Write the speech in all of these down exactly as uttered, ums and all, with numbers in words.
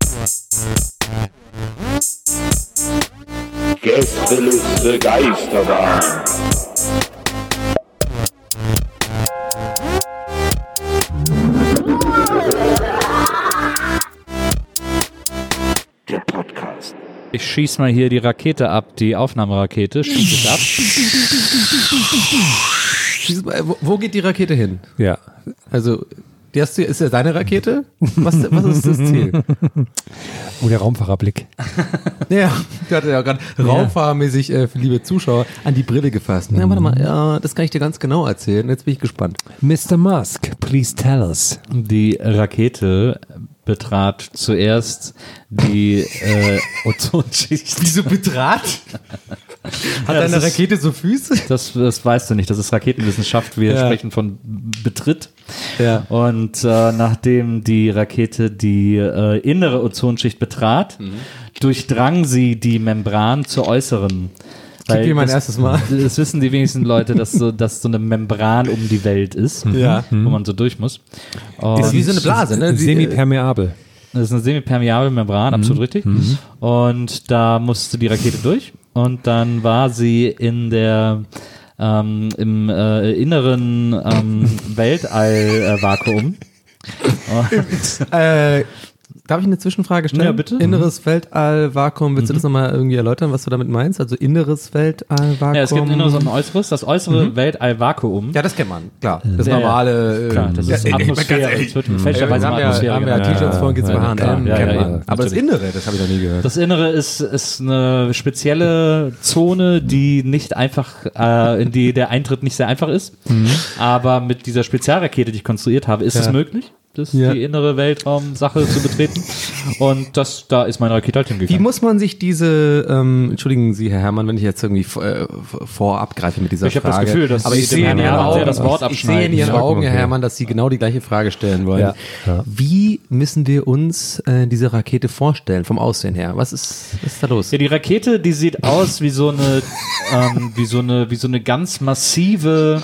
Gästeliste Geisterbahn. Der Podcast. Ich schieß mal hier die Rakete ab, die Aufnahmerakete. Schieß ich ab. Schieß mal, wo, wo geht die Rakete hin? Ja. Also, die hast du, ist ja deine Rakete? Was, was ist das Ziel? Oh, der Raumfahrerblick. Ja, du hattest ja gerade raumfahrermäßig äh, für liebe Zuschauer an die Brille gefasst. Na, warte mal, ja, das kann ich dir ganz genau erzählen. Jetzt bin ich gespannt. Mister Musk, please tell us. Die Rakete betrat zuerst die äh, Ozonschicht. Wieso betrat? Hat Ja, deine das ist- Rakete so Füße? Das, das weißt du nicht, das ist Raketenwissenschaft. Wir Ja. sprechen von Betritt. Ja. Und äh, nachdem die Rakete die äh, innere Ozonschicht betrat, durchdrang sie die Membran zur äußeren. Gib mir mein das, erstes Mal. Das wissen die wenigsten Leute, dass so, dass so eine Membran um die Welt ist, Ja. wo man so durch muss. Und Ist wie so eine Blase, ne? Sie- Semipermeabel. das ist eine semipermeable Membran, absolut richtig. Und da musste die Rakete durch. Und dann war sie in der ähm, im äh, inneren ähm, Weltall-Vakuum. Äh, darf ich eine Zwischenfrage stellen? Ja, bitte. Inneres Weltall-Vakuum, willst du das nochmal irgendwie erläutern, was du damit meinst? Also inneres Weltall-Vakuum? Ja, es gibt ein inneres und ein äußeres. Das äußere Weltall-Vakuum. Ja, das kennt man, klar. Das Ja, ja. normale. äh, Klar, das ist ja, Atmosphäre. ganz ehrlich. Es wird Ja, wir fälschlicherweise haben mal ja, Atmosphäre haben ja genannt. T-Shirts von Kids Ja, H und klar. M, Ja, kennt ja, man. ja, Aber das natürlich. Innere, das habe ich noch nie gehört. Das Innere ist, ist eine spezielle Zone, die nicht einfach, äh, in die der Eintritt nicht sehr einfach ist. Aber mit dieser Spezialrakete, die ich konstruiert habe, ist Ja. es möglich, das, Ja. die innere Weltraumsache zu betreten. Und das, da ist meine Rakete halt Wie hingegangen. muss man sich diese, ähm, entschuldigen Sie, Herr Herrmann, wenn ich jetzt irgendwie äh, vorab greife mit dieser Ich hab das Frage. Gefühl, dass aber Sie ich dem sehe Herrn in Ihren Herrmann sehr Augen, das Wort ich sehe in abschneiden. Ihren Vollkommen Augen, Herr okay. Herrmann, dass Sie genau die gleiche Frage stellen wollen. Ja, ja. Wie müssen wir uns äh, diese Rakete vorstellen, vom Aussehen her? Was ist, was ist da los? Ja, die Rakete, die sieht aus wie so eine, ähm, wie so eine, wie so eine ganz massive,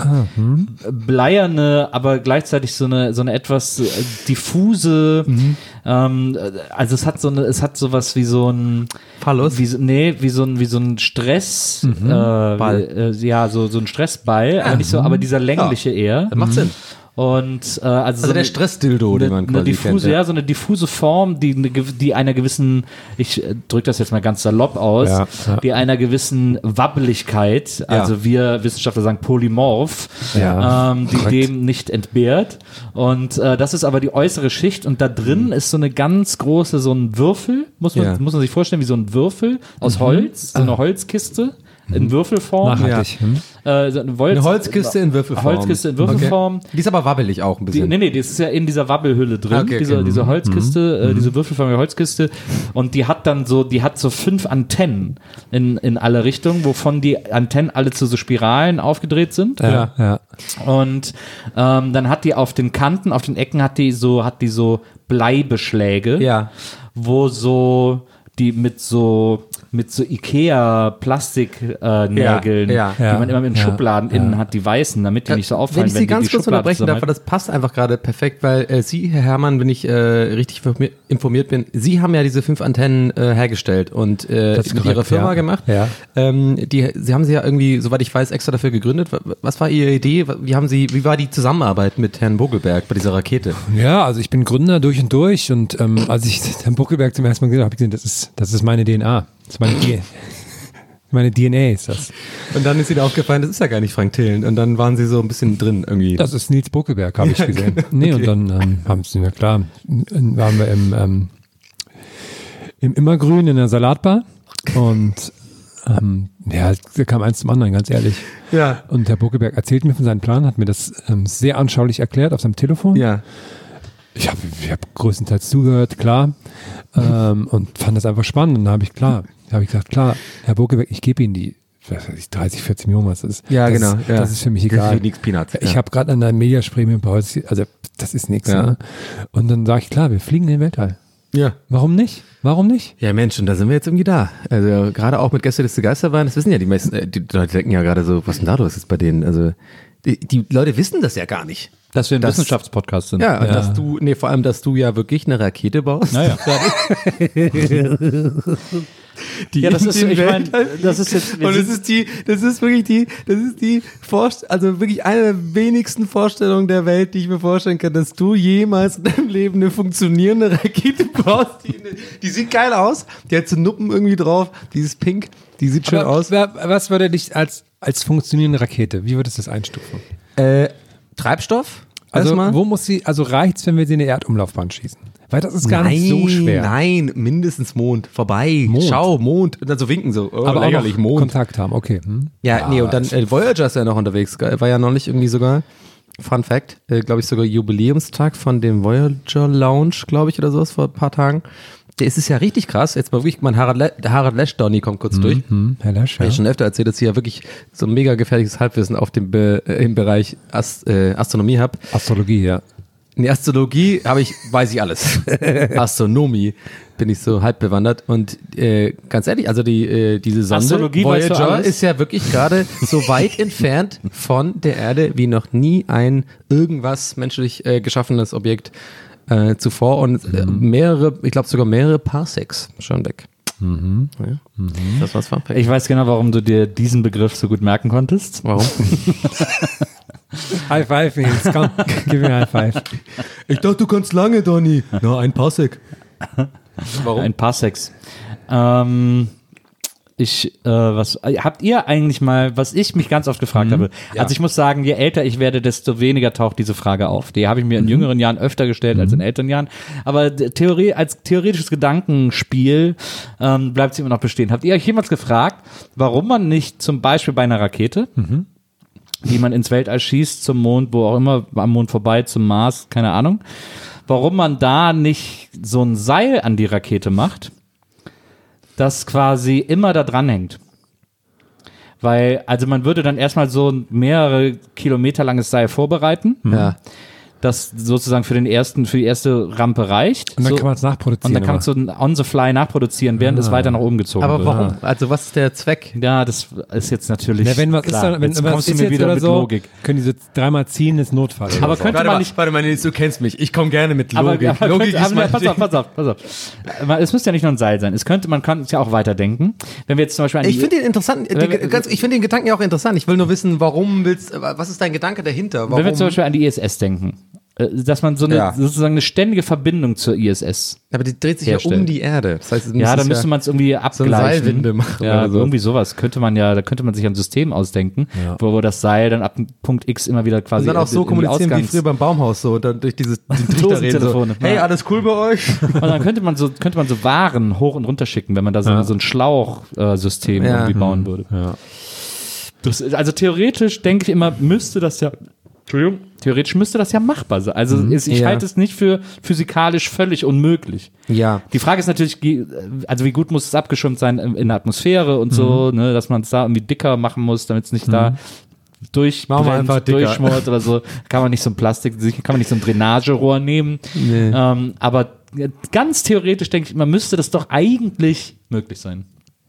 bleierne, aber gleichzeitig so eine, so eine etwas äh, diffuse, ähm, äh, also es hat so eine, es hat sowas wie so ein, Phallus? wie so, nee, wie so ein, wie so ein Stress, äh, Ball. Äh, ja, so, so ein Stressball, aber nicht so, aber dieser längliche eher. Das macht Sinn. Und äh, also, so Also der eine- Stressdildo, den eine, man eine quasi diffuse, kennt. ja, so eine diffuse Form, die, eine gew- die einer gewissen, ich äh, drücke das jetzt mal ganz salopp aus, Ja, ja. die einer gewissen Wabbeligkeit, also wir Wissenschaftler sagen Polymorph, Ja, ähm, die korrekt. dem nicht entbehrt. Und äh, das ist aber die äußere Schicht und da drin ist so eine ganz große, so ein Würfel, muss man, Ja. muss man sich vorstellen, wie so ein Würfel aus Holz, so eine Holzkiste in Würfelform. Nachhaltig. Hm? Äh, so eine, Holz, Eine Holzkiste in Würfelform. Holzkiste in Würfelform. Okay. Die ist aber wabbelig auch ein Die, bisschen. nee, nee, das ist ja in dieser Wabbelhülle drin, Okay, okay. diese, Mhm. diese Holzkiste, äh, diese würfelförmige Holzkiste. Und die hat dann so, die hat so fünf Antennen in, in alle Richtungen, wovon die Antennen alle zu so Spiralen aufgedreht sind. Ja, ja. Und ähm, dann hat die auf den Kanten, auf den Ecken hat die so, hat die so Bleibeschläge, Ja. wo so die mit so mit so Ikea Plastiknägeln, äh, Nägeln, Ja, ja. die man immer in Ja, Schubladen ja. innen hat, die weißen, damit die nicht so auffallen, Wenn ich Sie die ganz die kurz Schublade unterbrechen darf, weil zusammenhalten. das passt einfach gerade perfekt, weil äh, Sie, Herr Herrmann, wenn ich äh, richtig informi- informiert bin, Sie haben ja diese fünf Antennen äh, hergestellt und äh, Das ist mit korrekt, Ihrer Firma ja. gemacht. Ja. Ähm, die, Sie haben sie ja irgendwie, soweit ich weiß, extra dafür gegründet. Wa- Was war Ihre Idee? Wie haben Sie, wie war die Zusammenarbeit mit Herrn Vogelberg bei dieser Rakete? Ja, also ich bin Gründer durch und durch und ähm, als ich Herrn Buckelberg zum ersten Mal gesehen habe, habe ich gesehen, das ist, das ist meine D N A. Das ist meine, D- meine D N A ist das. Und dann ist Ihnen aufgefallen, das ist ja gar nicht Frank Thelen. Und dann waren Sie so ein bisschen drin irgendwie. Das ist Nils Buckelberg, habe ich Ja, gesehen. genau. Nee, Okay. und dann ähm, haben sie mir klar, dann waren wir im, ähm, im Immergrün in der Salatbar und ähm, ja, da kam eins zum anderen, ganz ehrlich. Ja. Und Herr Buckelberg erzählt mir von seinem Plan, hat mir das ähm, sehr anschaulich erklärt auf seinem Telefon. Ja. Ich habe ich hab größtenteils zugehört, klar, ähm, und fand das einfach spannend. Und dann habe ich klar, habe ich gesagt, klar, Herr Buckelberg, ich gebe Ihnen die, was weiß ich, dreißig, vierzig Millionen, was das ist. Ja, das genau. Ist, ja. Das ist für mich Das egal. ist nichts Peanuts. Ich ja. habe gerade an einem Mediaspremium bei Holz, also das ist nichts. Ja. Ne? Und dann sage ich, klar, wir fliegen in den Weltall. Ja. Warum nicht? Warum nicht? Ja, Mensch, und da sind wir jetzt irgendwie da. Also gerade auch mit Gästeliste Geisterbahn, das wissen ja die meisten, äh, die Leute denken ja gerade so, was ist denn da los ist bei denen? Also die, die Leute wissen das ja gar nicht. Dass wir ein Das- Wissenschaftspodcast sind. Ja, und Ja. dass du, nee, vor allem, dass du ja wirklich eine Rakete baust. Naja. Die Ja, das in ist, den ich meine, Weltall- das ist jetzt, wir Und es sind- ist die, das ist wirklich die, das ist die Vorst also wirklich eine der wenigsten Vorstellungen der Welt, die ich mir vorstellen kann, dass du jemals in deinem Leben eine funktionierende Rakete baust. Die, die sieht geil aus, die hat so Nuppen irgendwie drauf, die ist pink, die sieht schön Aber aus. wer- Was würde dich als, als funktionierende Rakete, wie würdest du das einstufen? Äh, Treibstoff? Also erstmal? wo muss sie, also reicht's, wenn wir sie in eine Erdumlaufbahn schießen? Weil das ist gar nein, nicht so schwer. Nein, mindestens Mond. Vorbei. Mond. Schau, Mond. Und dann so winken so. Oh, Aber auch lächerlich, noch Mond. Kontakt haben, okay. Hm. Ja, nee, und dann äh, Voyager ist ja noch unterwegs. War ja noch nicht irgendwie sogar, Fun Fact, äh, glaube ich sogar Jubiläumstag von dem Voyager Lounge, glaube ich, oder sowas vor ein paar Tagen. Der ist es ja richtig krass. Jetzt mal wirklich, mein Harald, Le der Harald Lesch Donny kommt kurz durch. Hm, Herr Lesch, Hab ja. ich schon öfter erzählt, dass ich ja wirklich so ein mega gefährliches Halbwissen auf dem Be äh, im Bereich Ast äh, Astronomie habe. Astrologie, ja. In der Astrologie habe ich, weiß ich alles. Astronomie bin ich so halb bewandert. Und äh, ganz ehrlich, also die äh, diese Sonde Astrologie weißt du Voyager alles? ist ja wirklich gerade so weit entfernt von der Erde wie noch nie ein irgendwas menschlich äh, geschaffenes Objekt äh, zuvor. Und äh, mehrere, ich glaube sogar mehrere Parsecs schon weg. Mhm. Ja. Das war's Fun Fact. Ich weiß genau, warum du dir diesen Begriff so gut merken konntest. Warum? High five, Nils, komm, gib mir ein High five. Ich dachte, du kannst lange, Donny. Na, ein Parsec. Warum? Ein Parsecs. Ähm, ich, äh, was, äh, habt ihr eigentlich mal, was ich mich ganz oft gefragt habe, also ich muss sagen, je älter ich werde, desto weniger taucht diese Frage auf. Die habe ich mir in jüngeren Jahren öfter gestellt als in älteren Jahren. Aber d- Theorie, als theoretisches Gedankenspiel ähm, bleibt sie immer noch bestehen. Habt ihr euch jemals gefragt, warum man nicht zum Beispiel bei einer Rakete, die man ins Weltall schießt, zum Mond, wo auch immer, am Mond vorbei, zum Mars, keine Ahnung, warum man da nicht so ein Seil an die Rakete macht, das quasi immer da dran hängt. Weil, also man würde dann erstmal so ein mehrere Kilometer langes Seil vorbereiten, Ja. das sozusagen für den ersten, für die erste Rampe reicht. Und dann so, kann man es und nachproduzieren. dann kann man aber- so on the fly nachproduzieren, während es weiter nach oben gezogen Aber wird. warum? Also was ist der Zweck? Ja, das ist jetzt natürlich. Ja, wenn was klar. ist, dann, wenn jetzt was kommst du ist mir jetzt wieder oder mit so, Logik. können die so dreimal ziehen, ist Notfall. Aber oder so. könnte Warte man mal, nicht. warte mal, Nils, du kennst mich. Ich komme gerne mit Aber, Logik. aber Logik könnte, ist aber, mein pass Ding. auf, pass auf, pass auf. Aber es muss ja nicht nur ein Seil sein. Es könnte, man kann es ja auch weiterdenken. Wenn wir jetzt zum Beispiel an Ich die- finde den interessant, die, Wenn wir- ganz, ich finde den Gedanken ja auch interessant. Ich will nur wissen, warum willst, was ist dein Gedanke dahinter? Warum? Wenn wir zum Beispiel an die I S S denken, äh, dass man so eine, Ja. sozusagen eine ständige Verbindung zur I S S. Aber die dreht sich ja herstellen. um die Erde. Das heißt, es Ja, muss dann es müsste man es irgendwie so eine abgleichen. Seilwinde machen Ja, oder so. irgendwie sowas könnte man ja, da könnte man sich ein System ausdenken, wo, wo das Seil dann ab Punkt X immer wieder quasi Und dann auch in so die kommunizieren wie Ausgangs- früher beim Baumhaus so und dann durch dieses diesen Trichter reden so, Dosentelefone. hey, Ja. alles cool bei euch? Und dann könnte man so, könnte man so Waren hoch und runter schicken, wenn man da so, so ein Schlauchsystem Ja. irgendwie bauen würde. Das, ist- also theoretisch denke ich immer, müsste das ja, Entschuldigung, theoretisch müsste das ja machbar sein. Also ist, ich Ja. halte es nicht für physikalisch völlig unmöglich. Ja. Die Frage ist natürlich, wie- also wie gut muss es abgeschirmt sein in in der Atmosphäre und so, ne, dass man es da irgendwie dicker machen muss, damit es nicht da Machen wir durchbrennt, einfach dicker. durchschmort oder so. Kann man nicht so ein Plastik, kann man nicht so ein Drainagerohr nehmen. Nee. Ähm, aber ganz theoretisch denke ich, man müsste das doch eigentlich möglich sein.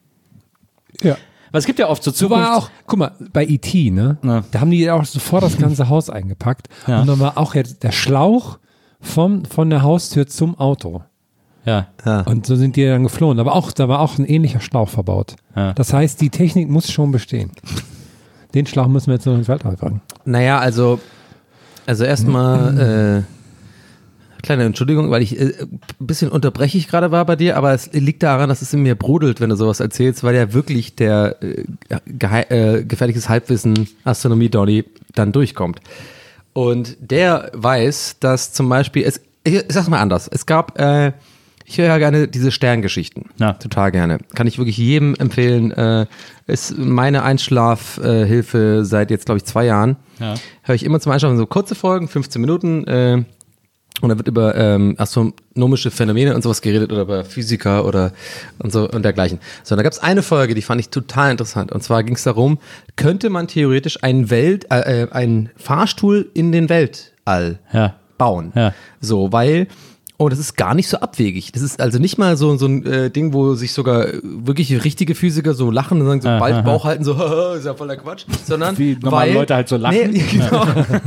Ja. Weil es gibt ja oft so So Zukunft. war auch, guck mal, bei E T, ne? Ja. Da haben die auch sofort das ganze Haus eingepackt. Ja. Und dann war auch jetzt der Schlauch vom, von der Haustür zum Auto. Ja. Und so sind die dann geflohen. Aber auch, da war auch ein ähnlicher Schlauch verbaut. Ja. Das heißt, die Technik muss schon bestehen. Den Schlauch müssen wir jetzt noch ins Weltall packen. Naja, also, also erstmal, äh, kleine Entschuldigung, weil ich äh, ein bisschen unterbrechig gerade war bei dir, aber es liegt daran, dass es in mir brodelt, wenn du sowas erzählst, weil ja wirklich der äh, gehe- äh, gefährliches Halbwissen Astronomie-Donny dann durchkommt. Und der weiß, dass zum Beispiel, es, ich, ich sag's mal anders, es gab, äh, ich höre ja gerne diese Sterngeschichten, Ja. total gerne. Kann ich wirklich jedem empfehlen, äh, ist meine Einschlafhilfe äh, Hilfe seit jetzt, glaube ich, zwei Jahren. Ja. Höre ich immer zum Einschlafen so kurze Folgen, fünfzehn Minuten, äh, und da wird über ähm, astronomische Phänomene und sowas geredet oder über Physiker oder und so und dergleichen. So, und da gab es eine Folge, die fand ich total interessant. Und zwar ging es darum, könnte man theoretisch einen Welt, äh, einen Fahrstuhl in den Weltall Ja. bauen? Ja. So, weil Und das ist gar nicht so abwegig. Das ist also nicht mal so, so ein äh, Ding, wo sich sogar wirklich richtige Physiker so lachen und sagen so, Ah, bald aha. Bauch halten, so, ist ja voller Quatsch. Sondern Wie normale weil, Leute halt so lachen. Nee, genau.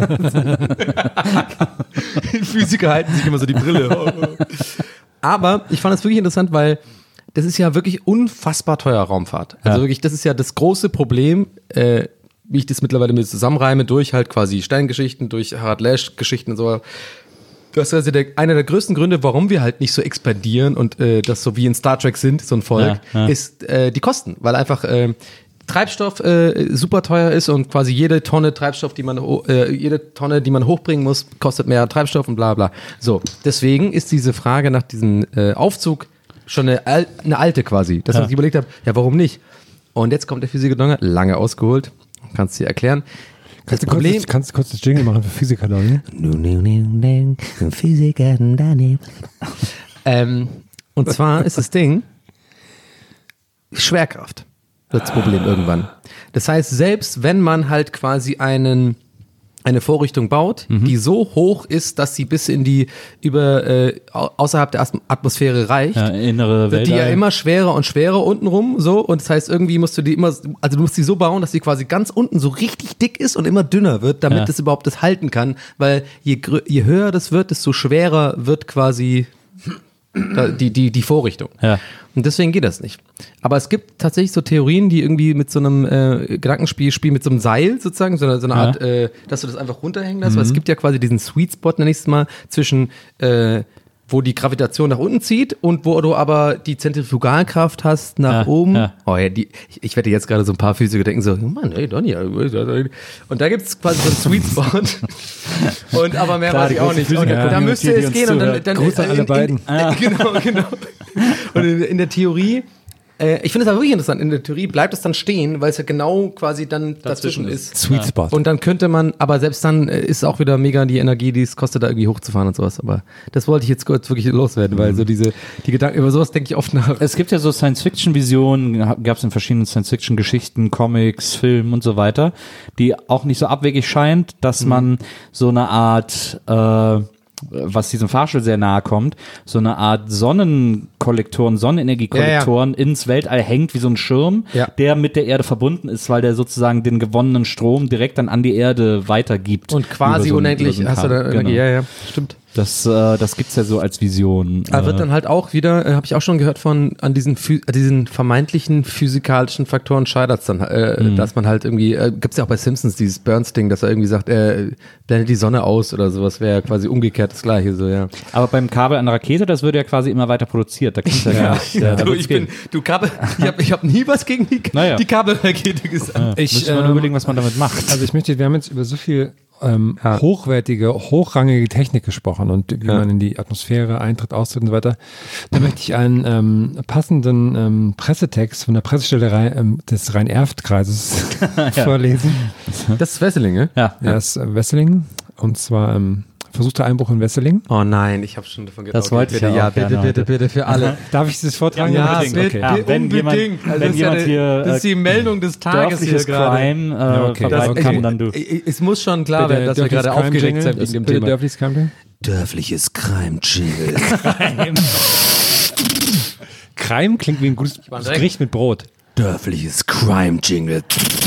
Physiker halten sich immer so die Brille. Aber ich fand das wirklich interessant, weil das ist ja wirklich unfassbar teuer, Raumfahrt. Also Ja. wirklich, das ist ja das große Problem, äh, wie ich das mittlerweile mir zusammenreime, durch halt quasi Sterngeschichten, durch Harald Lesch-Geschichten und so. Das ist also der, einer der größten Gründe, warum wir halt nicht so expandieren und äh, das so wie in Star Trek sind, so ein Volk, Ja, ja. ist äh, die Kosten. Weil einfach äh, Treibstoff äh, super teuer ist und quasi jede Tonne Treibstoff, die man ho- äh, jede Tonne, die man hochbringen muss, kostet mehr Treibstoff und bla bla. So, deswegen ist diese Frage nach diesem äh, Aufzug schon eine, al- eine alte quasi. Dass Ja. man sich überlegt hat, ja, warum nicht? Und jetzt kommt der Physiker Donner, lange ausgeholt, kannst du dir erklären. Das Kannst du, Problem, kurz, kannst du kurz das Jingle machen für Physiker, Donny? Physiker daneben. ähm, und zwar ist das Ding Schwerkraft wird das Problem irgendwann. Das heißt, selbst wenn man halt quasi einen eine Vorrichtung baut, Mhm. die so hoch ist, dass sie bis in die über äh, au- außerhalb der As- Atmosphäre reicht, Ja, innere wird Welt. die ja immer schwerer und schwerer untenrum so und das heißt irgendwie musst du die immer, also du musst die so bauen, dass sie quasi ganz unten so richtig dick ist und immer dünner wird, damit Ja. das überhaupt das halten kann, weil je, grö- je höher das wird, desto schwerer wird quasi da- die, die, die Vorrichtung. Ja. Und deswegen geht das nicht. Aber es gibt tatsächlich so Theorien, die irgendwie mit so einem äh, Gedankenspiel spielen, mit so einem Seil sozusagen, so eine, so eine Ja. Art, äh, dass du das einfach runterhängen lässt, weil es gibt ja quasi diesen Sweet Spot, nenn ich es mal, zwischen äh, wo die Gravitation nach unten zieht und wo du aber die Zentrifugalkraft hast nach Ja, oben. ja. Oh ja, die, ich, ich wette jetzt gerade so ein paar Physiker denken so, Mann, ey, Donny. Und da gibt es quasi so einen Sweet Spot. Und aber mehr Klar, weiß die ich auch großen nicht. Und Physiker, da die müsste uns- die es uns gehen und dann, zuhören. dann Gruß an in- alle in- beiden. in- Genau, genau. Und in, in der Theorie, äh, ich finde es aber wirklich interessant, in der Theorie bleibt es dann stehen, weil es ja genau quasi dann dazwischen, ist. Sweet Spot. Und dann könnte man, aber selbst dann äh, ist auch wieder mega die Energie, die es kostet, da irgendwie hochzufahren und sowas. Aber das wollte ich jetzt kurz wirklich loswerden, weil so diese, die Gedanken, über sowas denke ich oft nach. Es gibt ja so Science-Fiction-Visionen, gab es in verschiedenen Science-Fiction-Geschichten, Comics, Filmen und so weiter, die auch nicht so abwegig scheint, dass man so eine Art, äh, was diesem Fahrstuhl sehr nahe kommt, so eine Art Sonnenkollektoren, Sonnenenergiekollektoren ins Weltall hängt wie so ein Schirm, Ja. der mit der Erde verbunden ist, weil der sozusagen den gewonnenen Strom direkt dann an die Erde weitergibt. Und quasi Über so ein- unendlich über so ein hast du da Kabel. Energie. Genau. Ja, ja, stimmt. Das, äh, das gibt's ja so als Vision. Aber wird Äh, dann halt auch wieder, äh, habe ich auch schon gehört von, an diesen, Phy- äh, diesen vermeintlichen physikalischen Faktoren scheitert es dann, äh, Mhm. dass man halt irgendwie, äh, gibt's ja auch bei Simpsons dieses Burns-Ding, dass er irgendwie sagt, äh, blendet die Sonne aus oder sowas, wäre ja quasi umgekehrt das Gleiche, so, ja. aber beim Kabel an der Rakete, das würde ja quasi immer weiter produziert. Da kannst du ja, gar nicht. Ja, da du, wird's ich bin, gehen. du Kabel, ich habe ich hab nie was gegen die, Naja. die Kabelrakete gesagt. Ich, Müssen wir nur ähm, überlegen, was man damit macht. Also ich möchte, wir haben jetzt über so viel ähm, Ja. hochwertige, hochrangige Technik gesprochen und wie Ja. man in die Atmosphäre eintritt, austritt und so weiter. Da möchte ich einen ähm, passenden ähm, Pressetext von der Pressestelle Rhein, ähm, des Rhein-Erft-Kreises vorlesen. Das ist Wesseling, ne? Ja. Er ist äh, Wesseling und zwar ähm, versuchter Einbruch in Wesseling. Oh nein, ich habe schon davon gedacht. Das wollte ich bitte, ja ja, auch bitte, gerne bitte, heute. bitte, für alle. Darf ich das vortragen? Ja, unbedingt, bitte, okay. Ja, wenn jemand- unbedingt. wenn das ist jemand ja, hier, das ist die Meldung des Tages hier Dörfliches gerade. Crime äh, Ja, okay. verbreiten Das- kann, ich- dann du. ich- Es muss schon klar Bitte, werden, dass wir Dörfliches gerade Crime aufgeregt Jingle. sind wegen dem Bitte Thema. Dörfliches Crime Jingle. Dörfliches Crime-Jingle. Crime klingt wie ein gutes war direkt- Gericht mit Brot. Dörfliches Crime-Jingle.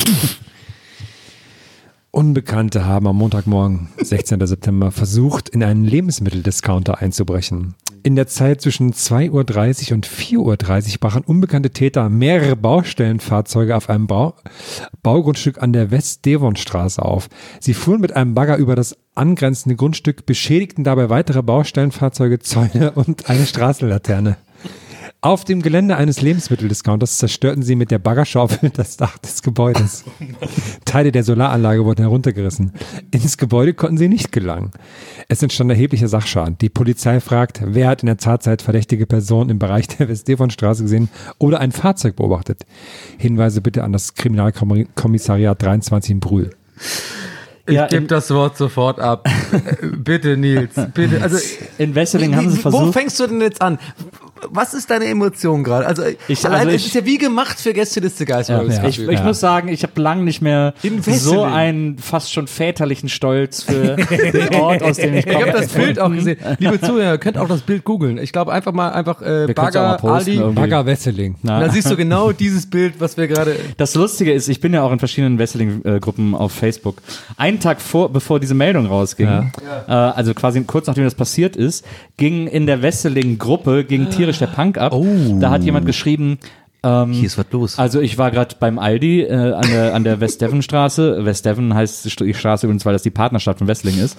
Unbekannte haben am Montagmorgen, sechzehnten September, versucht, in einen Lebensmitteldiscounter einzubrechen. In der Zeit zwischen zwei Uhr dreißig und vier Uhr dreißig brachen unbekannte Täter mehrere Baustellenfahrzeuge auf einem Bau Baugrundstück an der West-Devon-Straße auf. Sie fuhren mit einem Bagger über das angrenzende Grundstück, beschädigten dabei weitere Baustellenfahrzeuge, Zäune und eine Straßenlaterne. Auf dem Gelände eines Lebensmitteldiscounters zerstörten sie mit der Baggerschaufel das Dach des Gebäudes. Teile der Solaranlage wurden heruntergerissen. Ins Gebäude konnten sie nicht gelangen. Es entstand erheblicher Sachschaden. Die Polizei fragt, wer hat in der Tatzeit verdächtige Personen im Bereich der West-Devon-Straße gesehen oder ein Fahrzeug beobachtet. Hinweise bitte an das Kriminalkommissariat dreiundzwanzig in Brühl. Ich Ja, gebe in- das Wort sofort ab. Äh, bitte, Nils. Bitte. Also, In Wesseling wie- haben sie wie- Wo versucht. fängst du denn jetzt an? was ist deine Emotion gerade? Also, Ich- allein, also es ich- ist ja wie gemacht für Gästeliste Geister. Ja, ich ich muss sagen, ich habe lange nicht mehr In so Wesseling. einen fast schon väterlichen Stolz für den Ort, aus dem ich Ich komme. habe das Bild auch gesehen. Liebe Zuhörer, ihr könnt auch das Bild googeln. Ich glaube einfach mal einfach äh, Wir können's auch mal Bagger, posten Aldi. irgendwie. Bagger Wesseling. Und dann siehst du genau dieses Bild, was wir gerade. Das Lustige ist, ich bin ja auch in verschiedenen Wrestling-Gruppen auf Facebook. Einen Tag vor, bevor diese Meldung rausging, äh, also quasi kurz nachdem das passiert ist, ging in der Wrestling-Gruppe ging tierisch der Punk ab. Oh. Da hat jemand geschrieben, ähm, Hier ist was los. also ich war gerade beim Aldi äh, an der, an der Westdevon-Straße. Westdevon heißt die Straße übrigens, weil das die Partnerstadt von Wrestling ist.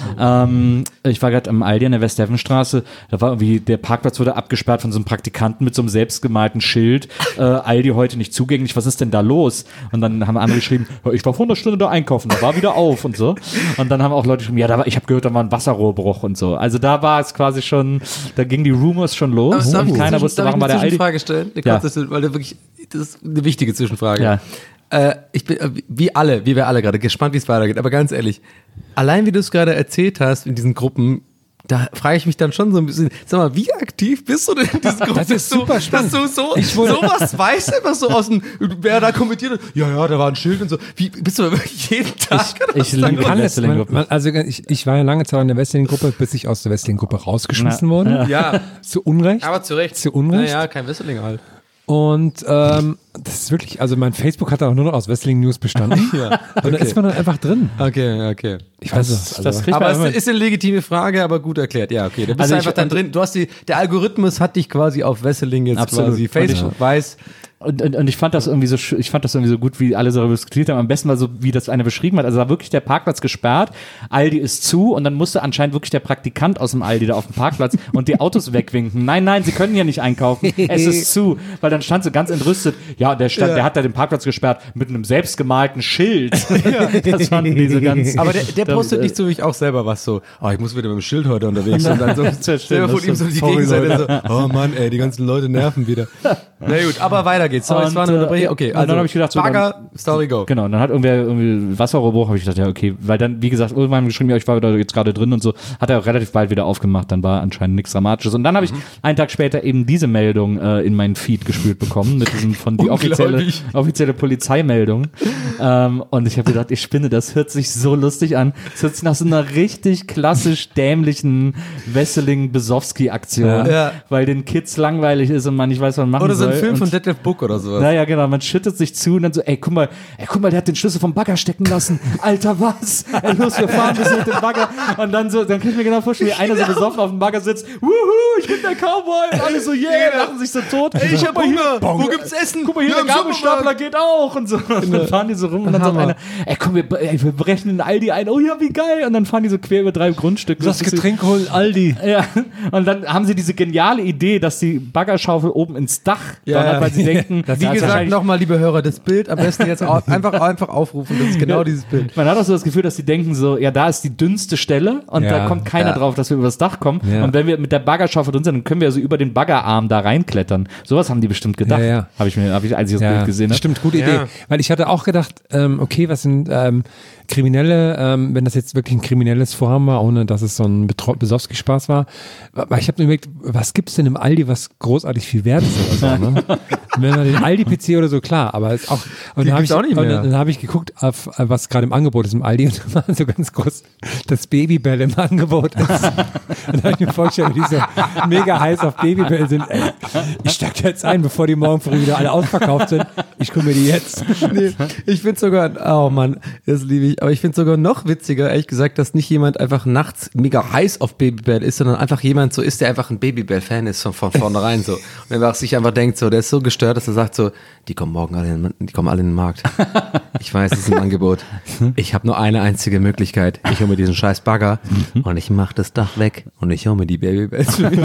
Ähm, ich war gerade am Aldi an der Westdevon-Straße. Da war irgendwie, der Parkplatz wurde abgesperrt von so einem Praktikanten mit so einem selbstgemalten Schild. Äh, Aldi heute nicht zugänglich. Was ist denn da los? Und dann haben andere geschrieben, ich war vor einer Stunde da einkaufen, da war wieder auf und so. Und dann haben auch Leute geschrieben, ja, da war, ich habe gehört, da war ein Wasserrohrbruch und so. Also da war es quasi schon, da ging die Rumors schon los. Darf ich und eine keiner Zwischen- wusste, darf ich warum war eine der Aldi. Zwischenfrage stellen? Eine Ja. kurze, weil der wirklich, das ist eine wichtige Zwischenfrage. Ja. Äh, ich bin, äh, wie alle, wie wir alle gerade, gespannt, wie es weitergeht. Aber ganz ehrlich, allein wie du es gerade erzählt hast in diesen Gruppen, da frage ich mich dann schon so ein bisschen, sag mal, wie aktiv bist du denn in diesen Gruppen? Das ist super spannend. Dass du so, sowas weißt, einfach so aus dem, wer da kommentiert, ja, ja, da war ein Schild und so. Wie, bist du wirklich jeden Tag? Ich, ich liebe Kann es, man, Wrestling-Gruppen. man, also ich, ich war ja lange Zeit in der Wrestling-Gruppe, bis ich aus der Wrestling-Gruppe rausgeschmissen Na, wurde. Ja, Zu Unrecht. aber zu Recht. Zu Unrecht. Naja, kein Wrestling halt. Und ähm, das ist wirklich, also mein Facebook hat auch nur noch aus Wrestling-News bestanden. Ja, Und da ist man dann einfach drin. Okay, okay. Ich weiß es. Das kriegt Aber man es immer- ist eine legitime Frage, aber gut erklärt. Ja, okay. Du bist Also ich- einfach dann drin. Du hast die, der Algorithmus hat dich quasi auf Wrestling jetzt Absolut. quasi. Facebook weiß. Und, und, und ich fand das irgendwie so, sch- ich fand das irgendwie so gut, wie alle darüber diskutiert haben. Am besten mal so, wie das einer beschrieben hat. Also da war wirklich der Parkplatz gesperrt, Aldi ist zu und dann musste anscheinend wirklich der Praktikant aus dem Aldi da auf dem Parkplatz und die Autos wegwinken. Nein, nein, sie können ja nicht einkaufen. Es ist zu. Weil dann stand so ganz entrüstet, ja, der stand, Ja. der hat da den Parkplatz gesperrt mit einem selbstgemalten Schild. Das fanden die so ganz. Aber der, der das, postet äh, nicht so wie ich auch selber was so, oh, ich muss wieder mit dem Schild heute unterwegs und dann so, Das ist ja schön, selber das von ihm so stimmt. die Sorry, Gegenseite so, oh Mann, ey, die ganzen Leute nerven wieder. Na gut, aber weiter geht's. Sorry, es Und, war eine äh, Unterbrechung. Okay, und also, dann hab ich gedacht, so, Bagger, Story go. Genau, und dann hat irgendwer irgendwie Wasserrohrbruch, habe ich gedacht, ja, okay, weil dann, wie gesagt, irgendwann haben wir geschrieben, ja, ich war da jetzt gerade drin und so, hat er auch relativ bald wieder aufgemacht, dann war anscheinend nichts Dramatisches. Und dann habe ich einen Tag später eben diese Meldung äh, in meinen Feed gespült bekommen, mit diesem von die offizielle, Unglaublich. offizielle Polizeimeldung. ähm, und ich habe gedacht, ich spinne, das hört sich so lustig an. Das hört sich nach so einer richtig klassisch dämlichen Wesseling-Besowski-Aktion, Ja. Ja. weil den Kids langweilig ist und man nicht weiß, was man machen Oder so soll. ein Film und von Detlef Book oder sowas. naja, genau, man schüttet sich zu und dann so, ey, guck mal, ey, guck mal, der hat den Schlüssel vom Bagger stecken lassen. Alter, was? Ey, los, wir fahren bis mit dem Bagger. Und dann so, dann kann ich mir genau vorstellen, wie einer so besoffen auf dem Bagger sitzt. Wuhu, ich bin der Cowboy. Und alle so, yeah, lachen sich so tot. Ey, ich hab Guck mal Hunger. hier, Wo gibt's Essen? Guck mal hier, Ja, der im Gabelstapler Supermarkt. geht auch und so. Und dann fahren die so rum und dann sagt Hammer. einer, ey, komm, wir, ey, wir brechen in Aldi ein. Oh ja, wie geil. Und dann fahren die so quer über drei Grundstücke. Das Getränk holen, Aldi. Ja, und dann haben sie diese geniale Idee, dass die Baggerschaufel oben ins Dach Ja, donnert, ja. weil sie denken, Wie das ist gesagt, wahrscheinlich- nochmal, liebe Hörer, das Bild am besten jetzt au- einfach, einfach aufrufen. Das ist genau dieses Bild. Man hat auch so das Gefühl, dass sie denken so, ja, da ist die dünnste Stelle und Ja, da kommt keiner ja. drauf, dass wir über das Dach kommen. Ja. Und wenn wir mit der Baggerschaufel drin sind, dann können wir also über den Baggerarm da reinklettern. Sowas haben die bestimmt gedacht. Ja, ja. Habe ich mir, habe ich, als ich das Bild gesehen habe. Stimmt, gute Ja. Idee. Weil ich hatte auch gedacht, ähm, okay, was sind ähm, Kriminelle, ähm, wenn das jetzt wirklich ein kriminelles Vorhaben war, ohne dass es so ein Betro- Besowski-Spaß war. Aber ich habe mir überlegt, was gibt's denn im Aldi, was großartig viel wert ist oder so, ne? Wenn man den Aldi-P C oder so, klar, aber ist auch, und dann habe gibt's ich, auch nicht und mehr. dann, dann habe ich geguckt, auf, äh, was gerade im Angebot ist im Aldi und da war so ganz groß, das Babybell im Angebot ist. Und da habe ich mir vorgestellt, wie die so mega heiß auf Babybell sind. Ey, ich steig jetzt ein, bevor die morgen früh wieder alle ausverkauft sind. Ich gucke mir die jetzt. Nee, ich finde sogar, oh Mann, das liebe ich, aber ich finde sogar noch witziger, ehrlich gesagt, dass nicht jemand einfach nachts mega heiß auf Babybell ist, sondern einfach jemand so ist, der einfach ein Babybell-Fan ist von, von vornherein so. Und einfach sich einfach denkt so, der ist so gestört, dass er sagt so, die kommen morgen alle, in, die kommen alle in den Markt. Ich weiß, es ist ein Angebot. Ich habe nur eine einzige Möglichkeit. Ich hole mir diesen scheiß Bagger und ich mache das Dach weg und ich hole mir die Babybells für mich.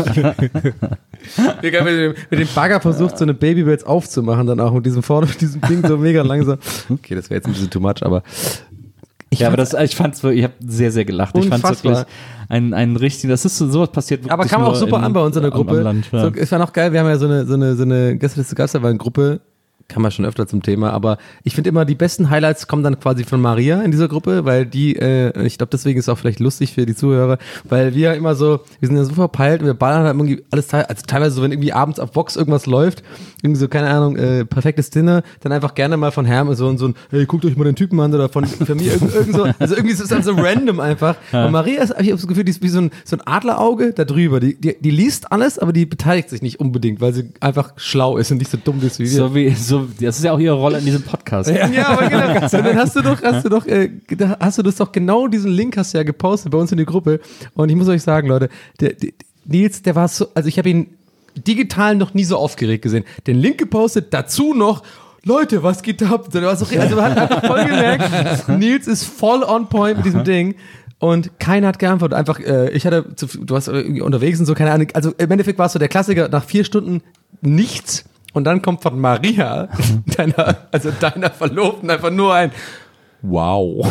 Wie geil, mit dem, mit dem Bagger versucht, so eine Babybells aufzumachen, dann auch mit diesem vorne, mit diesem Ding so mega langsam. Okay, das wäre jetzt ein bisschen too much, aber ich Ja, aber fand's- das, ich fand's, wirklich- ich habe sehr, sehr gelacht. Ich fand's Unfassbar. wirklich ein, ein richtig, das ist so, sowas passiert wirklich aber kam auch nur super in, an bei uns in der am- Gruppe. Am Land, ja. So, es war noch geil, wir haben ja so eine, so eine, so eine Gästeliste Geisterbahn-Gruppe, kam ja schon öfter zum Thema, aber ich finde immer, die besten Highlights kommen dann quasi von Maria in dieser Gruppe, weil die, äh, ich glaube, deswegen ist es auch vielleicht lustig für die Zuhörer, weil wir immer so, wir sind ja so verpeilt und wir ballern halt irgendwie alles, teil, also teilweise so, wenn irgendwie abends auf Box irgendwas läuft, irgendwie so, keine Ahnung, äh, perfektes Dinner, dann einfach gerne mal von Herm so, so ein, hey, guckt euch mal den Typen an oder von, von mir, irgend, irgend so, also irgendwie ist es dann so random einfach. Ja. Und Maria ist, ich habe das Gefühl, die ist wie so ein, so ein Adlerauge da drüber, die, die, die liest alles, aber die beteiligt sich nicht unbedingt, weil sie einfach schlau ist und nicht so dumm ist wie wir. So wie, so, das ist ja auch ihre Rolle in diesem Podcast. Ja, ja, aber genau. Und dann hast du doch, hast du doch, äh, hast du das doch genau diesen Link hast du ja gepostet bei uns in die Gruppe. Und ich muss euch sagen, Leute, der, der Nils, der war so, also ich habe ihn digital noch nie so aufgeregt gesehen. Den Link gepostet, dazu noch, Leute, was geht ab? Der war so, also man hat einfach voll gemerkt, Nils ist voll on point mit diesem Ding. Und keiner hat geantwortet. Einfach, äh, ich hatte, zu, du warst irgendwie unterwegs und so, keine Ahnung. Also im Endeffekt war es so der Klassiker, nach vier Stunden nichts. Und dann kommt von Maria, deiner, also deiner Verlobten, einfach nur ein Wow.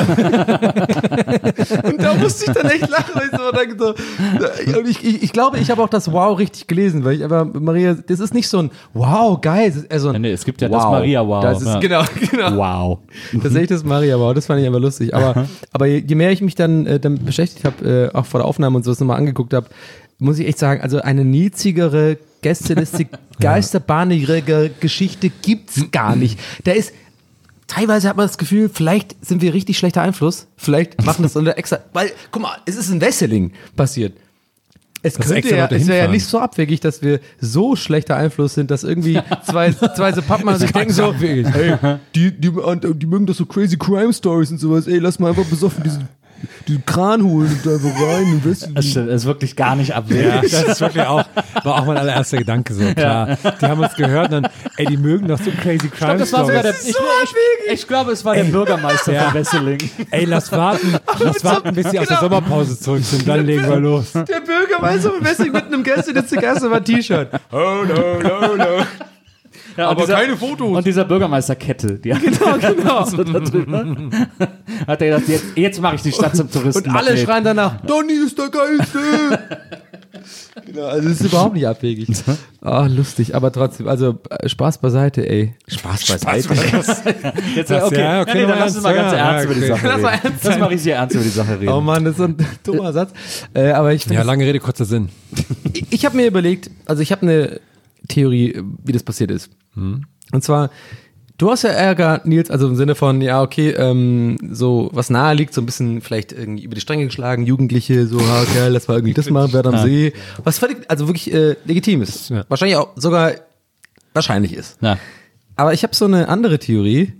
Und da musste ich dann echt lachen, weil ich so dachte, so, und ich, ich, ich glaube, ich habe auch das Wow richtig gelesen, weil ich aber, Maria, das ist nicht so ein Wow, geil. Das ist eher so ein nee, es gibt ja wow. das Maria Wow. Das ist, ja. genau, genau. Wow. Das ist echt das Maria Wow, das fand ich aber lustig. Aber, aber je, je mehr ich mich dann äh, damit beschäftigt habe, äh, auch vor der Aufnahme und sowas nochmal angeguckt habe, muss ich echt sagen, also eine niedrigere Gästeliste, geisterbahnige Geschichte gibt's gar nicht. Da ist, teilweise hat man das Gefühl, vielleicht sind wir richtig schlechter Einfluss. Vielleicht machen das unter extra, weil, guck mal, es ist in Wesseling passiert. Es Das könnte ja, es wäre ja nicht so abwegig, dass wir so schlechter Einfluss sind, dass irgendwie zwei, zwei so Pappmann sich denken so, ey, die, die, die mögen doch so crazy Crime Stories und sowas, ey, lass mal einfach besoffen diesen diesen Kran holen und da einfach rein und Wesseling. Das ist wirklich gar nicht abwegig. Ja, das ist wirklich auch, war auch mein allererster Gedanke so, klar. Ja. Die haben uns gehört und dann, ey, die mögen doch so crazy Crime Ich, glaub, das war sogar der, ich, so ich, ich glaube, es war ey, der Bürgermeister ja. von Wesseling. Ey, lass warten, lass warten, bis sie aus der Sommerpause zurück sind, dann legen wir los. Der Bürgermeister von Wesseling mit einem Gästeliste Gäste war T-Shirt. Oh no, no, no. Ja, aber dieser, keine Fotos. Und dieser Bürgermeisterkette. Die genau, genau. So da drüber. Hat er gedacht, jetzt, jetzt mache ich die Stadt zum Touristen. Und alle schreien danach, Donny ist der Geilste. Genau, also das ist überhaupt nicht abwegig. Ah, oh, lustig, aber trotzdem, also Spaß beiseite, ey. Spaß beiseite. Jetzt, okay, okay, ja, okay, nee, nee, dann lass uns mal ganz ja, ernst okay. über die Sache reden. Lass, lass mal richtig ernst über die Sache reden. Oh Mann, das ist so ein dummer Satz. Äh, aber ich ja, lange Rede, kurzer Sinn. Ich, ich habe mir überlegt, also ich habe eine Theorie, wie das passiert ist. Hm. Und zwar, du hast ja Ärger, Nils, also im Sinne von, ja, okay, ähm, so was nahe liegt, so ein bisschen vielleicht irgendwie über die Stränge geschlagen, Jugendliche, so, ah, okay, lass mal irgendwie das machen, Wert am ja. See. Was völlig, also wirklich äh, legitim ist. Ja. Wahrscheinlich auch sogar wahrscheinlich ist. Ja. Aber ich habe so eine andere Theorie,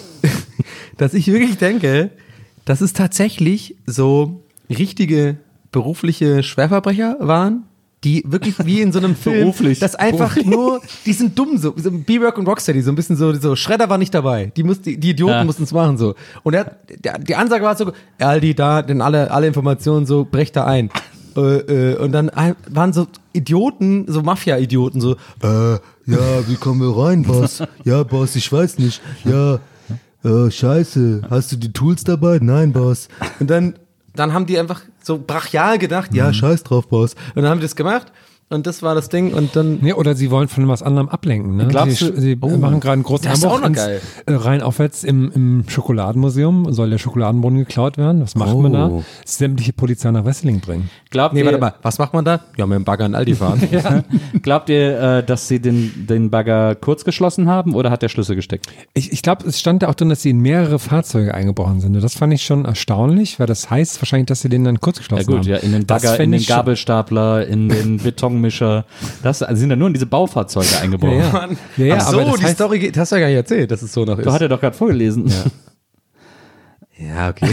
dass ich wirklich denke, dass es tatsächlich so richtige berufliche Schwerverbrecher waren, die wirklich wie in so einem Film, beruflich. das einfach nur, die sind dumm so, so B-Rock und Rocksteady, so ein bisschen so, so Schredder war nicht dabei, die, muss, die, die Idioten ja. mussten es machen so. Und er, der, die Ansage war so, Aldi, da, denn alle, alle Informationen so, brecht da ein. Äh, äh, und dann waren so Idioten, so Mafia-Idioten, so, äh, ja, wie kommen wir rein, Boss? Ja, Boss, ich weiß nicht. Ja, äh, scheiße, hast du die Tools dabei? Nein, Boss. Und dann Dann haben die einfach so brachial gedacht, ja, scheiß drauf, Boss. Und dann haben die das gemacht und das war das Ding und dann... Nee, oder sie wollen von was anderem ablenken. Ne? Glaubst sie du, sie oh, machen gerade einen großen Einbruch ins, äh, rein aufwärts im, im Schokoladenmuseum. Soll der Schokoladenbrunnen geklaut werden? Was macht oh. man da? Sämtliche Polizei nach Wesseling bringen. Glaubt nee, ihr, warte mal, was macht man da? Ja, mit dem Bagger in Aldi fahren. ja. Glaubt ihr, äh, dass sie den, den Bagger kurz geschlossen haben oder hat der Schlüssel gesteckt? Ich, ich glaube, es stand da auch drin, dass sie in mehrere Fahrzeuge eingebrochen sind. Und das fand ich schon erstaunlich, weil das heißt wahrscheinlich, dass sie den dann kurz geschlossen haben. Ja gut, haben. ja, in den Bagger, in den Gabelstapler, in den Betonmischer. Das also sind ja nur in diese Baufahrzeuge eingebaut. Ja, ja. Ja, ja, Ach so, die heißt, Story geht, hast du ja gar nicht erzählt, dass es so noch ist. Du hast ja doch gerade vorgelesen. Ja, ja okay.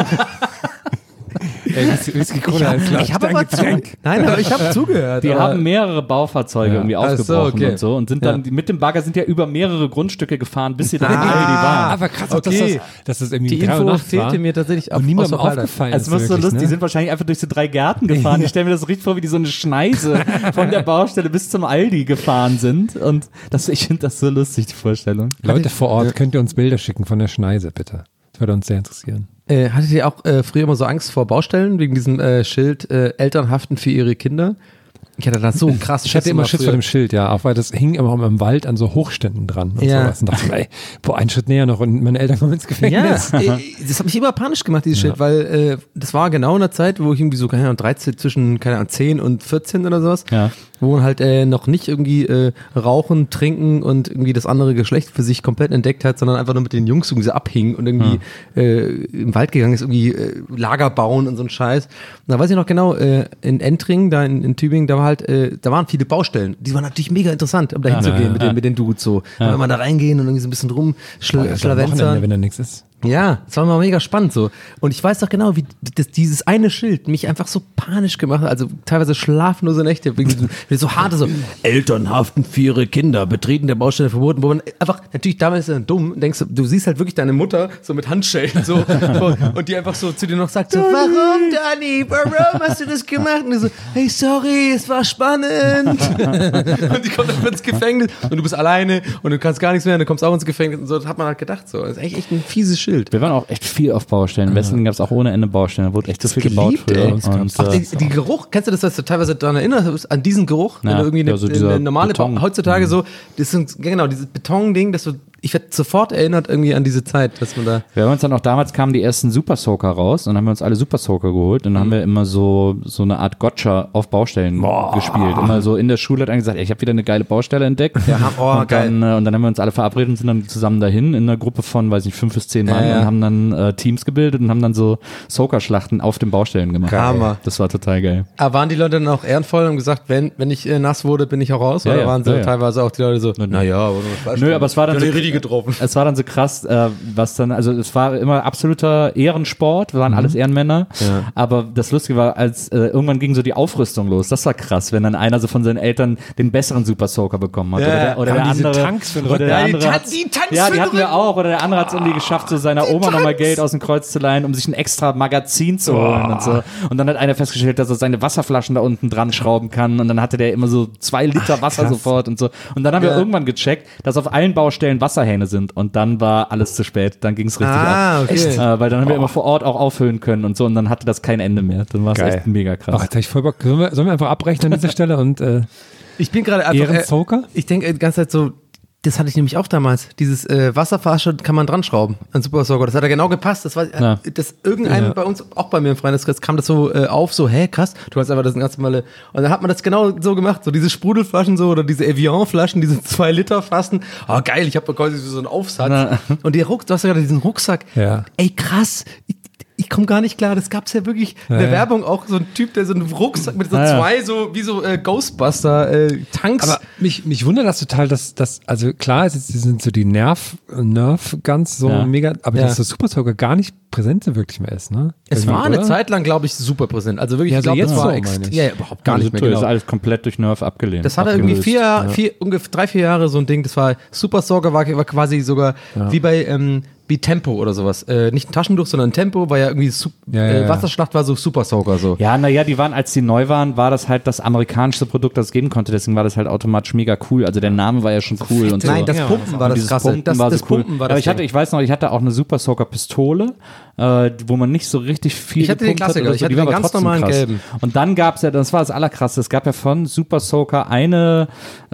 Ey, Whisky Cola ist ich habe aber zu, Nein, aber ich habe zugehört. Die aber haben mehrere Baufahrzeuge ja. irgendwie aufgebrochen so, okay. und so und sind dann ja. mit dem Bagger sind ja über mehrere Grundstücke gefahren, bis sie dann ah, in Aldi waren. Aber krass, okay. dass, das, dass das irgendwie die drei Uhr Info nachts fehlte war mir tatsächlich und niemandem aufgefallen ist. Also, was so lustig, ne? Die sind wahrscheinlich einfach durch so drei Gärten gefahren. Ich stelle mir das so richtig vor, wie die so eine Schneise von der Baustelle bis zum Aldi gefahren sind und das, ich finde das so lustig, die Vorstellung. Leute vor Ort, könnt ihr uns Bilder schicken von der Schneise, bitte? Das würde uns sehr interessieren. Äh, hattet ihr auch äh, früher immer so Angst vor Baustellen, wegen diesem äh, Schild, äh, Eltern haften für ihre Kinder? Ich hatte da so krass Ich hatte immer Schiss vor dem Schild, ja, auch weil das hing immer im Wald an so Hochständen dran und Ja. sowas. Und dachte ich, ey, boah, einen Schritt näher noch und meine Eltern kommen ins Ja, Gefängnis. äh, das hat mich immer panisch gemacht, dieses Schild, weil äh, das war genau in der Zeit, wo ich irgendwie so, keine Ahnung, dreizehn, zwischen, keine Ahnung, zehn und vierzehn oder sowas, Ja. wo man halt äh, noch nicht irgendwie äh, rauchen, trinken und irgendwie das andere Geschlecht für sich komplett entdeckt hat, sondern einfach nur mit den Jungs irgendwie so abhing und irgendwie äh, im Wald gegangen ist, irgendwie äh, Lager bauen und so ein Scheiß. Und da weiß ich noch genau, äh, in Entring, da in, in Tübingen, da war halt, äh, da waren viele Baustellen. Die waren natürlich mega interessant, um da hinzugehen ja, mit, ja. den, mit den Dudes so. Ja. Wenn man da reingehen und irgendwie so ein bisschen rum schla Boah, ja, so am schlawenzern. Wochenende, wenn da nichts ist. Ja, das war mal mega spannend so. Und ich weiß doch genau, wie das, dieses eine Schild mich einfach so panisch gemacht hat. Also teilweise schlaflose Nächte, wegen diesem- wie so harte so, Eltern haften für ihre Kinder, Betreten der Baustelle verboten, wo man einfach, natürlich damals ist dann dumm, denkst du, du siehst halt wirklich deine Mutter so mit Handschellen so und die einfach so zu dir noch sagt so, warum Dani, warum hast du das gemacht? Und du so, hey sorry, es war spannend. Und die kommt dann ins Gefängnis und du bist alleine und du kannst gar nichts mehr und du kommst auch ins Gefängnis und so, das hat man halt gedacht so. Das ist echt, echt ein fieses Schild. Wir waren auch echt viel auf Baustellen. In Wesseling gab es auch ohne Ende Baustellen. Da wurde echt so viel gebaut geliebt, früher. ey. Und, Ach, äh, die, die Geruch, kennst du das, dass du teilweise daran erinnerst, an diesen Geruch? Wenn Ja, du irgendwie eine, ja, so dieser eine normale, Beton. Ba- heutzutage so, das sind, genau, dieses Betonding, dass du, ich werde sofort erinnert irgendwie an diese Zeit, dass man da, wir haben uns dann auch, damals kamen die ersten Super Soaker raus und dann haben wir uns alle Super Soaker geholt und dann haben wir immer so, so eine Art Gotcha auf Baustellen gespielt. Immer so in der Schule hat einer gesagt, ey, ich habe wieder eine geile Baustelle entdeckt. Ja, oh, und, dann, äh, und dann haben wir uns alle verabredet und sind dann zusammen dahin in einer Gruppe von, weiß nicht, fünf bis zehn Mann Ja, ja. und haben dann äh, Teams gebildet und haben dann so Soaker-Schlachten auf den Baustellen gemacht. Hammer. Das war total geil. aber waren die Leute dann auch ehrenvoll und gesagt, wenn, wenn ich äh, nass wurde, bin ich auch raus? Ja, Oder ja, waren sie ja, ja. teilweise auch die Leute so, naja, aber Nö, aber es war dann so, richtig getroffen. es war dann so krass, äh, was dann, also es war immer absoluter Ehrensport, wir waren alles Ehrenmänner, Ja. aber das Lustige war, als äh, irgendwann ging so die Aufrüstung los, das war krass, wenn dann einer so von seinen Eltern den besseren Super Soaker bekommen hat Ja, oder der, oder haben der diese andere, Tanks für den oder Rücken. der Ja, die andere Tan- hat's- die Tanks ja, für die den hatten wir Rücken. auch, oder der andere hat es irgendwie geschafft, so seiner Oma nochmal Geld aus dem Kreuz zu leihen, um sich ein extra Magazin zu holen und so, und dann hat einer festgestellt, dass er seine Wasserflaschen da unten dran schrauben kann und dann hatte der immer so zwei Liter Wasser krass. sofort und so, und dann haben wir Ja. irgendwann gecheckt, dass auf allen Baustellen Wasserhähne sind und dann war alles zu spät, dann ging es richtig Ah, ab. okay. Echt? Äh, weil dann haben wir immer vor Ort auch auffüllen können und so und dann hatte das kein Ende mehr. Dann war es Geil. echt mega Ach, krass. jetzt hab ich voll Bock. Sollen wir, sollen wir einfach abbrechen an dieser Stelle und äh, Ich bin gerade einfach, äh, Ehrensoaker? ich denke die ganze Zeit so, das hatte ich nämlich auch damals. Dieses äh, Wasserflasche kann man dran schrauben an Super Soaker. Das hat ja genau gepasst. Das war, Ja. das irgendeinem Ja. bei uns, auch bei mir im Freundeskreis, kam das so äh, auf, so, hä, krass, du hast einfach das ganz normale. Und dann hat man das genau so gemacht, so diese Sprudelflaschen so oder diese Evian-Flaschen, diese zwei Liter Fassen. Oh geil, ich habe quasi so einen Aufsatz. Na. Und der Ruck, du hast ja gerade diesen Rucksack. Ja. Ey, krass. Ich, ich komme gar nicht klar, das gab's ja wirklich in der Ja. Werbung auch, so ein Typ, der so einen Rucksack mit so Ja, ja. zwei, so wie so äh, Ghostbuster-Tanks. Aber mich, mich wundert das total, dass das, also klar, es ist- sind so die Nerv, Nerf Guns so Ja. mega, aber Ja. dass das Super Soaker gar nicht präsent so wirklich mehr ist, ne? Es Irgendwie, war eine oder? Zeit lang, glaube ich, super präsent. Also wirklich, Ja, ich so glaube, jetzt das war so, ext- meine ich. ja, ja, überhaupt gar Also, nicht mehr. Das ist Genau. alles komplett durch Nerf abgelehnt. Das hatte irgendwie abgelöst. vier, Jahre- vier, ungefähr drei, vier Jahre so ein Ding. Das war Super Soaker, war, war quasi sogar wie bei ähm, wie Tempo oder sowas. Äh, nicht ein Taschentuch, sondern ein Tempo, war ja irgendwie Sup Ja, ja, äh, ja. Wasserschlacht war so Super Soaker so. Ja, naja, die waren, als die neu waren, war das halt das amerikanischste Produkt, das es geben konnte. Deswegen war das halt automatisch mega cool. Also der Name war ja schon cool und so. Nein, das Ja, Pumpen war Und das dieses krasse. Pumpen Das, war das so cool. Pumpen war Aber das ich hatte, Ding. ich weiß noch, ich hatte auch eine Super Soaker Pistole, äh, wo man nicht so richtig viel Ich hatte den gepumpt hat Klassiker, oder ich so. hatte Die war den aber ganz trotzdem normalen krass. gelben. Und dann gab's ja, das war das Allerkrasseste, es gab ja von Super Soaker eine, äh,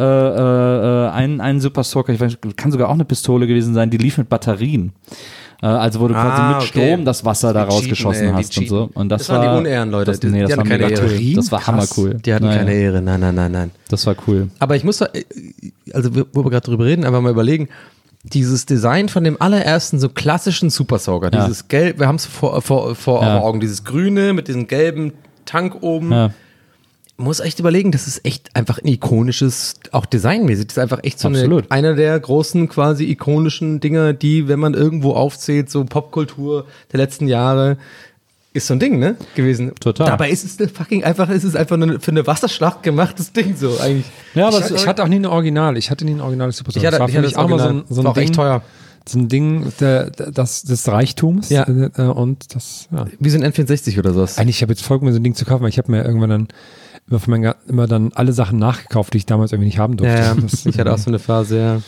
äh, einen, einen Super Soaker, ich weiß, kann sogar auch eine Pistole gewesen sein, die lief mit Batterien. Äh, Also wo du quasi Ah, mit okay. Strom das Wasser da Die cheaten, rausgeschossen ey, die hast und so. cheaten. Und das, Das waren die war Unehrenleute. Das, Die- nee, das die war hatten mega keine cool. Ehre. Das war Krass. hammercool. Die hatten Naja, keine Ehre. Nein, nein, nein, nein. Das war cool. Aber ich muss da, äh, also wo wir gerade drüber reden, einfach mal überlegen, dieses Design von dem allerersten so klassischen Super Soaker, Ja. dieses Gelb, wir haben es vor, vor, vor Ja. Augen, dieses Grüne mit diesem gelben Tank oben. Ja. Muss echt überlegen, das ist echt einfach ein ikonisches, auch designmäßig, das ist einfach echt so eine, Absolut. einer der großen quasi ikonischen Dinger, die, wenn man irgendwo aufzählt, so Popkultur der letzten Jahre, ist so ein Ding, ne, gewesen. Total. Dabei ist es eine fucking einfach, ist es einfach eine, für eine Wasserschlacht gemachtes Ding so eigentlich. Ja, aber Ich, es, ich hatte auch nie ein Original. Ich hatte nie ein originales Super Ich Soaker. hatte, Das war ich für hatte mich das auch mal so ein, Original. so ein war auch Ding, echt teuer. so ein Ding der, der, das, des Reichtums. Ja. Äh, und das, ja. Wie so ein N vierundsechzig oder sowas. Eigentlich, ich habe jetzt vollkommen so ein Ding zu kaufen, weil ich habe mir irgendwann dann immer, von meinen, immer dann alle Sachen nachgekauft, die ich damals irgendwie nicht haben durfte. Ja, ja. Das, Ich hatte auch so eine Phase, ja.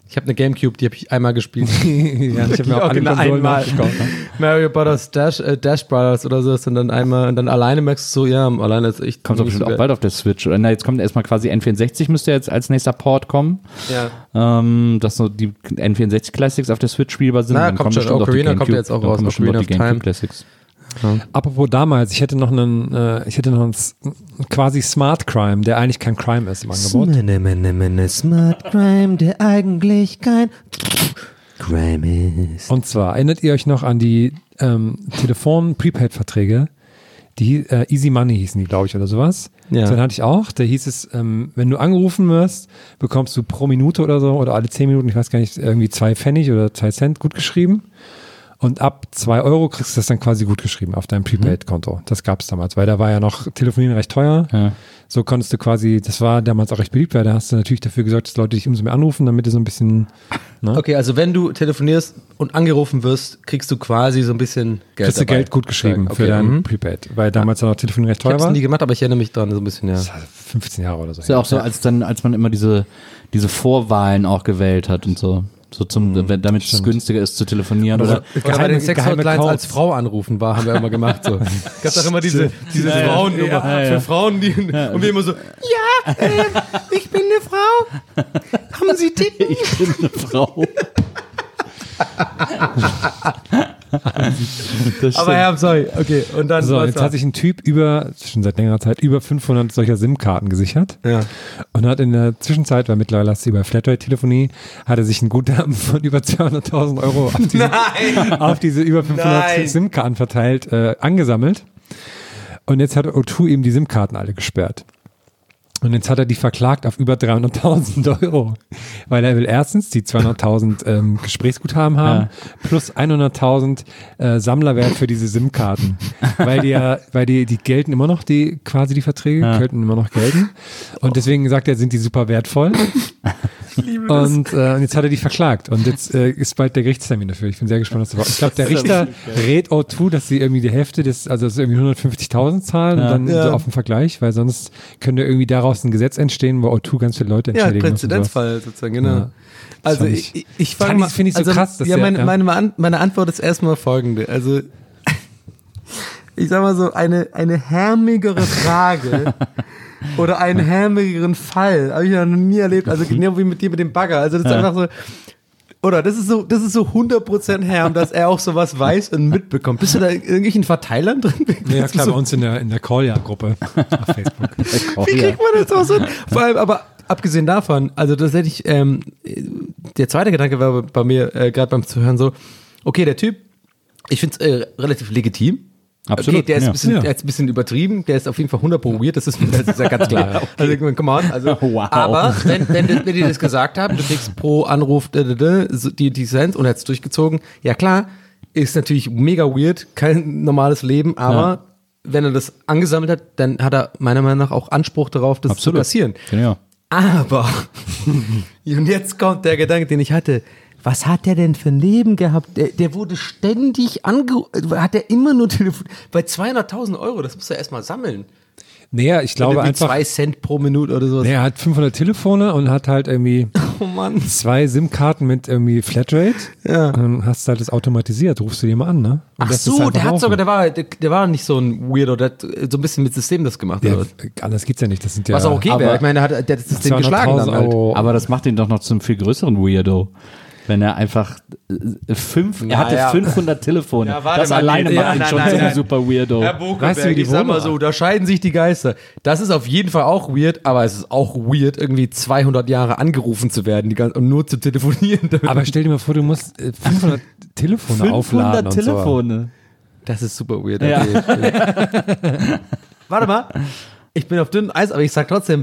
Ich habe eine Gamecube, die habe ich einmal gespielt. ja, ich habe mir auch alle genau Konsolen einmal. nachgekauft. Mario Brothers Dash, äh, Dash Brothers oder so, und dann einmal und dann alleine merkst du so, ja, alleine ist echt. Kommt doch nicht bestimmt so auch bald auf der Switch. Oder na, jetzt kommt erstmal quasi N vierundsechzig, müsste jetzt als nächster Port kommen. Ja. Ähm, dass so die N vierundsechzig Classics auf der Switch spielbar sind. Na, dann kommt kommen schon. bestimmt auch die Ocarina kommt GameCube- ja jetzt auch dann raus, kommen bestimmt Ocarina auch die of Time. GameCube Classics. Apropos damals, ich hätte noch einen, äh, ich hätte noch einen S- quasi Smart Crime, der eigentlich kein Crime ist im Angebot. Meine, meine, meine Smart Crime, der eigentlich kein Crime ist. Und zwar, erinnert ihr euch noch an die ähm, Telefon-Prepaid-Verträge? Die äh, Easy Money hießen die, glaube ich, oder sowas. Ja. So, dann hatte ich auch, da hieß es, ähm, wenn du angerufen wirst, bekommst du pro Minute oder so, oder alle zehn Minuten, ich weiß gar nicht, irgendwie zwei Pfennig oder zwei Cent gut geschrieben. Und ab zwei Euro kriegst du das dann quasi gut geschrieben auf deinem Prepaid-Konto. Das gab es damals, weil da war ja noch Telefonieren recht teuer. Ja. So konntest du quasi, das war damals auch recht beliebt, weil da hast du natürlich dafür gesorgt, dass Leute dich umso mehr anrufen, damit du so ein bisschen, ne? Okay, also wenn du telefonierst und angerufen wirst, kriegst du quasi so ein bisschen Geld. Kriegst du dabei. Geld gut geschrieben Okay, für dein mhm. Prepaid, weil damals ja noch Telefonieren recht Ich teuer hab's war. nie gemacht, aber ich erinnere mich dran so ein bisschen, ja. Das war fünfzehn Jahre oder so. Ist ja auch so, als dann, als man immer diese, diese Vorwahlen auch gewählt hat und so. So zum, damit es günstiger ist zu telefonieren. Oder, Oder bei den geheime Sex-Hotlines Codes. als Frau anrufen war, haben wir immer gemacht. So. Gab doch immer diese, diese Ja, ja. Frauennummer Ja, ja. für Frauen, die, und wir immer so, ja, äh, ich bin eine Frau. Haben Sie Titten? ich bin eine Frau. Das Aber ja, sorry, okay. Und dann So, was jetzt war? hat sich ein Typ über, schon seit längerer Zeit, über fünfhundert solcher SIM-Karten gesichert. Ja. Und hat in der Zwischenzeit, weil mittlerweile hast du über Flatrate-Telefonie, hat er sich ein Guthaben von über zweihunderttausend Euro auf diese, Nein! auf diese über fünfhundert Nein. SIM-Karten verteilt, äh, angesammelt. Und jetzt hat O zwei eben die SIM-Karten alle gesperrt. Und jetzt hat er die verklagt auf über dreihunderttausend Euro, weil er will erstens die zweihunderttausend ähm, Gesprächsguthaben haben, Ja. plus hunderttausend äh, Sammlerwert für diese SIM-Karten, weil die ja, weil die, die gelten immer noch, die quasi die Verträge Ja. könnten immer noch gelten. Und deswegen sagt er, sind die super wertvoll. Und, äh, und jetzt hat er die verklagt und jetzt äh, ist bald der Gerichtstermin dafür. Ich bin sehr gespannt, was das war. Ich glaube, der Richter rät O zwei, dass sie irgendwie die Hälfte des, also dass sie irgendwie hundertfünfzigtausend zahlen Ja. und dann Ja. so auf den Vergleich, weil sonst könnte irgendwie daraus ein Gesetz entstehen, wo O zwei ganz viele Leute Ja, entschädigen muss und sowas. Präzedenzfall sozusagen, genau. Ja. Also fand ich, ich- ich, ich fand fange ich- mal, finde ich so also, krass, dass ja, der- meine, ja. meine, meine, meine Antwort ist erstmal folgende. Also ich sag mal so, eine, eine härmigere Frage oder einen härmigeren Fall habe ich ja noch nie erlebt. Also genau wie mit dir mit dem Bagger. Also das ist Ja. einfach so, oder das ist so, das ist so hundert Prozent Herm, dass er auch sowas weiß und mitbekommt. Bist du da in irgendwelchen Verteilern drin? Ja, Bist du klar, so, bei uns in der, in der Call-Ja-Gruppe auf Facebook. wie kriegt man das auch so? Vor allem, aber abgesehen davon, also das hätte ich, ähm, der zweite Gedanke war bei mir äh, gerade beim Zuhören so, okay, der Typ, ich finde es äh, relativ legitim. Absolut, Okay, der ist, ja. ein bisschen, Ja. der ist ein bisschen übertrieben, der ist auf jeden Fall hundert Pro weird, das ist, das ist ja ganz klar. Ja, okay. Also, ich meine, come on, also, Wow. aber wenn, wenn, die- wenn die das gesagt haben, du kriegst pro Anruf da, da, da, so die, die Cent und er hat es durchgezogen, ja klar, ist natürlich mega weird, kein normales Leben, aber Ja. wenn er das angesammelt hat, dann hat er meiner Meinung nach auch Anspruch darauf, das Absolut. zu kassieren. Genau. Aber, und jetzt kommt der Gedanke, den ich hatte. Was hat der denn für ein Leben gehabt? Der, der wurde ständig ange... Hat er immer nur telefoniert? Bei zweihunderttausend Euro, das muss er erstmal sammeln. Naja, ich glaube Irgendwie einfach, zwei Cent pro Minute oder sowas. nee, er hat fünfhundert Telefone und hat halt irgendwie Oh Mann. zwei SIM-Karten mit irgendwie Flatrate. Ja. Und dann hast du halt das automatisiert, rufst du die mal an, ne? Und Ach lässt es so, einfach der hat laufen. sogar, der war, der, der war nicht so ein Weirdo, der hat so ein bisschen mit System das gemacht. Ja, oder was? anders geht's ja nicht. Das sind ja Was auch okay aber- wäre. Ich meine, der hat, der hat das System geschlagen dann halt. Euro. Aber das macht ihn doch noch zum viel größeren Weirdo. Wenn er einfach äh, fünf, er hatte ja. fünfhundert Telefone. Ja, warte das mal, alleine nee, macht ja, ihn nein, schon nein, zum nein. super Weirdo. Herr Bokelberg, Weißt du, wie die ich sag mal Wohnung so, da scheiden sich die Geister. Das ist auf jeden Fall auch weird, aber es ist auch weird, irgendwie zweihundert Jahre angerufen zu werden die ganze, und nur zu telefonieren. damit- Aber stell dir mal vor, du musst äh, fünfhundert Telefone aufladen und so. Telefone. Das ist super weird. Ja. Okay. Warte mal. Ich bin auf dünnem Eis, aber ich sag trotzdem,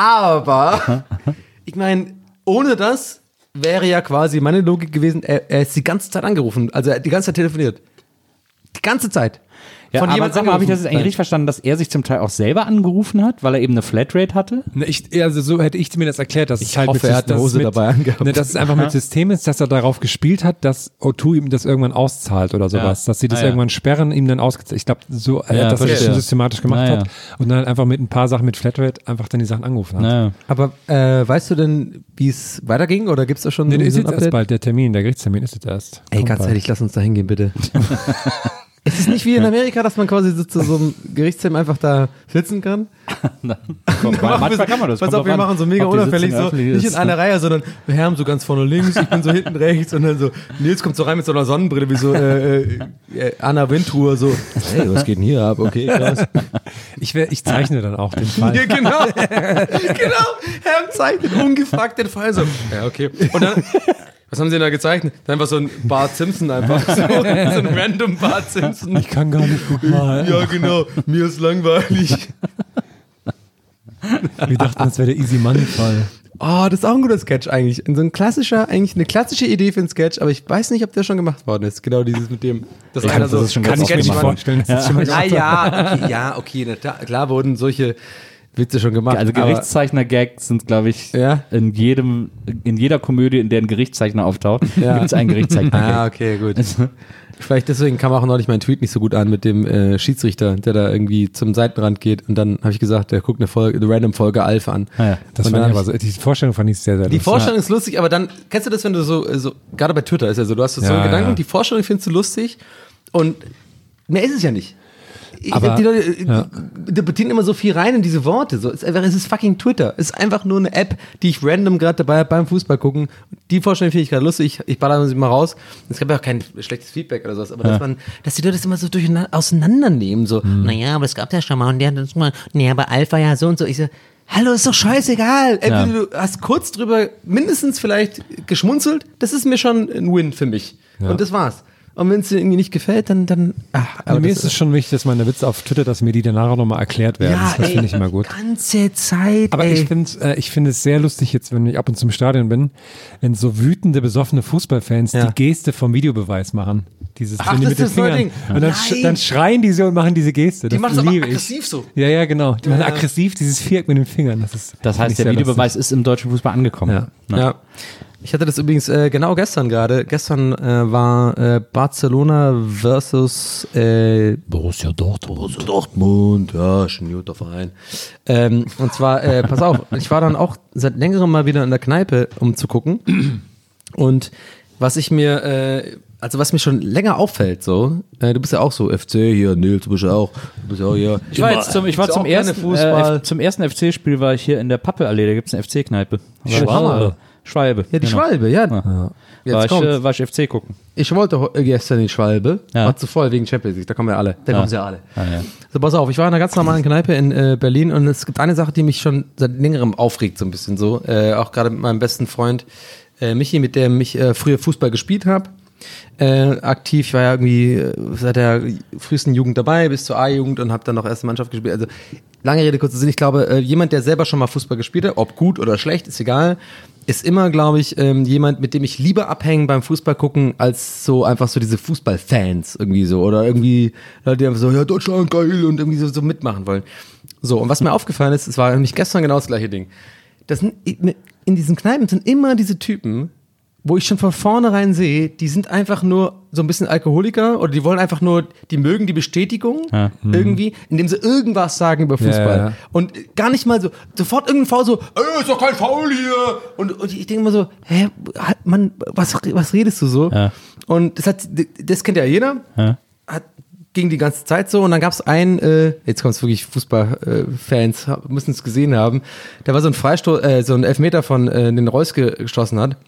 aber ich meine, ohne das wäre ja quasi meine Logik gewesen, er, er ist die ganze Zeit angerufen, also er hat die ganze Zeit telefoniert. Die ganze Zeit. Ja, von aber jemand sag mal, habe ich das jetzt angerufen. eigentlich richtig verstanden, dass er sich zum Teil auch selber angerufen hat, weil er eben eine Flatrate hatte? Ne, ich, also so hätte ich mir das erklärt, dass Ich es halt hoffe, mit, er hat eine dass es Hose mit, dabei angehabt. Ne, dass es einfach mit System ist, dass er darauf gespielt hat, dass O zwei ihm das irgendwann auszahlt oder sowas, Ja. dass sie das Ah, ja. irgendwann sperren, ihm dann ausgezahlt. Ich glaube, so, Ja, ja, dass er das verstehe. schon systematisch gemacht Naja. hat und dann halt einfach mit ein paar Sachen mit Flatrate einfach dann die Sachen angerufen hat. Naja. Aber äh, weißt du denn, wie es weiterging oder gibt es da schon Nee, der ist so ein jetzt erst Update? bald, der Termin, der Gerichtstermin ist jetzt erst. Ey, Kommt ganz bald. ehrlich, lass uns da hingehen, bitte. Ist es nicht wie in Amerika, dass man quasi so zu so einem Gerichtstermin einfach da sitzen kann? Manchmal kann man das. Pass kommt auf, wir drauf an, machen so mega ob die unauffällig, Sitzung so öffentlich nicht in ist. einer Reihe, sondern wir haben so ganz vorne links, ich bin so hinten rechts und dann so, Nils kommt so rein mit so einer Sonnenbrille, wie so äh, äh, äh, Anna Wintour, so, hey, was geht denn hier ab? Okay, krass. Ich, wär, ich zeichne dann auch den Fall. Ja, genau, genau, Herr zeichnet ungefragt den Fall so. Ja, okay. Und dann, was haben sie denn da gezeichnet? Dann einfach so ein Bart Simpson einfach, so, so ein random Bart Simpson. Ich kann gar nicht gut malen. Ja, genau, mir ist langweilig. Wir dachten, das wäre der Easy Money Fall. Oh, das ist auch ein guter Sketch eigentlich. So ein klassischer, eigentlich eine klassische Idee für einen Sketch, aber ich weiß nicht, ob der schon gemacht worden ist. Genau dieses mit dem, dass Ich einer glaub, so das ist schon Kann ganz ich mir nicht gemacht. vorstellen. Das ist schon mal Na ja, okay, ja, okay, na, klar, klar wurden solche Witze schon gemacht. Also aber- Gerichtszeichner-Gags sind, glaube ich, Ja. in jedem, in jeder Komödie, in der ein Gerichtszeichner auftaucht, Ja. gibt es einen Gerichtszeichner-Gag. Ah, okay, gut. Vielleicht deswegen kam auch neulich mein Tweet nicht so gut an mit dem äh, Schiedsrichter, der da irgendwie zum Seitenrand geht und dann habe ich gesagt, der guckt eine Folge, eine random Folge Alf an. Ah, ja. Das Und fand dann ich hab aber so, die Vorstellung fand ich sehr, sehr Die lustig. Vorstellung ist lustig, aber dann, kennst du das, wenn du so, so gerade bei Twitter ist ja so, du hast so Ja, einen Gedanken, ja. die Vorstellung findest du lustig und mehr ist es ja nicht. Ich Aber- glaub, die Leute äh, ja. interpretieren immer so viel rein in diese Worte. So, es, ist einfach, es ist fucking Twitter. Es ist einfach nur eine App, die ich random gerade dabei habe beim Fußball gucken. Die Vorstellung finde ich gerade lustig. Ich, ich baller sie mal raus. Es gab ja auch kein schlechtes Feedback oder sowas, aber dass man, dass die Leute das immer so durcheinander auseinandernehmen. So, naja, aber es gab ja schon mal und der hat uns mal, naja, aber Alpha ja so und so. Ich so, hallo, ist doch scheißegal. Entweder Ja. du hast kurz drüber mindestens vielleicht geschmunzelt, das ist mir schon ein Win für mich. Ja. Und das war's. Und wenn es dir irgendwie nicht gefällt, dann, dann ach, Aber mir das- ist es schon wichtig, dass meine Witze auf Twitter, dass mir die danach auch nochmal erklärt werden. ja, das ey, finde ich immer gut. ganze Zeit, Aber ey. ich finde äh, ich finde es sehr lustig jetzt, wenn ich ab und zu im Stadion bin, wenn so wütende, besoffene Fußballfans Ja. die Geste vom Videobeweis machen. Dieses, Ach, wenn die das mit den ist das neue Fingern. Ding. Und dann, Nein. sch dann schreien die so und machen diese Geste. Die Das machen das aber liebe ich. aggressiv so. Ja, ja, genau. Die machen Ja. aggressiv dieses Viereck mit den Fingern. Das, ist, Das finde heißt, ich der sehr Videobeweis ist im deutschen Fußball angekommen. Ja. Na. Ja. Ich hatte das übrigens äh, genau gestern gerade. Gestern äh, war äh, Barcelona versus äh, Borussia Dortmund. Borussia Dortmund, ja, schon ein guter Verein. Ähm, und zwar, äh, pass auf, ich war dann auch seit längerem mal wieder in der Kneipe, um zu gucken. Und was ich mir, äh, also was mir schon länger auffällt, so, äh, du bist ja auch so F C hier, Nils, du bist ja auch, du bist ja auch hier. Ich war jetzt zum, ich war Ist zum auch keine ersten, Fußball. äh, zum ersten F C-Spiel war ich hier in der Pappelallee, da gibt es eine F C-Kneipe. Schwalbe. Schwalbe. Ja, die genau. Schwalbe, ja. Ja. Jetzt War ich, kommt's. äh, war ich F C gucken. Ich wollte ho- gestern in Schwalbe, Ja. war zu voll wegen Champions League, da kommen ja alle, da kommen sie ja alle. Ah, ja. So, pass auf, ich war in einer ganz normalen Kneipe in äh, Berlin und es gibt eine Sache, die mich schon seit längerem aufregt, so ein bisschen so, äh, auch gerade mit meinem besten Freund äh, Michi, mit dem ich äh, früher Fußball gespielt habe. Äh, aktiv, ich war ja irgendwie äh, seit der frühesten Jugend dabei, bis zur A-Jugend und habe dann noch erste Mannschaft gespielt. Also lange Rede, kurzer Sinn, ich glaube, äh, jemand, der selber schon mal Fußball gespielt hat, ob gut oder schlecht, ist egal, ist immer, glaube ich, ähm, jemand, mit dem ich lieber abhängen beim Fußball gucken, als so einfach so diese Fußballfans irgendwie so oder irgendwie Leute, die einfach so, ja, Deutschland geil und irgendwie so, so mitmachen wollen. So, und was mir aufgefallen ist, es war nämlich gestern genau das gleiche Ding. Das sind, in diesen Kneipen sind immer diese Typen, wo ich schon von vornherein sehe, die sind einfach nur so ein bisschen Alkoholiker oder die wollen einfach nur, die mögen die Bestätigung Ja. irgendwie, indem sie irgendwas sagen über Fußball. Ja, ja. Und gar nicht mal so, sofort irgendein Foul so, ey, ist doch kein Foul hier. Und, und ich denke immer so, hä, Mann, was, was redest du so? Ja. Und das hat, das kennt ja jeder. Ja. Hat, ging die ganze Zeit so und dann gab es einen, äh, jetzt kommt es wirklich Fußballfans, äh, müssen es gesehen haben, der war so ein Freistoß, äh, so ein Elfmeter von äh, den Reus ge geschossen hat.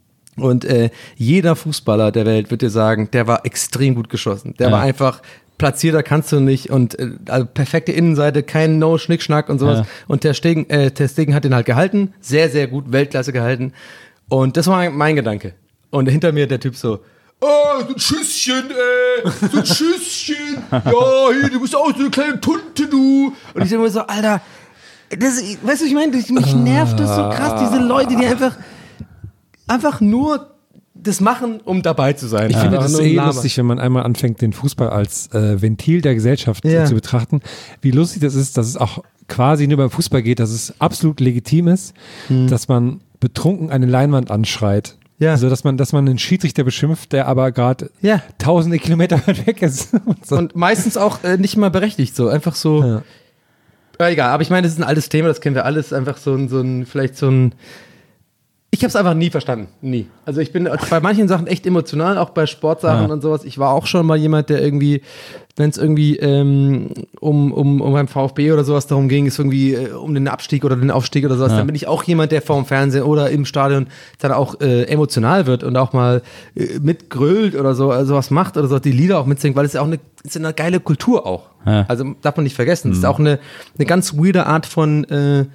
Und äh, jeder Fußballer der Welt wird dir sagen, der war extrem gut geschossen. Der Ja. war einfach platzierter kannst du nicht und äh, also perfekte Innenseite, kein No-Schnickschnack und sowas. Ja. Und Ter Stegen, äh, Ter Stegen hat den halt gehalten, sehr, sehr gut, Weltklasse gehalten. Und das war mein, mein Gedanke. Und hinter mir der Typ so, oh, so ein Schüsschen, ey, so ein Schüsschen. Ja, hey, du bist auch so eine kleine Tunte, du. Und ich denke mir so, Alter, das, weißt du, was ich meine? Mich nervt das so krass, diese Leute, die einfach einfach nur das machen, um dabei zu sein. Ich finde Einfach das nur eh labern. lustig, wenn man einmal anfängt, den Fußball als äh, Ventil der Gesellschaft Ja. äh, zu betrachten. Wie lustig das ist, dass es auch quasi nur beim Fußball geht, dass es absolut legitim ist, Hm. dass man betrunken eine Leinwand anschreit. Ja. Also, dass man, dass man einen Schiedsrichter beschimpft, der aber gerade Ja. tausende Kilometer weit weg ist. Und so. Und meistens auch äh, nicht mal berechtigt, so einfach so. Ja. Ja, egal, aber ich meine, das ist ein altes Thema, das kennen wir alles, einfach so ein, so ein vielleicht so ein. Ich habe es einfach nie verstanden, nie. Also ich bin bei manchen Sachen echt emotional, auch bei Sportsachen Ja. und sowas. Ich war auch schon mal jemand, der irgendwie, wenn es irgendwie ähm, um, um, um beim VfB oder sowas darum ging, es irgendwie äh, um den Abstieg oder den Aufstieg oder sowas, Ja. dann bin ich auch jemand, der vorm Fernsehen oder im Stadion dann auch äh, emotional wird und auch mal äh, mitgrölt oder so, also sowas macht oder so, die Lieder auch mitsingt, weil es ja auch eine, ist eine geile Kultur auch. Ja. Also darf man nicht vergessen. Es ist auch eine, eine ganz weirde Art von äh,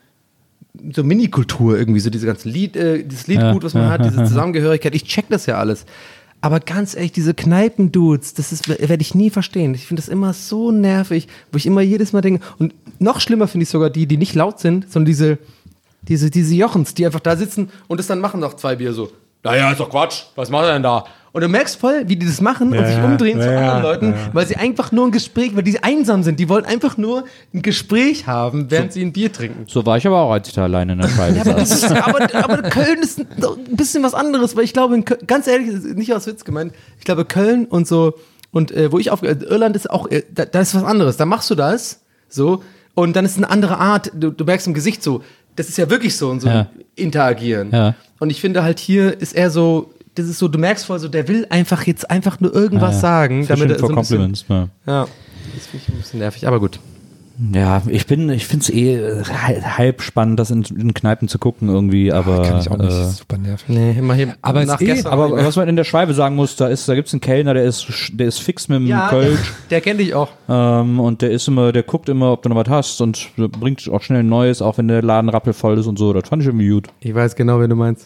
so Mini-Kultur irgendwie, so diese ganzen Lied, äh, dieses Liedgut, Ja. was man Ja. hat, diese Zusammengehörigkeit. Ich check das ja alles. Aber ganz ehrlich, diese Kneipendudes, das ist, werde ich nie verstehen. Ich finde das immer so nervig, wo ich immer jedes Mal denke, und noch schlimmer finde ich sogar die, die nicht laut sind, sondern diese, diese, diese Jochens, die einfach da sitzen und es dann machen noch zwei Bier so. Naja, ist doch Quatsch, was macht er denn da? Und du merkst voll, wie die das machen und Ja, sich ja, umdrehen zu ja, anderen Leuten, ja. weil sie einfach nur ein Gespräch, weil die einsam sind, die wollen einfach nur ein Gespräch haben, während sie ein Bier trinken. So war ich aber auch, als ich da alleine in der Scheibe Ja, aber, das saß. ist, aber, aber Köln ist ein, ein bisschen was anderes, weil ich glaube, in Köln, ganz ehrlich, das ist nicht aus Witz gemeint, ich glaube, Köln und so, und äh, wo ich auf, äh, Irland ist auch, äh, da, da ist was anderes, da machst du das, so, und dann ist eine andere Art, du, du merkst im Gesicht so, das ist ja wirklich so, und so Ja. interagieren. Ja. Und ich finde halt hier ist er so, das ist so, du merkst voll so, der will einfach jetzt einfach nur irgendwas Ja, ja. sagen, damit er for so ein bisschen, Compliments. Ja. ja, das finde ich ein bisschen nervig, aber gut. Ja, ich bin, ich finde es eh äh, halb spannend, das in, in Kneipen zu gucken irgendwie, aber Kann ich auch nicht. äh, Super nervig. Nee, immer hier Aber es nach eh- gestern aber auch nicht mehr. was man in der Schweibe sagen muss, da ist, da gibt's einen Kellner, der ist, der ist fix mit dem ja, Kölsch. der kennt dich auch. Ähm, und der ist immer, der guckt immer, ob du noch was hast und bringt auch schnell ein Neues, auch wenn der Laden rappelvoll ist und so. Das fand ich irgendwie gut. Ich weiß genau, wen du meinst.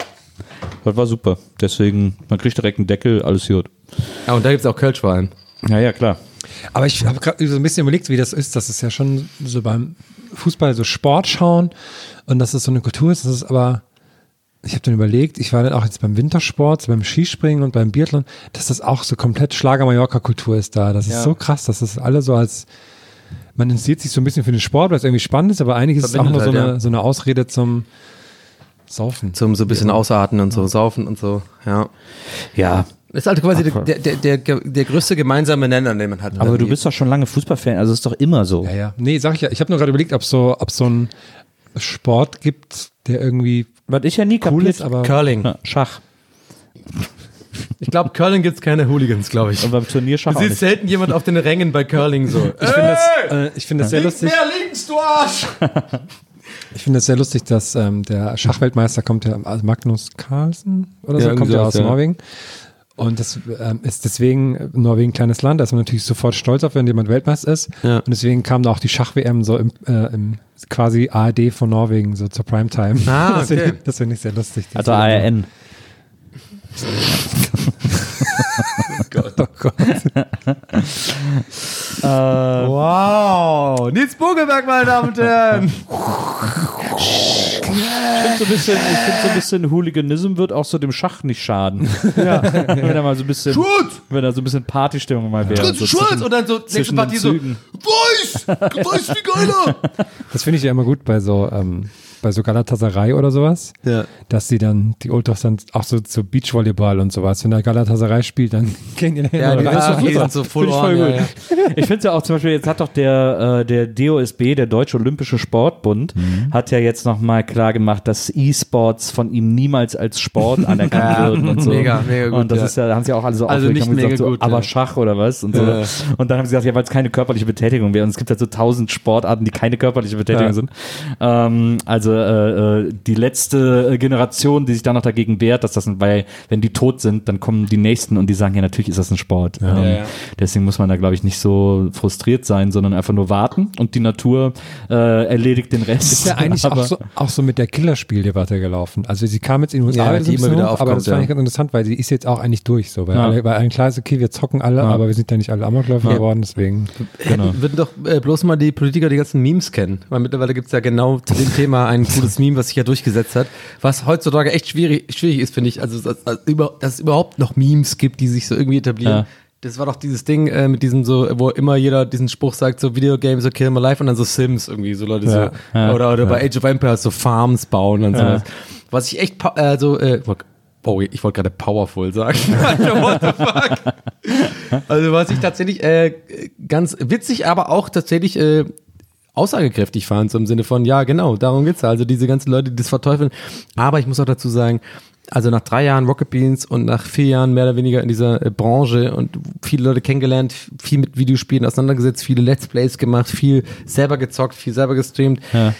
Das war super. Deswegen, man kriegt direkt einen Deckel, alles gut. Ja, und da gibt es auch Kölschwein. Ja, ja, klar. Aber ich habe gerade so ein bisschen überlegt, wie das ist. Das ist ja schon so beim Fußball so Sport schauen und dass es so eine Kultur ist. Das ist aber, ich habe dann überlegt, ich war dann auch jetzt beim Wintersport, beim Skispringen und beim Biathlon, dass das auch so komplett Schlager-Mallorca-Kultur ist da. Das ist Ja. so krass, dass das alle so als, man interessiert sich so ein bisschen für den Sport, weil es irgendwie spannend ist, aber eigentlich ist es auch Verbindet nur so, halt, eine, ja. so eine Ausrede zum Saufen. Zum so ein bisschen ausarten und so, saufen und so, ja. Ja, Das ist halt quasi Ach, der, der, der, der, der größte gemeinsame Nenner, den man hat. aber du bist doch schon lange Fußballfan, also ist doch immer so. Ja, ja. Nee, sag ich ja. Ich habe nur gerade überlegt, ob so, ob so ein Sport gibt, der irgendwie Was ich ja nie cool kapiert, ist, aber Curling. ja, Schach. Ich glaube, Curling gibt es keine Hooligans, glaube ich. Und beim Turnier Schach Du auch siehst nicht. selten jemand auf den Rängen bei Curling so. ich finde das, äh, ich finde das sehr lustig. links, du Arsch! Ich finde es sehr lustig, dass ähm, der Schachweltmeister kommt ja, also Magnus Carlsen oder Ja, so, irgendwie kommt ja sowas, aus ja. Norwegen. Und das ähm, ist deswegen Norwegen ein kleines Land, da ist man natürlich sofort stolz auf, wenn jemand Weltmeister ist. Ja. Und deswegen kam da auch die Schach-W M so im, äh, im quasi A R D von Norwegen, so zur Primetime. Ah, Das finde okay. ich, das finde ich sehr lustig. Also A R N. Oh Gott. Wow! Nils Bogelberg, meine Damen und Herren! Ich finde so ein bisschen, ich finde so ein bisschen Hooliganism wird auch so dem Schach nicht schaden. Ja. Wenn er mal so ein bisschen, Schuld! wenn da so ein bisschen Partystimmung mal wäre. So Schuld! zwischen- Und dann so nächste zwischen Partie den so, Zügen. Weiß! Weiß, wie geiler! Das finde ich ja immer gut bei so, ähm, bei so Galatasaray oder sowas, Ja. dass sie dann, die Ultras dann auch so zu Beachvolleyball und sowas, wenn der Galatasaray spielt, dann gehen die Ja, die, rein. ah, So, die sind so voll Finde ich voll on, ja, gut. ja. Ich finde es ja auch zum Beispiel, jetzt hat doch der, äh, der D O S B, der Deutsche Olympische Sportbund, hat ja jetzt nochmal klar gemacht, dass E-Sports von ihm niemals als Sport anerkannt Ja, würden und so. mega, mega gut, Und das ja. ist ja, da haben sie auch alle so Also aufgeregt, nicht haben gesagt, mega so, gut, aber ja. Schach oder was und so. Ja. Und dann haben sie gesagt, ja, weil es keine körperliche Betätigung wäre. Und es gibt halt so tausend Sportarten, die keine körperliche Betätigung Ja. sind. Ähm, also äh, äh, die letzte Generation, die sich dann noch dagegen wehrt, dass das, ein, weil wenn die tot sind, dann kommen die Nächsten und die sagen, ja, natürlich ist das ein Sport. Ähm, Ja, ja. Deswegen muss man da, glaube ich, nicht so frustriert sein, sondern einfach nur warten und die Natur äh, erledigt den Rest. Ist ja eigentlich Aber- auch so, auch so mit der Killerspieldebatte gelaufen. Also sie kam jetzt in den U S A Ja, wieder so die ein immer bisschen wieder hoch, aber aufkommt, das fand ja. ich ganz interessant, weil sie ist jetzt auch eigentlich durch. So, weil, Ja. alle, weil allen klar ist, okay, wir zocken alle, Ja. aber wir sind ja nicht alle Amokläufer Ja. geworden, deswegen. Genau. Würden doch äh, bloß mal die Politiker die ganzen Memes kennen. Weil mittlerweile gibt es ja genau zu dem Thema einen ein cooles Meme, was sich ja durchgesetzt hat, was heutzutage echt schwierig, schwierig ist, finde ich. Also, dass, dass, dass es überhaupt noch Memes gibt, die sich so irgendwie etablieren. Ja. Das war doch dieses Ding äh, mit diesem so, wo immer jeder diesen Spruch sagt, so Video Games are killing my life und dann so Sims irgendwie, so Leute Ja, so, ja, oder, oder ja. bei Age of Empires so Farms bauen und sowas. Was ich echt, pa- äh, so, äh, oh, ich wollte gerade powerful sagen. What the fuck? Also was ich tatsächlich äh, ganz witzig, aber auch tatsächlich äh, aussagekräftig fand, so im Sinne von, ja genau, darum geht's. Also diese ganzen Leute, die das verteufeln. Aber ich muss auch dazu sagen, also nach drei Jahren Rocket Beans und nach vier Jahren mehr oder weniger in dieser äh, Branche und viele Leute kennengelernt, viel mit Videospielen auseinandergesetzt, viele Let's Plays gemacht, viel selber gezockt, viel selber gestreamt, Ja.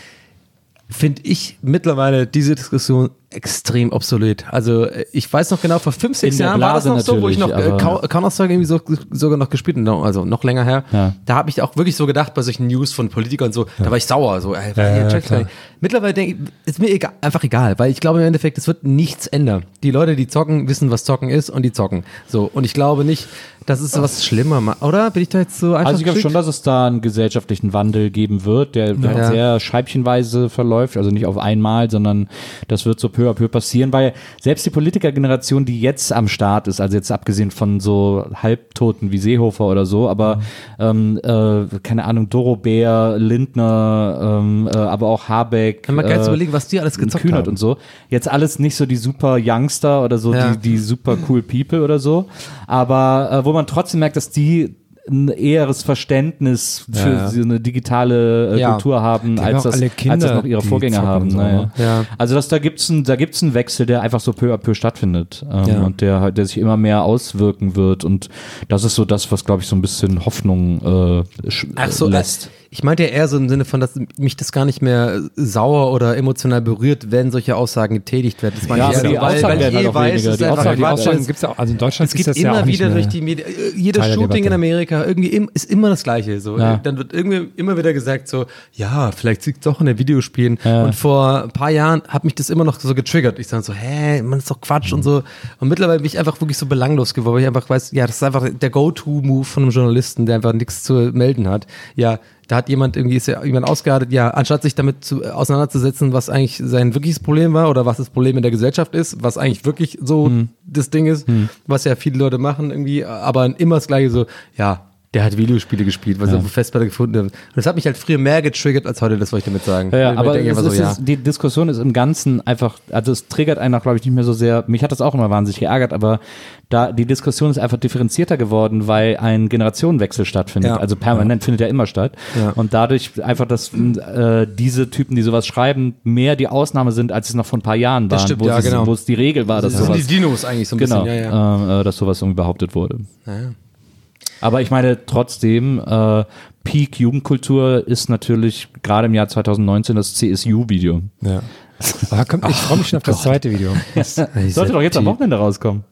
finde ich mittlerweile diese Diskussion extrem obsolet. Also äh, ich weiß noch genau, vor fünf, sechs In der Jahren war das Blase noch so, wo ich noch natürlich, äh, aber- Coun- Counter-Strike irgendwie so, sogar noch gespielt habe, also noch länger her. Ja. Da habe ich auch wirklich so gedacht, bei solchen News von Politikern und so, da war ich sauer. So, ey, Ja, ey, ja, check's klar. gar nicht. Mittlerweile denke ich, ist mir egal, einfach egal, weil ich glaube im Endeffekt, es wird nichts ändern. Die Leute, die zocken, wissen, was zocken ist und die zocken. So, und ich glaube nicht, dass es was schlimmer macht, oder? Bin ich da jetzt so einfach Also ich glaube gestrickt? schon, dass es da einen gesellschaftlichen Wandel geben wird, der Ja. sehr scheibchenweise verläuft, also nicht auf einmal, sondern das wird so peu à peu passieren, weil selbst die Politikergeneration, die jetzt am Start ist, also jetzt abgesehen von so Halbtoten wie Seehofer oder so, aber ähm, äh, keine Ahnung, Doro Bär, Lindner, ähm, äh, aber auch Habeck, Kann man gar nicht äh, überlegen, was die alles gezockt Kühnert haben. und so. Jetzt alles nicht so die super Youngster oder so, Ja. die, die super cool People oder so, aber äh, wo man trotzdem merkt, dass die ein eheres Verständnis für Ja, ja. so eine digitale äh, Ja. Kultur haben, Die haben als auch das, alle als Kinder, das noch ihre die Vorgänger zocken haben. und so, Naja. ne? Ja. Also dass da gibt's ein, da gibt's einen Wechsel, der einfach so peu à peu stattfindet ähm, Ja. und der, der sich immer mehr auswirken wird und das ist so das, was glaube ich so ein bisschen Hoffnung äh, sch- Ach so, lässt. äh, ich meinte ja eher so im Sinne von, dass mich das gar nicht mehr sauer oder emotional berührt, wenn solche Aussagen getätigt werden. Das meine Ja, ich aber eher die so, weil, Aussagen weil werden ich halt eh auch weiß, weniger. es Die ist einfach Aussagen- Die Quatsch. Aussagen gibt es auch, also in Deutschland Es gibt ist das ja immer auch nicht wieder mehr durch die Medien, äh, jedes Teil der Shooting in Debatte. Amerika, irgendwie im, ist immer das Gleiche. So. Ja. Dann wird irgendwie immer wieder gesagt so, ja, vielleicht liegt es doch in den Videospielen. Ja. Und vor ein paar Jahren hat mich das immer noch so getriggert. Ich sage so, hä, man, das ist doch Quatsch und so. Und mittlerweile bin ich einfach wirklich so belanglos geworden, weil ich einfach weiß, ja, das ist einfach der Go-To-Move von einem Journalisten, der einfach nichts zu melden hat. Ja, da hat jemand irgendwie, ist ja jemand ausgeartet, ja, anstatt sich damit zu, auseinanderzusetzen, was eigentlich sein wirkliches Problem war oder was das Problem in der Gesellschaft ist, was eigentlich wirklich so das Ding ist, was ja viele Leute machen irgendwie, aber immer das Gleiche so, ja, der hat Videospiele gespielt, was er auf der Festplatte gefunden hat. Und das hat mich halt früher mehr getriggert als heute, das wollte ich damit sagen. Ja, ja, Ich aber denke es einfach ist, so, ja. ist, die Diskussion ist im Ganzen einfach, also es triggert einen auch, glaube ich, nicht mehr so sehr, mich hat das auch immer wahnsinnig geärgert, aber da die Diskussion ist einfach differenzierter geworden, weil ein Generationenwechsel stattfindet, Ja. also permanent findet ja immer statt Ja. und dadurch einfach, dass äh, diese Typen, die sowas schreiben, mehr die Ausnahme sind, als es noch vor ein paar Jahren Das waren, stimmt, wo, ja, es, genau. wo es die Regel war, dass Das sind sowas, die Dinos eigentlich so ein genau, bisschen, ja, ja. Äh, äh, dass sowas irgendwie behauptet wurde. ja, ja. Aber ich meine trotzdem, äh, Peak Jugendkultur ist natürlich gerade im Jahr zwanzig neunzehn das C S U-Video. Ja. Aber komm, ich freue mich schon auf das zweite Video. Sollte doch jetzt am Wochenende rauskommen.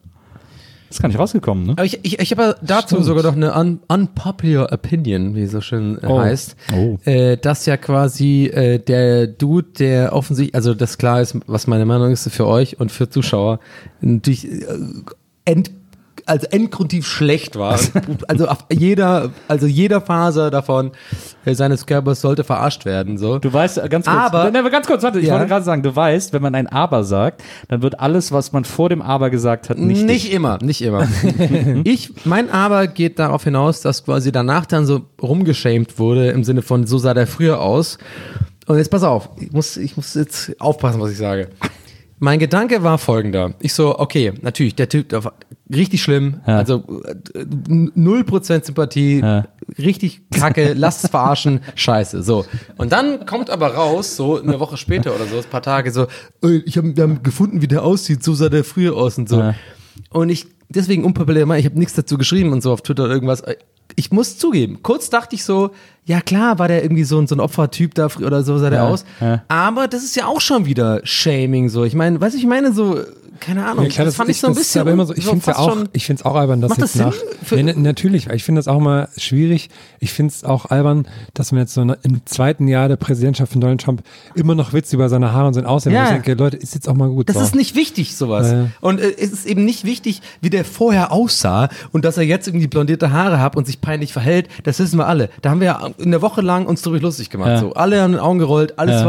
Ist gar nicht rausgekommen, ne? Aber ich, ich, ich habe ja dazu Stimmt. sogar noch eine un, unpopular opinion, wie es so schön äh, Oh. heißt. Oh. Äh, dass ja quasi äh, der Dude, der offensichtlich, also das klar ist, was meine Meinung ist für euch und für Zuschauer, natürlich äh, end, also endgrundtief schlecht war. Also auf jeder, also jeder Faser davon äh, seines Körpers sollte verarscht werden. So. Du weißt, äh, ganz kurz, Aber- ne, ganz kurz, warte, ich Ja. wollte gerade sagen, du weißt, wenn man ein Aber sagt, dann wird alles, was man vor dem Aber gesagt hat, nicht. Nicht immer, nicht immer. ich, mein Aber geht darauf hinaus, dass quasi danach dann so rumgeschämt wurde, im Sinne von, so sah der früher aus. Und jetzt pass auf, ich muss, ich muss jetzt aufpassen, was ich sage. Mein Gedanke war folgender. Ich so, okay, natürlich, der Typ, der war richtig schlimm, Ja. also äh, null Prozent Sympathie, Ja. richtig kacke, lasst es verarschen, scheiße, so. Und dann kommt aber raus, so eine Woche später oder so, ein paar Tage so, "Ey, ich hab, wir haben gefunden, wie der aussieht, so sah der früher aus und so. Ja. Und ich, deswegen unpopulär, ich habe nichts dazu geschrieben und so auf Twitter oder irgendwas. Ich muss zugeben, kurz dachte ich so, ja klar, war der irgendwie so ein, so ein Opfertyp da früher oder so sah der Ja, aus. ja. Aber das ist ja auch schon wieder Shaming so. Ich meine, weißt du, ich meine so, keine Ahnung, Ja, klar, das, fand ich so ein das ist bisschen. aber immer so, ich finde es ja fast auch, schon- ich finde es auch albern, dass Macht das jetzt nach, Sinn für- nee, ne, natürlich, weil ich finde das auch mal schwierig. Ich finde es auch albern, dass man jetzt so im zweiten Jahr der Präsidentschaft von Donald Trump immer noch Witze über seine Haare und sein Aussehen, Ja. wo ich denke, Leute, ist jetzt auch mal gut. Das so. ist nicht wichtig, sowas. Ja. Und äh, es ist eben nicht wichtig, wie der vorher aussah und dass er jetzt irgendwie blondierte Haare hat und sich peinlich verhält. Das wissen wir alle. Da haben wir ja in der Woche lang uns darüber lustig gemacht. Ja. So, alle haben den Augen gerollt, alles Ja. war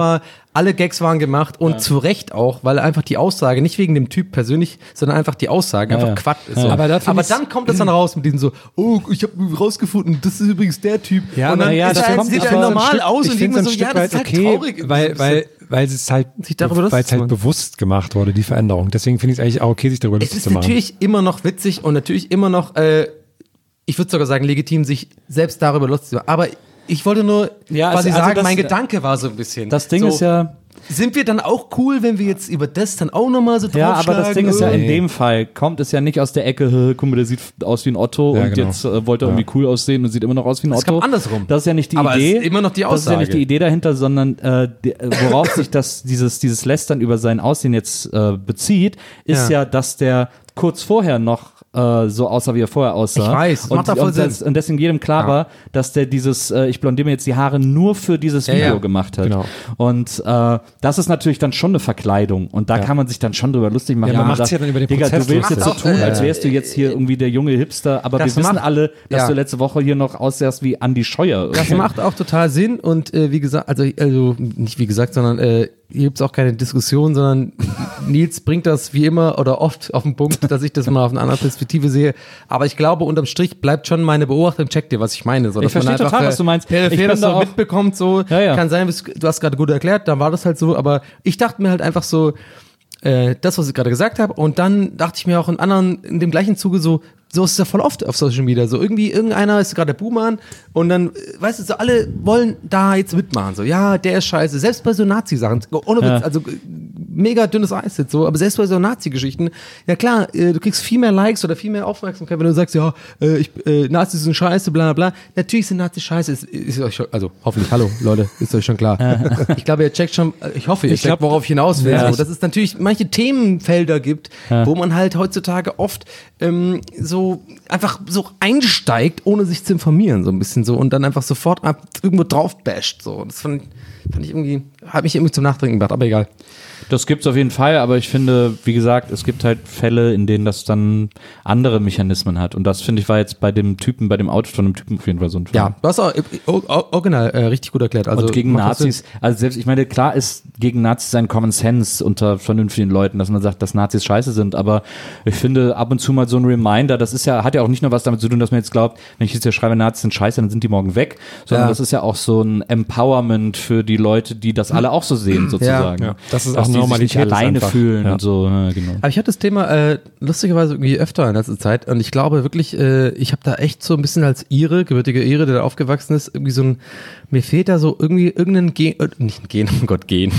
Alle Gags waren gemacht und ja. zu Recht auch, weil einfach die Aussage, nicht wegen dem Typ persönlich, sondern einfach die Aussage, ja, einfach ja. Quatsch ist. Ja. So. Aber, aber dann kommt es dann raus mit diesem so, oh, ich habe rausgefunden, das ist übrigens der Typ. Ja, und dann ja, ist das halt, kommt, sieht er normal Stück, aus ich und denkt mir so, ja, das ist halt okay, traurig. Weil, weil, weil es halt, weil es halt bewusst gemacht wurde, die Veränderung. Deswegen finde ich es eigentlich auch okay, sich darüber lustig zu machen. Es ist natürlich immer noch witzig und natürlich immer noch, äh, ich würde sogar sagen, legitim, sich selbst darüber lustig zu machen. Aber ich wollte nur ja, quasi also sagen, das, mein Gedanke war so ein bisschen. Das Ding so, ist ja... Sind wir dann auch cool, wenn wir jetzt über das dann auch nochmal so draufschlagen? Ja, aber das Ding ist ja, in dem Fall kommt es ja nicht aus der Ecke, guck mal, der sieht aus wie ein Otto ja, und genau. jetzt äh, wollte er irgendwie cool aussehen und sieht immer noch aus wie ein das Otto. Das kommt andersrum. Das ist ja nicht die aber Idee. Aber immer noch die Aussage. Das ist ja nicht die Idee dahinter, sondern äh, die, worauf sich das, dieses, dieses Lästern über sein Aussehen jetzt äh, bezieht, ist ja. ja, dass der kurz vorher noch äh, so aussah, wie er vorher aussah. Ich weiß, das und, macht da voll und, Sinn. das, und deswegen jedem klar ja. war, dass der dieses, äh, ich blondiere mir jetzt die Haare nur für dieses Video ja, ja. gemacht hat. Genau. Und äh, das ist natürlich dann schon eine Verkleidung und da ja. kann man sich dann schon drüber lustig machen. Ja, man ja, macht es ja dann über den Digga, Prozess du willst jetzt so lustig. tun, Ja, als ja. wärst du jetzt hier irgendwie der junge Hipster, aber Das wir wissen macht- alle, dass ja. du letzte Woche hier noch aussahst wie Andi Scheuer. Das macht auch total Sinn und äh, wie gesagt, also, also nicht wie gesagt, sondern äh, hier gibt es auch keine Diskussion, sondern Nils bringt das wie immer oder oft auf den Punkt, dass ich das mal auf eine andere Perspektive sehe. Aber ich glaube, unterm Strich bleibt schon meine Beobachtung, check dir, was ich meine. So, Ich verstehe total, was du meinst. Peripher Ich bin das da so auch- mitbekommt, so Ja, ja. kann sein, du hast gerade gut erklärt, dann war das halt so, aber ich dachte mir halt einfach so, äh, das, was ich gerade gesagt habe, und dann dachte ich mir auch in anderen, in dem gleichen Zuge so, so ist es ja voll oft auf Social Media. So irgendwie irgendeiner ist gerade der Boomer und dann, äh, weißt du, so alle wollen da jetzt mitmachen. So, ja, der ist scheiße. Selbst bei so Nazi-Sachen, ohne Witz, Ja. also äh, mega dünnes Eis jetzt so, aber selbst bei so Nazi-Geschichten, ja klar, äh, du kriegst viel mehr Likes oder viel mehr Aufmerksamkeit, wenn du sagst, ja, äh, ich, äh, Nazis sind scheiße, bla bla bla. Natürlich sind Nazis scheiße, ist, ist euch schon, also hoffentlich, hallo Leute, ist euch schon klar. Ich glaube, ihr checkt schon, äh, ich hoffe, ihr Ich checkt, glaub- worauf ich hinaus will. Ja. So, dass es natürlich manche Themenfelder gibt, Ja. wo man halt heutzutage oft ähm, so einfach so einsteigt, ohne sich zu informieren, so ein bisschen so und dann einfach sofort ab, irgendwo drauf basht. So. Das fand, fand ich irgendwie, hat mich irgendwie zum Nachdenken gebracht, aber egal. Das gibt's auf jeden Fall, aber ich finde, wie gesagt, es gibt halt Fälle, in denen das dann andere Mechanismen hat. Und das, finde ich, war jetzt bei dem Typen, bei dem Auto von dem Typen auf jeden Fall so ein Fall. Ja, du hast auch äh, o- o- original äh, richtig gut erklärt. Also und gegen macht das Nazis, also selbst, ich meine, klar ist gegen Nazis ein Common Sense unter vernünftigen Leuten, dass man sagt, dass Nazis scheiße sind, aber ich finde ab und zu mal so ein Reminder, das ist ja, hat ja auch nicht nur was damit zu tun, dass man jetzt glaubt, wenn ich jetzt hier schreibe, Nazis sind scheiße, dann sind die morgen weg, sondern Ja. das ist ja auch so ein Empowerment für die Leute, die das alle auch so sehen, sozusagen. Ja, das ist dass auch die sich Normalität nicht ist alleine einfach. fühlen Ja. und so, ja, genau. Aber ich hatte das Thema äh, lustigerweise irgendwie öfter in letzter Zeit und ich glaube wirklich, äh, ich habe da echt so ein bisschen als Ire, gebürtige Ire, der da aufgewachsen ist, irgendwie so ein, mir fehlt da so irgendwie irgendein Gen, äh, nicht ein Gen, oh Gott, Gen.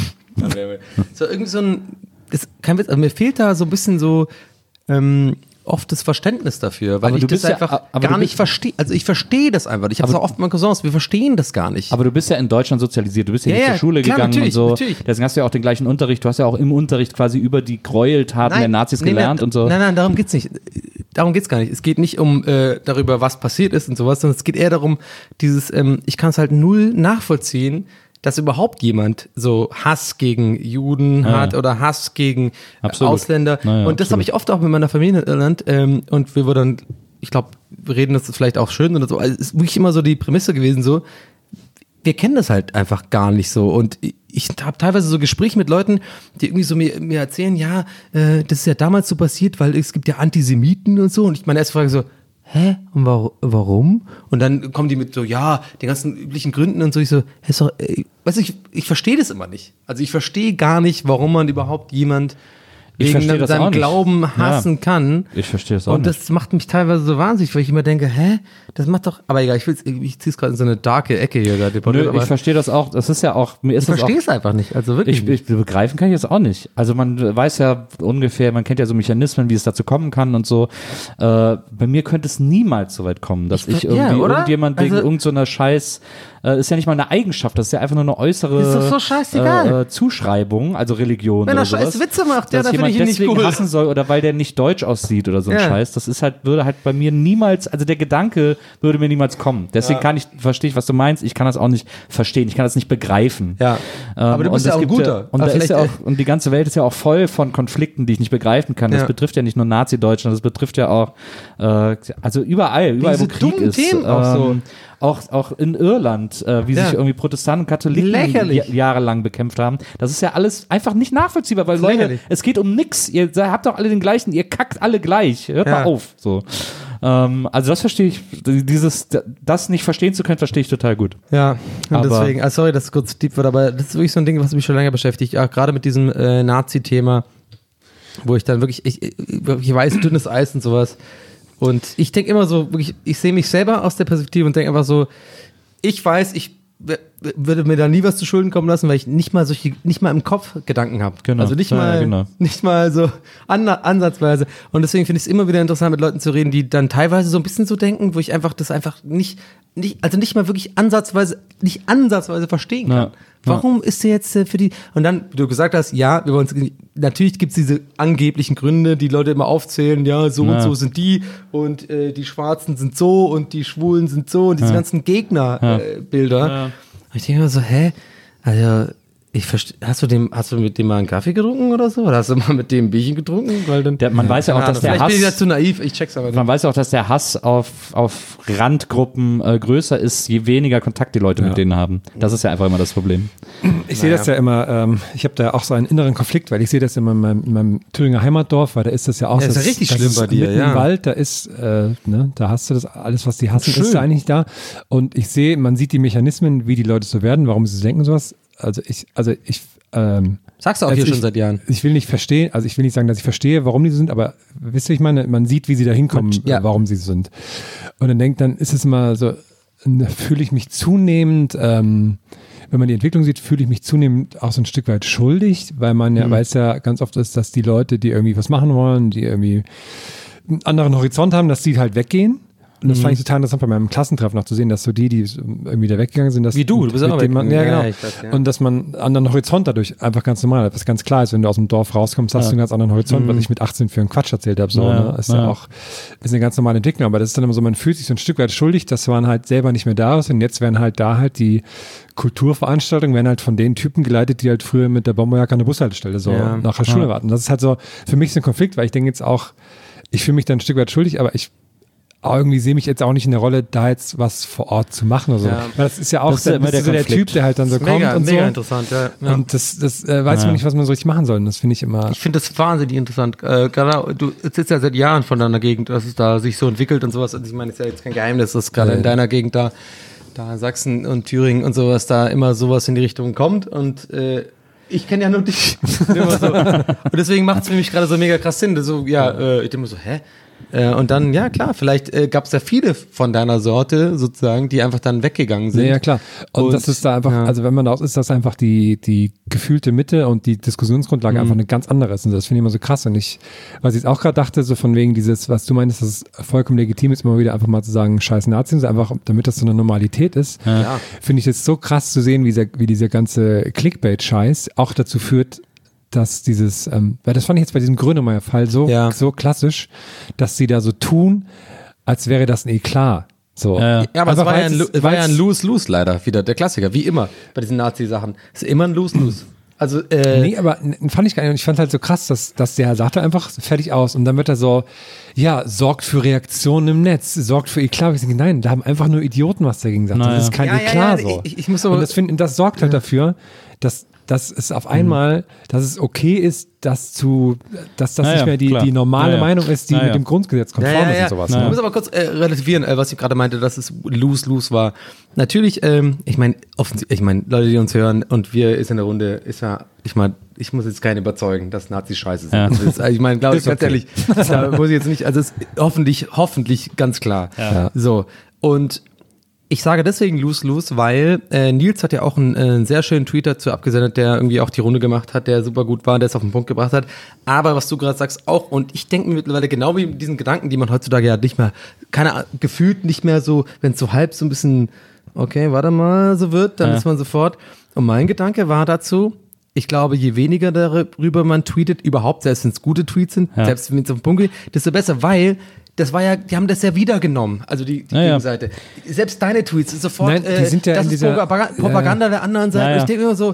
So irgendwie so ein, ist kein Witz, aber mir fehlt da so ein bisschen so ähm, oft das Verständnis dafür, weil Aber ich du das bist ja- einfach aber gar du nicht bist- verstehe. Also ich verstehe das einfach. Ich habe es auch oft mit Cousins, wir verstehen das gar nicht. Aber du bist ja in Deutschland sozialisiert, du bist ja, Ja, nicht ja, zur Schule klar, gegangen und natürlich, so. natürlich. Deswegen hast du ja auch den gleichen Unterricht, du hast ja auch im Unterricht quasi über die Gräueltaten der Nazis nee, gelernt nein, und so. Nein, nein, darum geht's nicht. Darum geht's gar nicht. Es geht nicht um äh, darüber, was passiert ist und sowas, sondern es geht eher darum, dieses, ähm, ich kann es halt null nachvollziehen, dass überhaupt jemand so Hass gegen Juden Ja. hat oder Hass gegen äh, Absolut. Ausländer. Naja, und das absolut. habe ich oft auch mit meiner Familie in Irland. Ähm, und wir wurden, ich glaube, wir reden das vielleicht auch schön oder so. Also es ist wirklich immer so die Prämisse gewesen, so, wir kennen das halt einfach gar nicht so. Und ich, ich habe teilweise so Gespräche mit Leuten, die irgendwie so mir, mir erzählen, ja, äh, das ist ja damals so passiert, weil es gibt ja Antisemiten und so. Und ich meine erste Frage so, hä? Und wa- warum? Und dann kommen die mit so, ja, den ganzen üblichen Gründen und so. Ich so, hä, ist doch, ey, weißt du, ich, ich verstehe das immer nicht. Also ich verstehe gar nicht, warum man überhaupt jemand Ich wegen verstehe das seinem auch nicht. Glauben hassen kann. Ich verstehe das auch Und nicht. das macht mich teilweise so wahnsinnig, weil ich immer denke, hä? Das macht doch, aber egal, ich, will's- ich ziehe es gerade in so eine darke Ecke hier. Da, die Nö, aber ich verstehe das auch, das ist ja auch, mir ist ich das auch, verstehe es einfach nicht, also wirklich ich, ich begreifen kann ich das auch nicht. Also man weiß ja ungefähr, man kennt ja so Mechanismen, wie es dazu kommen kann und so. Äh, bei mir könnte es niemals so weit kommen, dass Ich- ich, ja, irgendwie oder? irgendjemand wegen Also- irgendeiner Scheiß, äh, ist ja nicht mal eine Eigenschaft, das ist ja einfach nur eine äußere Ist doch so scheißegal. äh, äh, Zuschreibung, also Religion Wenn oder er scheiß sowas. Witze macht, ja, dass dann finde jemand ich ihn nicht deswegen cool. hassen soll oder weil der nicht deutsch aussieht oder so ein Ja. Scheiß. Das ist halt, würde halt bei mir niemals, also der Gedanke würde mir niemals kommen. Deswegen kann ich, verstehe ich, was du meinst, ich kann das auch nicht verstehen, ich kann das nicht begreifen. Ja. Ähm, Aber du bist und ja es auch ein gibt guter. Ja, und, Aber da ist ja vielleicht, auch, und die ganze Welt ist ja auch voll von Konflikten, die ich nicht begreifen kann. Das Ja. betrifft ja nicht nur Nazi-Deutschland, das betrifft ja auch, äh, also überall, überall, Diese wo Krieg dummen ist. Themen auch so. auch, auch in Irland, äh, wie Ja. sich irgendwie Protestanten und Katholiken Lächerlich. j- jahrelang bekämpft haben. Das ist ja alles einfach nicht nachvollziehbar, weil Leute, Lächerlich. es geht um nix. Ihr habt doch alle den gleichen, ihr kackt alle gleich. Hört Ja. mal auf. So. Ähm, also das verstehe ich, dieses, das nicht verstehen zu können, verstehe ich total gut. Ja, und Aber- deswegen, ah, sorry, dass es kurz deep wird, aber das ist wirklich so ein Ding, was mich schon länger beschäftigt, ja, gerade mit diesem äh, Nazi-Thema, wo ich dann wirklich, ich, ich, ich weiß, dünnes Eis und sowas. Und ich denke immer so, wirklich, ich sehe mich selber aus der Perspektive und denke einfach so, ich weiß, ich w- würde mir da nie was zu Schulden kommen lassen, weil ich nicht mal solche, nicht mal im Kopf Gedanken habe. Genau. Also nicht Ja, mal, genau. nicht mal so an, ansatzweise. Und deswegen finde ich es immer wieder interessant, mit Leuten zu reden, die dann teilweise so ein bisschen so denken, wo ich einfach das einfach nicht, nicht also nicht mal wirklich ansatzweise, nicht ansatzweise verstehen kann. Ja. Warum ist der jetzt äh, für die, und dann, wie du gesagt hast, ja, wir wollen uns, natürlich gibt es diese angeblichen Gründe, die Leute immer aufzählen, ja, so Ja. und so sind die und äh, die Schwarzen sind so und die Schwulen sind so und diese Ja. ganzen Gegnerbilder. Ja. Äh, Bilder. Ja. Und ich denke immer so, hä? Also, ich verstehe, hast du dem, hast du mit dem mal einen Kaffee getrunken oder so? Oder hast du mal mit dem ein Bierchen getrunken? Weil dann, Der, man weiß ja auch, Keine dass Ahnung, der vielleicht bin ich ja Hass, zu naiv, ich check's aber nicht. man weiß ja auch, dass der Hass auf, auf Randgruppen äh, größer ist, je weniger Kontakt die Leute Ja. mit denen haben. Das ist ja einfach immer das Problem. Ich sehe das ja immer, ähm, ich habe da auch so einen inneren Konflikt, weil ich sehe das immer in meinem, in meinem Thüringer Heimatdorf, weil da ist das ja auch Ja, ist so. ja richtig das schlimm ist bei dir, mitten ja. im Wald, da ist, äh, ne, da hast du das, alles, was die hassen, Schön. ist da eigentlich da. Und ich sehe, man sieht die Mechanismen, wie die Leute so werden, warum sie so denken sowas. Also ich, also ich, ähm, Sagst du auch also hier ich, schon seit Jahren. Ich will nicht verstehen, also ich will nicht sagen, dass ich verstehe, warum die so sind, aber wisst ihr, ich meine, man sieht, wie sie da hinkommen, Ja. äh, warum sie so sind. Und dann denkt, dann ist es immer so, äh, fühle ich mich zunehmend, ähm, wenn man die Entwicklung sieht, fühle ich mich zunehmend auch so ein Stück weit schuldig, weil man ja Mhm. weiß ja ganz oft ist, dass die Leute, die irgendwie was machen wollen, die irgendwie einen anderen Horizont haben, dass die halt weggehen. Und das Mhm. fand ich total interessant bei meinem Klassentreffen noch zu sehen, dass so die, die so irgendwie da weggegangen sind, dass Wie du, du bist mit auch dem man, weggegangen. ja, genau. Ja, ich weiß, ja. Und dass man einen anderen Horizont dadurch einfach ganz normal hat, was ganz klar ist, wenn du aus dem Dorf rauskommst, hast Ja. du einen ganz anderen Horizont, was ich mit achtzehn für einen Quatsch erzählt habe, so, Ja, ne? Ist ja, ja. auch, ist eine ganz normale Entwicklung, aber das ist dann immer so, man fühlt sich so ein Stück weit schuldig, dass man halt selber nicht mehr da ist und jetzt werden halt da halt die Kulturveranstaltungen werden halt von den Typen geleitet, die halt früher mit der Bomberjacke an der Bushaltestelle so Ja. nach der Schule warten. Das ist halt so, für mich so ein Konflikt, weil ich denke jetzt auch, ich fühle mich dann ein Stück weit schuldig, aber ich aber irgendwie sehe mich jetzt auch nicht in der Rolle, da jetzt was vor Ort zu machen oder so. Ja. Weil das ist ja auch Das ist ja dann immer bist der du so der Konflikt. Typ, der halt dann so kommt Mega, und mega so. interessant, ja. ja. Und das, das äh, weiß Ja. man nicht, was man so richtig machen soll. Und das finde ich immer. Ich finde das wahnsinnig interessant. Äh, gerade du sitzt ja seit Jahren von deiner Gegend, dass es da sich so entwickelt und sowas. Und ich meine, es ist ja jetzt kein Geheimnis, dass gerade Ja. in deiner Gegend da, da in Sachsen und Thüringen und sowas, da immer sowas in die Richtung kommt. Und äh, ich kenne ja nur dich. Immer so. Und deswegen macht es für mich gerade so mega krass Sinn. So, ja, äh, ich denke mir so, hä? Äh, und dann, ja klar, vielleicht äh, gab es ja viele von deiner Sorte sozusagen, die einfach dann weggegangen sind. Ja, ja, klar. Und, Und, das ist da einfach, ja. also wenn man da aus ist, das einfach die, die gefühlte Mitte und die Diskussionsgrundlage Mhm. einfach eine ganz andere ist. Und das finde ich immer so krass. Und ich, was ich auch gerade dachte, so von wegen dieses, was du meinst, dass es vollkommen legitim ist, immer wieder einfach mal zu sagen, scheiß Nazis, einfach, damit das so eine Normalität ist, Ja. finde ich es so krass zu sehen, wie, dieser, wie dieser ganze Clickbait-Scheiß auch dazu führt, dass dieses, ähm, weil das fand ich jetzt bei diesem Grönemeyer-Fall so, Ja. so klassisch, dass sie da so tun, als wäre das ein Eklat. So. Ja, ja. Ja, aber es Einfach war ja, weil's- ein, Lo- es war ja ein weil's- Lose-Lose leider, wieder der Klassiker, wie immer bei diesen Nazi-Sachen. Es ist immer ein Lose-Lose. Also, äh, Nee, aber n- fand ich gar nicht. Und ich fand halt so krass, dass, dass der sagte einfach fertig aus und dann wird er so, ja, sorgt für Reaktionen im Netz, sorgt für Eklat. Ich denke, nein, da haben einfach nur Idioten was dagegen gesagt. Naja. Das ist kein Ja, ja, Eklat ja, so. ich- ich muss so- und das, find, das sorgt halt dafür, dass, dass es auf einmal, dass es okay ist, dass zu, dass das Naja, nicht mehr die, klar. die normale Naja. Meinung ist, die Naja. mit dem Grundgesetz konform ist und sowas. Ich Ne? muss aber kurz äh, relativieren, äh, was ich gerade meinte, dass es lose-lose war. Natürlich, ähm, ich meine, offensichtlich, ich meine, Leute, die uns hören und wir ist in der Runde, ist ja, ich meine, ich muss jetzt keinen überzeugen, dass Nazis scheiße sind. Ja. Das ist, also ich meine, glaube ich, Ist ganz okay. ehrlich, da muss ich jetzt nicht, also es ist hoffentlich, hoffentlich ganz klar. Ja. So, und ich sage deswegen lose-lose, weil äh, Nils hat ja auch einen, äh, einen sehr schönen Tweet dazu abgesendet, der irgendwie auch die Runde gemacht hat, der super gut war, der es auf den Punkt gebracht hat. Aber was du gerade sagst auch, und ich denke mir mittlerweile genau wie mit diesen Gedanken, die man heutzutage ja nicht mehr, keine Ahnung, gefühlt nicht mehr so, wenn es so halb so ein bisschen, okay, warte mal, so wird, dann Ja. ist man sofort. Und mein Gedanke war dazu, ich glaube, je weniger darüber man tweetet, überhaupt, selbst wenn es gute Tweets sind, Ja. selbst wenn es auf den Punkt geht, desto besser, weil das war ja, die haben das ja wieder genommen, also die, die Ja, ja. Gegenseite. Selbst deine Tweets ist sofort, Nein, die äh, sind ja das in ist dieser- Propaganda, Propaganda der anderen Seite. Ja, ja. Ich denke immer so,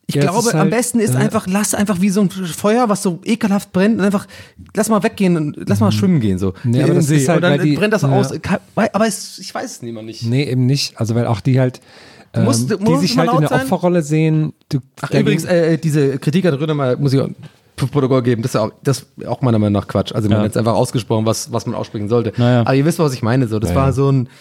Ich Ja, das glaube, ist halt, am besten ist äh, einfach, lass einfach wie so ein Feuer, was so ekelhaft brennt und einfach, lass mal weggehen und lass mal schwimmen gehen, so. Nee, aber In den das See. ist halt, und dann weil die- brennt das ja. aus. Aber es, ich weiß es nicht, nicht. Nee, eben nicht. Also weil auch die halt, ähm, musst- die muss sich immer halt in laut der sein? Opferrolle sehen. Du, Ach, dagegen- übrigens, äh, diese Kritik an Rönemeyer muss ich auch für Protokoll geben, das ist auch, das ist auch meiner Meinung nach Quatsch. Also man Ja. hat jetzt einfach ausgesprochen, was, was man aussprechen sollte. Naja. Aber ihr wisst, was ich meine. So, das Ja, war ja. so ein.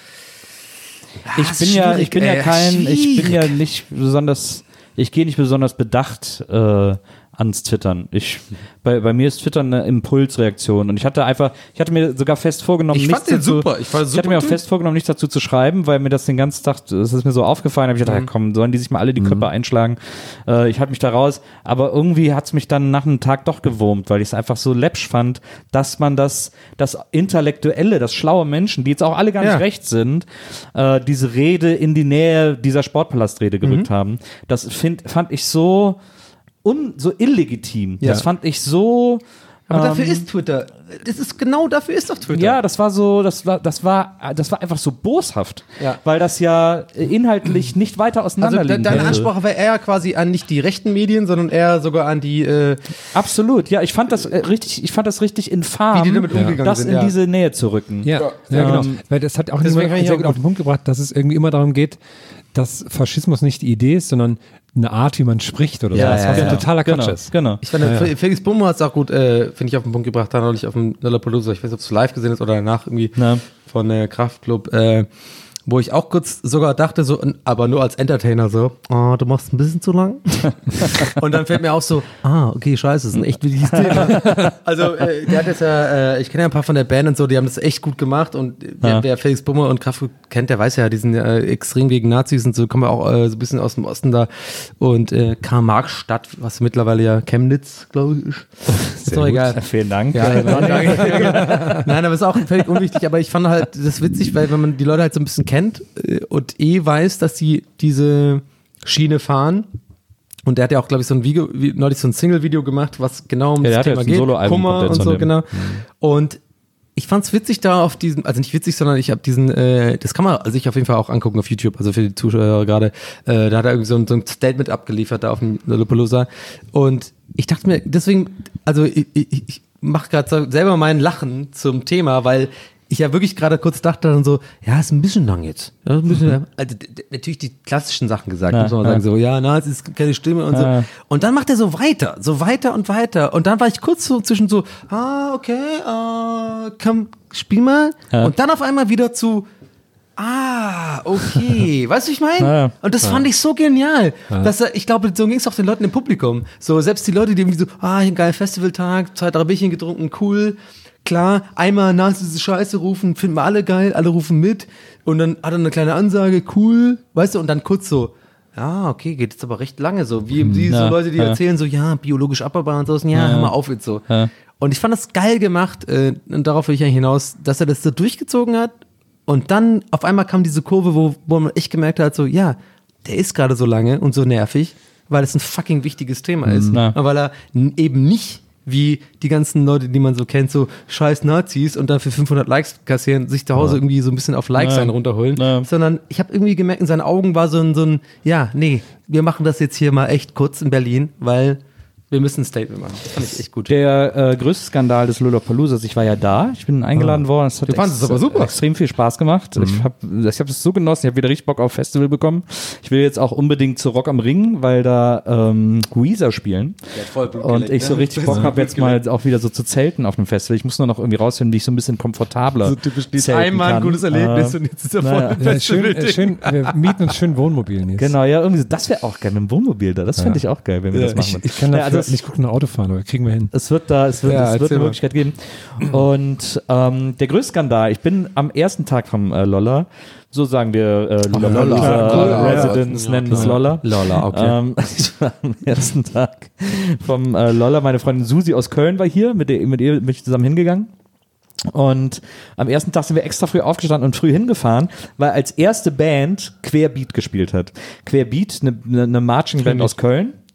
Ich ist bin ja, schwierig, ich bin ja ey, kein, ich bin ja schwierig. nicht besonders, ich gehe nicht besonders bedacht äh, ans Twittern. Ich, bei, bei mir ist Twittern eine Impulsreaktion und ich hatte einfach, ich hatte mir sogar fest vorgenommen, Ich nichts fand den dazu, super. Ich fand ich super hatte mir auch Typ. fest vorgenommen, nichts dazu zu schreiben, weil mir das den ganzen Tag, das ist mir so aufgefallen, habe ich gedacht, ja, komm, sollen die sich mal alle die Köpfe einschlagen. Äh, ich halte mich da raus, aber irgendwie hat es mich dann nach einem Tag doch gewurmt, weil ich es einfach so läppsch fand, dass man das, das Intellektuelle, das schlaue Menschen, die jetzt auch alle gar nicht Ja. recht sind, äh, diese Rede in die Nähe dieser Sportpalastrede gerückt haben. Das find, fand ich so un, so illegitim. Ja. Das fand ich so. Aber ähm, dafür ist Twitter. Das ist genau dafür ist doch Twitter. Ja, das war so, das war, das war, das war einfach so boshaft, Ja. weil das ja inhaltlich nicht weiter Also auseinander de liegen deine könnte. Ansprache war eher quasi an nicht die rechten Medien, sondern eher sogar an die, äh, Absolut, ja, ich fand das äh, richtig, ich fand das richtig infam, Wie die damit umgegangen das sind, in ja. diese Nähe zu rücken. Ja, ja, genau. Ähm, Weil das hat auch deswegen niemand fand ich sehr auch gut auf gut. den Punkt gebracht, dass es irgendwie immer darum geht, dass Faschismus nicht die Idee ist, sondern eine Art, wie man spricht oder Ja, so. ja, Was ja. ein totaler Quatsch genau, ist. genau. ich fand, Ja, ja. Felix Bummer hat es auch gut, äh, finde ich, auf den Punkt gebracht, da neulich auf dem Lollapalooza, ich weiß nicht, ob es live gesehen ist oder danach irgendwie Ja. von der Kraftclub, äh, wo ich auch kurz sogar dachte, so, aber nur als Entertainer so, oh, du machst ein bisschen zu lang. Und dann fällt mir auch so, ah, okay, scheiße, das ist ein echt wichtiges Thema. Also, äh, der hat jetzt ja, äh, ich kenne ja ein paar von der Band und so, die haben das echt gut gemacht und äh, wer, Ja. wer Felix Bummer und Kraftclub kennt, der weiß ja, die sind äh, extrem gegen Nazis und so, kommen wir auch äh, so ein bisschen aus dem Osten da und äh, Karl-Marx-Stadt, was mittlerweile ja Chemnitz, glaube ich, ist. Ist doch gut. egal. Ja, vielen Dank. Ja, ja, nein, aber ist auch völlig unwichtig. Aber ich fand halt das witzig, weil wenn man die Leute halt so ein bisschen kennt äh, und eh weiß, dass sie diese Schiene fahren. Und der hat ja auch, glaube ich, so ein Video, wie, neulich so ein Single-Video gemacht, was genau um Ja, der das hat ja Thema jetzt ein geht. Soloalbum Kummer kommt jetzt und von so, dem. genau. Und ich fand's witzig da auf diesem, also nicht witzig, sondern ich habe diesen, äh, das kann man sich auf jeden Fall auch angucken auf YouTube, also für die Zuschauer gerade, äh, da hat er irgendwie so ein, so ein Statement abgeliefert da auf dem Lollapalooza und ich dachte mir, deswegen, also ich, ich, ich mache gerade selber mein Lachen zum Thema, weil ich ja wirklich gerade kurz dachte dann so, ja, ist ein bisschen lang jetzt. Ja, ein bisschen, also d- d- natürlich die klassischen Sachen gesagt, Ja, muss man ja. sagen, so, ja, na, es ist keine Stimme und Ja. so. Und dann macht er so weiter, so weiter und weiter. Und dann war ich kurz so zwischen so, ah, okay, äh, komm, spiel mal. Ja. Und dann auf einmal wieder zu, ah, okay. Weißt du, ich meine? Ja, ja. Und das fand ich so genial. Dass er, ich glaube, so ging es auch den Leuten im Publikum. So, selbst die Leute, die irgendwie so, ah, ein geiler Festivaltag, zwei, drei Bierchen getrunken, cool. Klar, einmal nachts diese Scheiße rufen, finden wir alle geil, alle rufen mit. Und dann hat er eine kleine Ansage, cool, weißt du, und dann kurz so, ja, okay, geht jetzt aber recht lange so. Wie, wie Ja, so Leute, die ja. erzählen so, ja, biologisch abbaubar und so, ja, Ja. hör mal auf jetzt so. Ja. Und ich fand das geil gemacht, äh, und darauf will ich eigentlich hinaus, dass er das so durchgezogen hat. Und dann auf einmal kam diese Kurve, wo, wo man echt gemerkt hat, so, ja, der ist gerade so lange und so nervig, weil es ein fucking wichtiges Thema ist. Ja. Und weil er n- eben nicht wie die ganzen Leute, die man so kennt, so scheiß Nazis und dann für fünfhundert Likes kassieren, sich zu Hause irgendwie so ein bisschen auf Likes Ja. einen runterholen, Ja. sondern ich habe irgendwie gemerkt, in seinen Augen war so ein, so ein, ja, nee, wir machen das jetzt hier mal echt kurz in Berlin, weil wir müssen ein Statement machen. Das fand ich echt gut. Der äh, größte Skandal des Lollapaloozas, ich war ja da, ich bin eingeladen worden, es hat Du fandest es aber super. extrem viel Spaß gemacht. Ich habe ich hab es so genossen, ich habe wieder richtig Bock auf Festival bekommen. Ich will jetzt auch unbedingt zu Rock am Ring, weil da ähm, Weezer spielen. Und ich so richtig Bock habe, jetzt mal auch wieder so zu zelten auf einem Festival. Ich muss nur noch irgendwie rausfinden, wie ich so ein bisschen komfortabler So typisch Nils, zelten einmal ein kann. gutes Erlebnis Äh, und jetzt ist er naja. voll Ja, schön, äh, schön, wir mieten uns schön Wohnmobil, Nils. Genau, ja, irgendwie so, das wäre auch geil mit dem Wohnmobil da. Das fände ich auch geil, wenn wir das machen Ich, würden. ich kann Ja, dafür also es- nicht gut ein Auto fahren, aber kriegen wir hin. Es wird da, es wird, Ja, es wird erzähl eine mal. Möglichkeit geben. Und ähm, der größte Skandal, ich bin am ersten Tag vom äh, Lolla, so sagen wir äh, Lollapalooza Lolla, Lolla, Residents ja, nennen ja, es klar. Lolla. Lolla, okay. Ähm, ich war am ersten Tag vom äh, Lolla, meine Freundin Susi aus Köln war hier, mit, der, mit ihr bin ich zusammen hingegangen. Und am ersten Tag sind wir extra früh aufgestanden und früh hingefahren, weil als erste Band Querbeat gespielt hat. Querbeat, eine, eine, eine Marching Band aus Köln,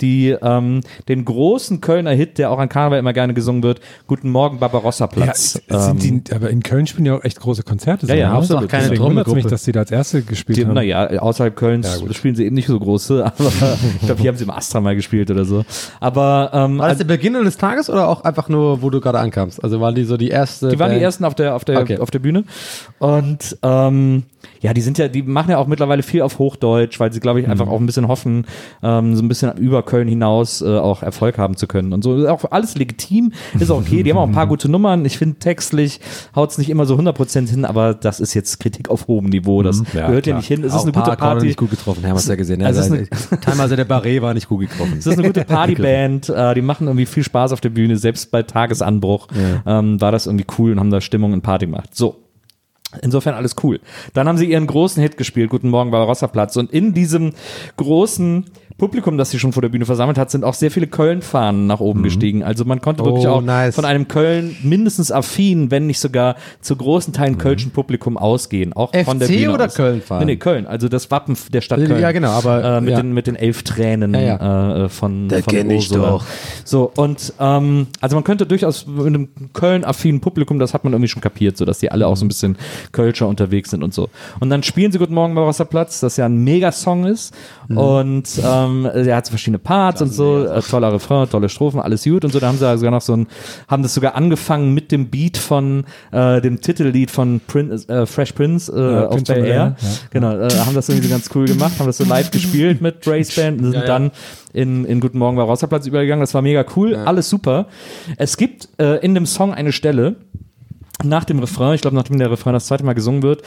die ähm, den großen Kölner Hit, der auch an Karneval immer gerne gesungen wird, Guten Morgen Barbarossa-Platz. Ja, sind ähm, die, aber in Köln spielen ja auch echt große Konzerte. Ja, ja, ne? absolut. Auch keine Deswegen wundert es mich, Trommelgruppe. dass die da als erste gespielt die, haben. naja, außerhalb Kölns Ja, gut. spielen sie eben nicht so große, aber ich glaube, hier haben sie im Astra mal gespielt oder so. Aber ähm, War das der Beginn des Tages oder auch einfach nur, wo du gerade ankamst? Also waren die so die erste die waren die Band? ersten auf der auf der Okay. auf der Bühne und ähm, ja, die sind ja, die machen ja auch mittlerweile viel auf Hochdeutsch, weil sie, glaube ich, einfach auch ein bisschen hoffen, ähm, so ein bisschen über Köln hinaus äh, auch Erfolg haben zu können und so. Ist auch alles legitim, ist auch okay. Die haben auch ein paar gute Nummern. Ich finde, textlich haut es nicht immer so hundert Prozent hin, aber das ist jetzt Kritik auf hohem Niveau. Das Ja, gehört ja klar. nicht hin. Es Auch ist eine ein paar gute Akkorde Party. nicht gut getroffen, haben wir es ja gesehen. Also Also es ist teilweise der Barré war nicht gut getroffen. Es ist eine gute Partyband, äh, die machen irgendwie viel Spaß auf der Bühne, selbst bei Tagesanbruch ähm, war das irgendwie cool und haben da Stimmung und Party gemacht. So. Insofern alles cool. Dann haben sie ihren großen Hit gespielt, Guten Morgen Barbarossa-Platz. Und in diesem großen Publikum, das sie schon vor der Bühne versammelt hat, sind auch sehr viele Köln-Fahnen nach oben gestiegen. Also man konnte wirklich Oh, auch nice. von einem Köln mindestens affin, wenn nicht sogar zu großen Teilen kölschen Publikum ausgehen. Auch von der F C Bühne oder aus. Köln-Fahnen? Nee, nee, Köln. Also das Wappen der Stadt Ja, Köln. genau, aber, äh, mit, ja. den, mit den elf Tränen Ja, ja. Äh, von, Da von kenn ich Ursula. doch. So, und ähm, also man könnte durchaus mit einem Köln-affinen Publikum, das hat man irgendwie schon kapiert, so dass die alle auch so ein bisschen Kölscher unterwegs sind und so. Und dann spielen sie Guten Morgen Barbarossa-Platz, das ja ein Megasong ist. Mhm. Und ähm, der hat so verschiedene Parts und so, äh, toller Refrain, tolle Strophen, alles gut und so. Da haben sie sogar noch so ein, haben das sogar angefangen mit dem Beat von äh, dem Titellied von Prince, äh, Fresh Prince äh, Ja, auf Prince Bel of Air. Bel-Air, ja. Genau, äh, haben das irgendwie so ganz cool gemacht, haben das so live gespielt mit Dre's Band und sind Ja, ja. dann in, in Guten Morgen Barbarossa-Platz übergegangen. Das war mega cool, alles super. Es gibt äh, in dem Song eine Stelle, nach dem Refrain, ich glaube, nachdem der Refrain das zweite Mal gesungen wird,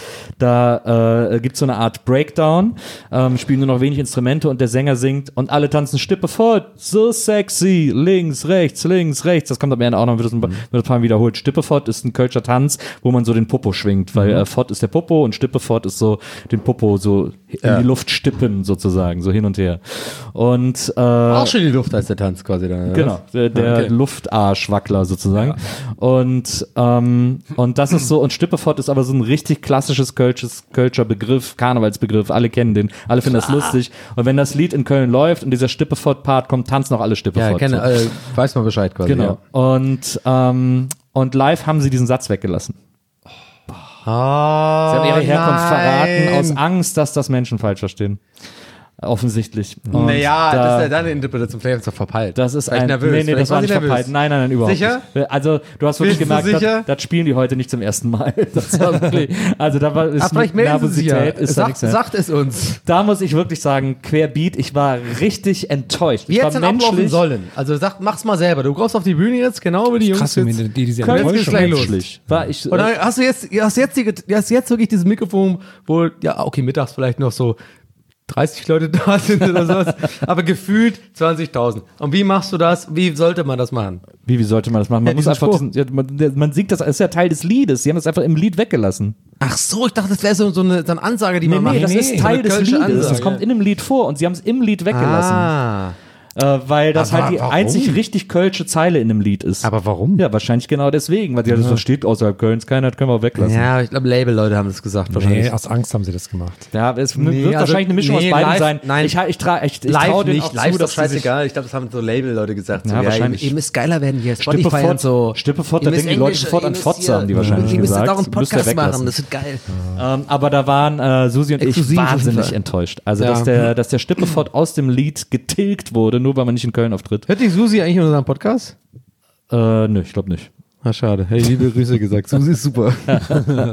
da äh, gibt es so eine Art Breakdown, ähm, spielen nur noch wenig Instrumente und der Sänger singt und alle tanzen Stippe fort, so sexy, links, rechts, links, rechts. Das kommt am Ende auch noch, wird das ein, wird ein paar Mal wiederholt. Stippe fort ist ein Kölscher Tanz, wo man so den Popo schwingt, weil äh, fort ist der Popo und Stippe fort ist so den Popo so in die Luft stippen sozusagen, so hin und her. Und äh, Auch schon die Luft als der Tanz quasi dann. oder Genau, was? der, der Okay. Luftarschwackler sozusagen. Und, ähm, und das ist so, und Stippefort ist aber so ein richtig klassisches Kölsches, Kölscher Begriff, Karnevalsbegriff, alle kennen den, alle finden das lustig. Und wenn das Lied in Köln läuft und dieser Stippefort-Part kommt, tanzen auch alle Ja, Stippefort. kenne, so. äh, weiß man Bescheid quasi. Genau. Ja. Und, ähm, und live haben sie diesen Satz weggelassen. Ah, Sie haben ihre Herkunft nein. verraten aus Angst, dass das Menschen falsch verstehen. Offensichtlich. Und Naja, da- das ist ja deine Interpretation, vielleicht ist er verpeilt. Das ist Vielleicht ein, nervös. nee, nee, Vielleicht das war war sie nicht nervös. verpeilt. Nein, nein, nein, überhaupt Sicher? nicht. Also, du hast wirklich Bist du gemerkt, sicher? das, das spielen die heute nicht zum ersten Mal. Das war wirklich, also da war, ist Ah, vielleicht mit melden Sie sich ja. Nervosität, ist da Sagt, nichts mehr. sagt es uns. Da muss ich wirklich sagen, querbeat, ich war richtig enttäuscht. Wie ich war hätte es denn ablaufen menschlich, sollen? Also sag, mach's mal selber. Du kommst auf die Bühne jetzt, genau wie die Jungs Krass, jetzt. die, die, diese Köln Enttäuschung. geht's gleich los. menschlich. War ich, Und dann hast du jetzt, hast jetzt, die, hast jetzt wirklich dieses Mikrofon, wo, ja, okay, mittags vielleicht noch so dreißig Leute da sind oder sowas, aber gefühlt zwanzigtausend. Und wie machst du das? Wie sollte man das machen? wie, wie sollte man das machen? Man Ja, muss diesen einfach, Spruch. diesen, ja, man, der, man singt das, das ist ja Teil des Liedes. Sie haben das einfach im Lied weggelassen. Ach so, ich dachte, das wäre so, so, eine, so eine Ansage, die man macht. das Nee, ist so Teil eine des kölsche Liedes. Das Ansage. kommt in dem Lied vor und sie haben es im Lied weggelassen. Ah. Äh, weil das Aber halt die warum? einzig richtig kölsche Zeile in dem Lied ist. Aber warum? Ja, wahrscheinlich genau deswegen, weil die ja. das versteht außerhalb Kölns keiner, das können wir auch weglassen. Ja, ich glaube, Label-Leute haben das gesagt wahrscheinlich. Nee, aus Angst haben sie das gemacht. Ja, es Nee, wird also- wahrscheinlich eine Mischung nee, aus beiden live- sein. nein. ich, ich, tra, ich, ich Live traue denen nicht, auch live zu, ist doch dass sie sich scheißegal. Ich glaube, das haben so Label-Leute gesagt. So, Ja, ja, wahrscheinlich. Ihr, ihr müsst geiler werden hier. Spotify Stippefort, und so. Stippefort, Ihr da müsst denken die Leute Englisch, sofort ihr an müsst Fotze, hier- haben die wahrscheinlich Ihr müsst gesagt. auch einen Müsst ihr Podcast weglassen. machen, das wird geil. Ähm, aber da waren äh, Susi und Exklusiv ich auf jeden wahnsinnig Fall. enttäuscht. Also, Ja. dass der, dass der Stippefort aus dem Lied getilgt wurde, nur weil man nicht in Köln auftritt. Hört die Susi eigentlich in unserem Podcast? Äh, nö, ich glaube nicht. Ah, schade. Hey, liebe Grüße gesagt. Susi ist super. das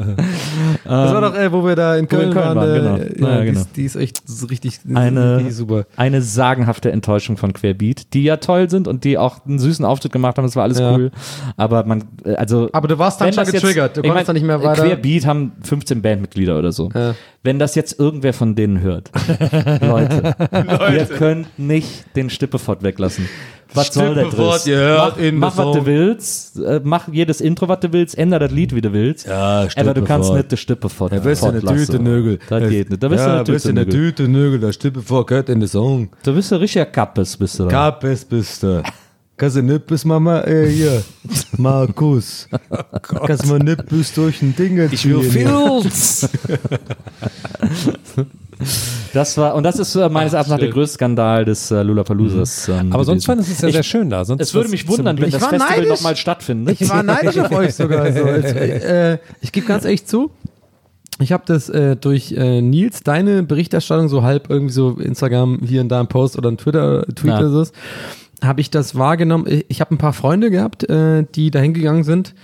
war doch, äh, wo wir da in wo wir Köln, in Köln waren. waren, äh, genau. Ja, Ja, die, genau. Ist, die ist echt so richtig, Eine, richtig super. eine sagenhafte Enttäuschung von Querbeat, die ja toll sind und die auch einen süßen Auftritt gemacht haben, das war alles Ja. cool. Aber man, äh, also. Aber du warst dann wenn schon das jetzt- getriggert. Du ich konntest mein, dann nicht mehr weiter. Querbeat haben fünfzehn Bandmitglieder oder so. Ja. Wenn das jetzt irgendwer von denen hört, Leute, ihr könnt nicht den Stippefort weglassen. Was soll der Stippefort, Driss? ihr hört Mach, in mach the was du song. willst, äh, mach jedes Intro, was du willst, änder das Lied, wie du willst. Ja, aber du kannst Stippefort. nicht den Stippefort Ja, bist du eine fortlassen. Tüte, Nögel. Das geht nicht. Da bist du ja, eine bist du Tüte, eine Nögel. Tüte, Nögel. Da Stippefort gehört in den Song. Du bist ein richtiger Kappes, bist du da. Kapes bist du. Kannst du nicht bis Mama, äh, hier, Markus. Kannst du mal nicht bis durch ein Ding Ich will ziehen, hier. Fields. Das war, und das ist äh, meines Erachtens nach der schön. größte Skandal des äh, Lollapaloozas. Ähm, Aber sonst gewesen. fand es ja Ich- sehr schön da. Sonst Es würde was mich zum wundern, wenn Glück- das war Festival neidisch. nochmal stattfindet. Ich war neidisch auf euch sogar. So. Also, äh, ich gebe ganz ehrlich zu, ich habe das äh, durch äh, Nils, deine Berichterstattung, so halb irgendwie so Instagram, hier und da ein Post oder ein Twitter, Tweet Ja. oder so, habe ich das wahrgenommen. Ich, ich habe ein paar Freunde gehabt, äh, die da hingegangen sind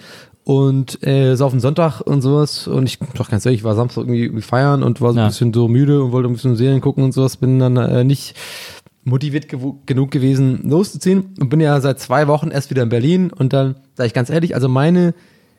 und äh, so auf den Sonntag und sowas. Und ich, doch ganz ehrlich, ich war Samstag irgendwie, irgendwie feiern und war so Ja. ein bisschen so müde und wollte ein bisschen Serien gucken und sowas. Bin dann äh, nicht motiviert gew- genug gewesen, loszuziehen und bin ja seit zwei Wochen erst wieder in Berlin. Und dann, sag ich ganz ehrlich, also meine,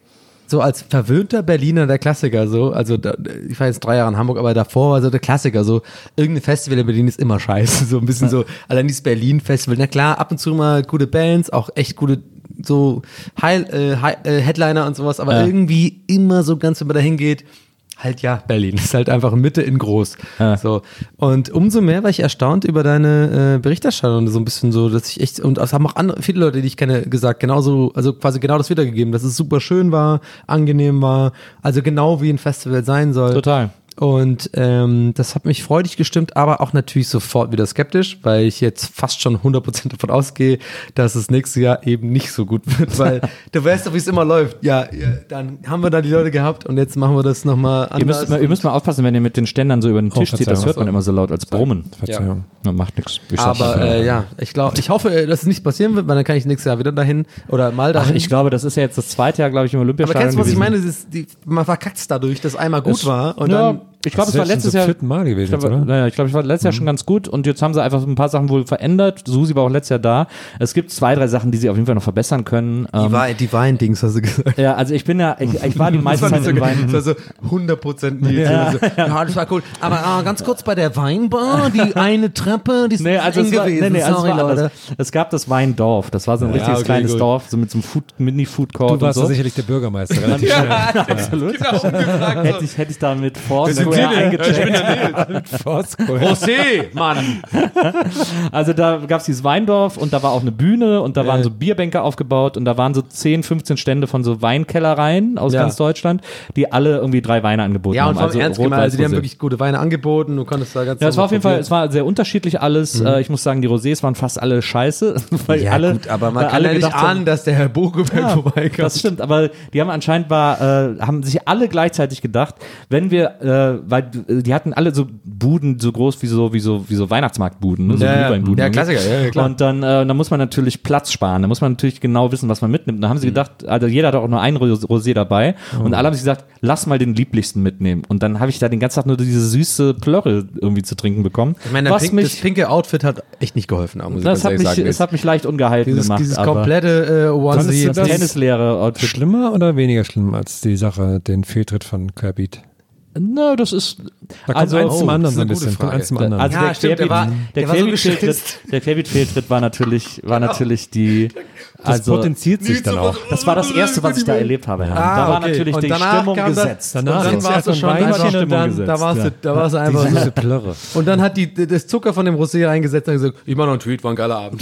so als verwöhnter Berliner der Klassiker, so, also da, ich war jetzt drei Jahre in Hamburg, aber davor war so der Klassiker, so, irgendein Festival in Berlin ist immer scheiße, so ein bisschen so, allein dieses Berlin-Festival, na klar, ab und zu mal gute Bands, auch echt gute, so High, äh, High, äh, Headliner und sowas, aber Ja. irgendwie immer so ganz, wenn man da hingeht, halt ja, Berlin ist halt einfach Mitte in groß. Ja. So. Und umso mehr war ich erstaunt über deine äh, Berichterstattung, so ein bisschen so, dass ich echt, und es haben auch andere, viele Leute, die ich kenne, gesagt, genauso, also quasi genau das wiedergegeben, dass es super schön war, angenehm war, also genau wie ein Festival sein soll. Total. Und ähm, das hat mich freudig gestimmt, aber auch natürlich sofort wieder skeptisch, weil ich jetzt fast schon hundert Prozent davon ausgehe, dass es nächstes Jahr eben nicht so gut wird, weil du weißt doch, wie es immer läuft. Ja, ja, dann haben wir da die Leute gehabt und jetzt machen wir das nochmal Ihr anders. müsst, mal, ihr müsst mal aufpassen, wenn ihr mit den Ständern so über den Oh, Tisch zieht, das Verzeihung, hört man immer so laut als Brummen. Verzeihung. Ja, macht nichts. Aber äh, ja, ich glaube, ich hoffe, äh, dass es nicht passieren wird, weil dann kann ich nächstes Jahr wieder dahin oder mal Ach, dahin. ich glaube, das ist ja jetzt das zweite Jahr, glaube ich, im aber Olympiastadion kennst du, was ich gewesen. meine? Das ist, die, man verkackt es dadurch, dass einmal gut Es- war und ja, dann ich glaube, Das es war ist jetzt letztes zum Jahr. vierten Mal gewesen, Ich glaube, oder? naja, ich glaube, ich war letztes Jahr schon ganz gut und jetzt haben sie einfach ein paar Sachen wohl verändert. Susi war auch letztes Jahr da. Es gibt zwei, drei Sachen, die sie auf jeden Fall noch verbessern können. die, Ähm, Wein, die Wein-Dings, hast du gesagt. ja, also ich bin ja, ich, ich war die meiste Zeit im Wein. Das war so hundert Prozent Nils. Ja, so, ja, das war cool. Aber äh, ganz kurz bei der Weinbar, die eine Treppe, die ist Nee, also eng es war, gewesen. nee, nee, also es, Sorry, war Leute. anders. Es gab das Weindorf. Das war so ein Ja, richtiges okay, kleines gut. Dorf, so mit so einem Food, Mini-Food-Court Du warst und da so. sicherlich der Bürgermeister. Relativ schnell. Absolut. hätte, ich, hätte ich da mit Foursquare sind eingecheckt. José, Mann. Also da gab es dieses Weindorf und da war auch eine Bühne und da waren so Bierbänke aufgebaut und da waren so zehn, fünfzehn Stände von so Weinkellereien aus Ja. ganz Deutschland, die alle irgendwie drei Weine angeboten Ja, haben. und vor allem also ernst Rot, gemeint, Weiß, also die haben Rosé. wirklich gute Weine angeboten, du konntest da ganz Ja, es war auf jeden Fall, probieren. es war sehr unterschiedlich alles. Äh, ich muss sagen, die Rosés waren fast alle scheiße, weil Ja, alle, gut, aber man weil kann alle ja nicht gedacht haben, ahnen, dass der Herr Bogeberg Ja, vorbeikommt. das stimmt, aber die haben anscheinend war, äh, haben sich alle gleichzeitig gedacht, wenn wir, äh, weil äh, die hatten alle so Buden so groß wie so wie so wie so Weihnachtsmarktbuden, ne? so Ja, ja. Glühweinbuden. Ja, irgendwie. Klassiker, ja, ja, klar. Und dann, äh, dann muss man natürlich Platz sparen, da muss man natürlich genau wissen, was man mitnimmt. Da haben sie Mhm. gedacht, also jeder hat auch nur ein Ros- Rosé dabei und alle haben sich gesagt, lass mal den lieblichsten mitnehmen. Und dann habe ich da den ganzen Tag nur diese süße Plörre irgendwie zu trinken bekommen. Ich meine, was Pink, mich, das pinke Outfit hat echt nicht geholfen, muss ich das ganz hat ehrlich mich, sagen. es hat mich leicht ungehalten dieses, gemacht. dieses aber komplette äh, Onesie. Fandest du das das- Tennislehrer-Outfit. Schlimmer oder weniger schlimm als die Sache, den Fehltritt von Querbeat? Na, das ist. Da kommt Also, eins zum oh, anderen das ist so ein eine gute bisschen. Kommt Frage. eins zum anderen. Also Ja, der stimmt, der Querbeat- war- der der war so Querbeat-Fehltritt, gestresst. der Querbeat-Fehltritt war natürlich, war natürlich die. das Also, potenziert sich dann auch. das war das erste, was ich da erlebt habe. Ja. Ah, da war okay. natürlich Und die danach Stimmung kam das- gesetzt. Und Danach dann ist warst erst du ein schon Weinchen einfach, und dann- dann, da warst du, da warst du einfach Diese so. Plörre. Und dann hat die, das Zucker von dem Rosé eingesetzt und gesagt, ich mach noch einen Tweet, war ein geiler Abend.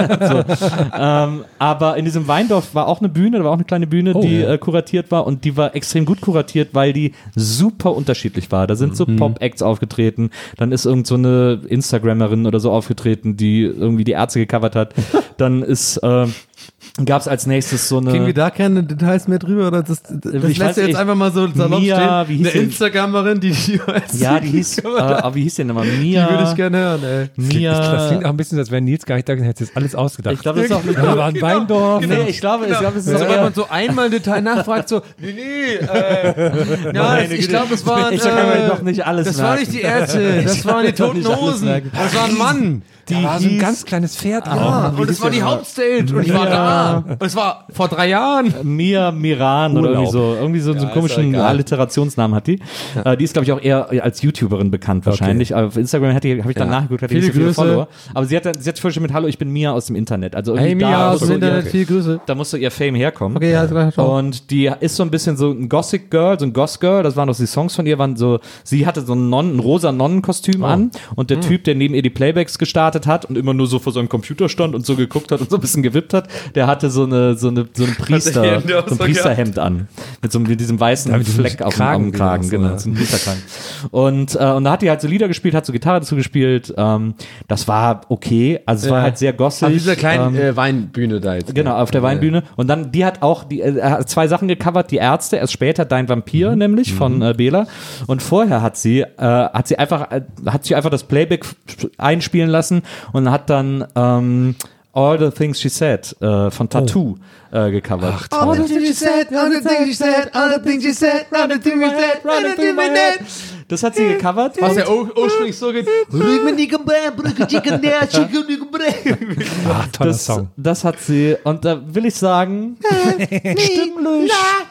ähm, aber in diesem Weindorf war auch eine Bühne, da war auch eine kleine Bühne, Oh, die ja. äh, kuratiert war und die war extrem gut kuratiert, weil die super unterschiedlich war. Da sind so Mhm. Pop-Acts aufgetreten, dann ist irgend so eine Instagrammerin oder so aufgetreten, die irgendwie die Ärzte gecovert hat. Dann ist äh, gab es als nächstes so eine Kriegen wir da keine Details mehr drüber? Oder das, das Ich lässt weiß du jetzt nicht. einfach mal so salopp Mia, stehen? wie hieß Eine die? Instagramerin, die die als ja, die hieß, äh, aber wie hieß die denn nochmal? Mia. Die würde ich gerne hören, ey. Das klingt Mia. auch ein bisschen, als wäre Nils gar nicht da gewesen, hätte jetzt alles ausgedacht. Ich glaube, das ist auch eine da war ein Weindorf. Nee, ich glaube, ich glaube, es ist Also, so wenn eher, man so einmal Detail nachfragt, so, nee, nee, äh, ja, Meine ich Güte. glaube, es waren, Ich kann mir äh, doch nicht alles das war merken. nicht die Ärzte, das waren die toten nicht alles Hosen, merken. das war ein Mann. Die da war so ein ganz kleines Pferd. Ja, drauf. und es war die Hauptstage und ich war da. Und es war vor drei Jahren. Mia Miran oder irgendwie so, irgendwie so, so einen ist komischen doch egal. Alliterationsnamen hat die. Äh, die ist, glaube ich, auch eher als YouTuberin bekannt wahrscheinlich. Aber auf Instagram habe ich dann Ja. nachgeguckt, hat die Viele nicht so viele Grüße. Follower. Aber sie hat, dann- sie hat vorhin schon mit Hallo, ich bin Mia aus dem Internet. Also irgendwie Hey, da, Mia aus musste dem ihr- Internet, viele Grüße. da musste ihr Fame herkommen. Okay, ja, klar, ciao. Und die ist so ein bisschen so ein Gothic Girl, so ein Goth Girl, das waren doch die Songs von ihr, waren so, sie hatte so ein, Non, ein rosa Nonnenkostüm an und der Typ, der neben ihr die Playbacks gestartet hat und immer nur so vor seinem Computer stand und so geguckt hat und so ein bisschen gewippt hat, der hatte so eine so eine so ein Priester Hat der so ein so Priesterhemd an mit so mit diesem weißen Ja, mit diesem Fleck auf dem Kragen, Kragen, genau, genau, so ein Priesterkragen. Und äh, und da hat die halt so Lieder gespielt, hat so Gitarre dazu gespielt. Ähm, das war okay, also es war Ja. halt sehr gossig. Auf dieser kleinen ähm, äh, Weinbühne da jetzt. Genau, auf der Weinbühne. Und dann, die hat auch die, äh, hat zwei Sachen gecovert, die Ärzte, erst später Dein Vampir, Mhm. nämlich von äh, Bela. Und vorher hat sie, äh, hat sie einfach, äh, hat sie einfach das Playback f- einspielen lassen und hat dann ähm, All the Things She Said äh, von Tattoo äh, gecovert. All the things she said, all the things she said, all the things she said, running through my head, running through my head. Das hat sie gecovert. Was Und ja ur- ursprünglich so geht. Ach, toller das, Song. das hat sie, und da will ich sagen, stimmlich.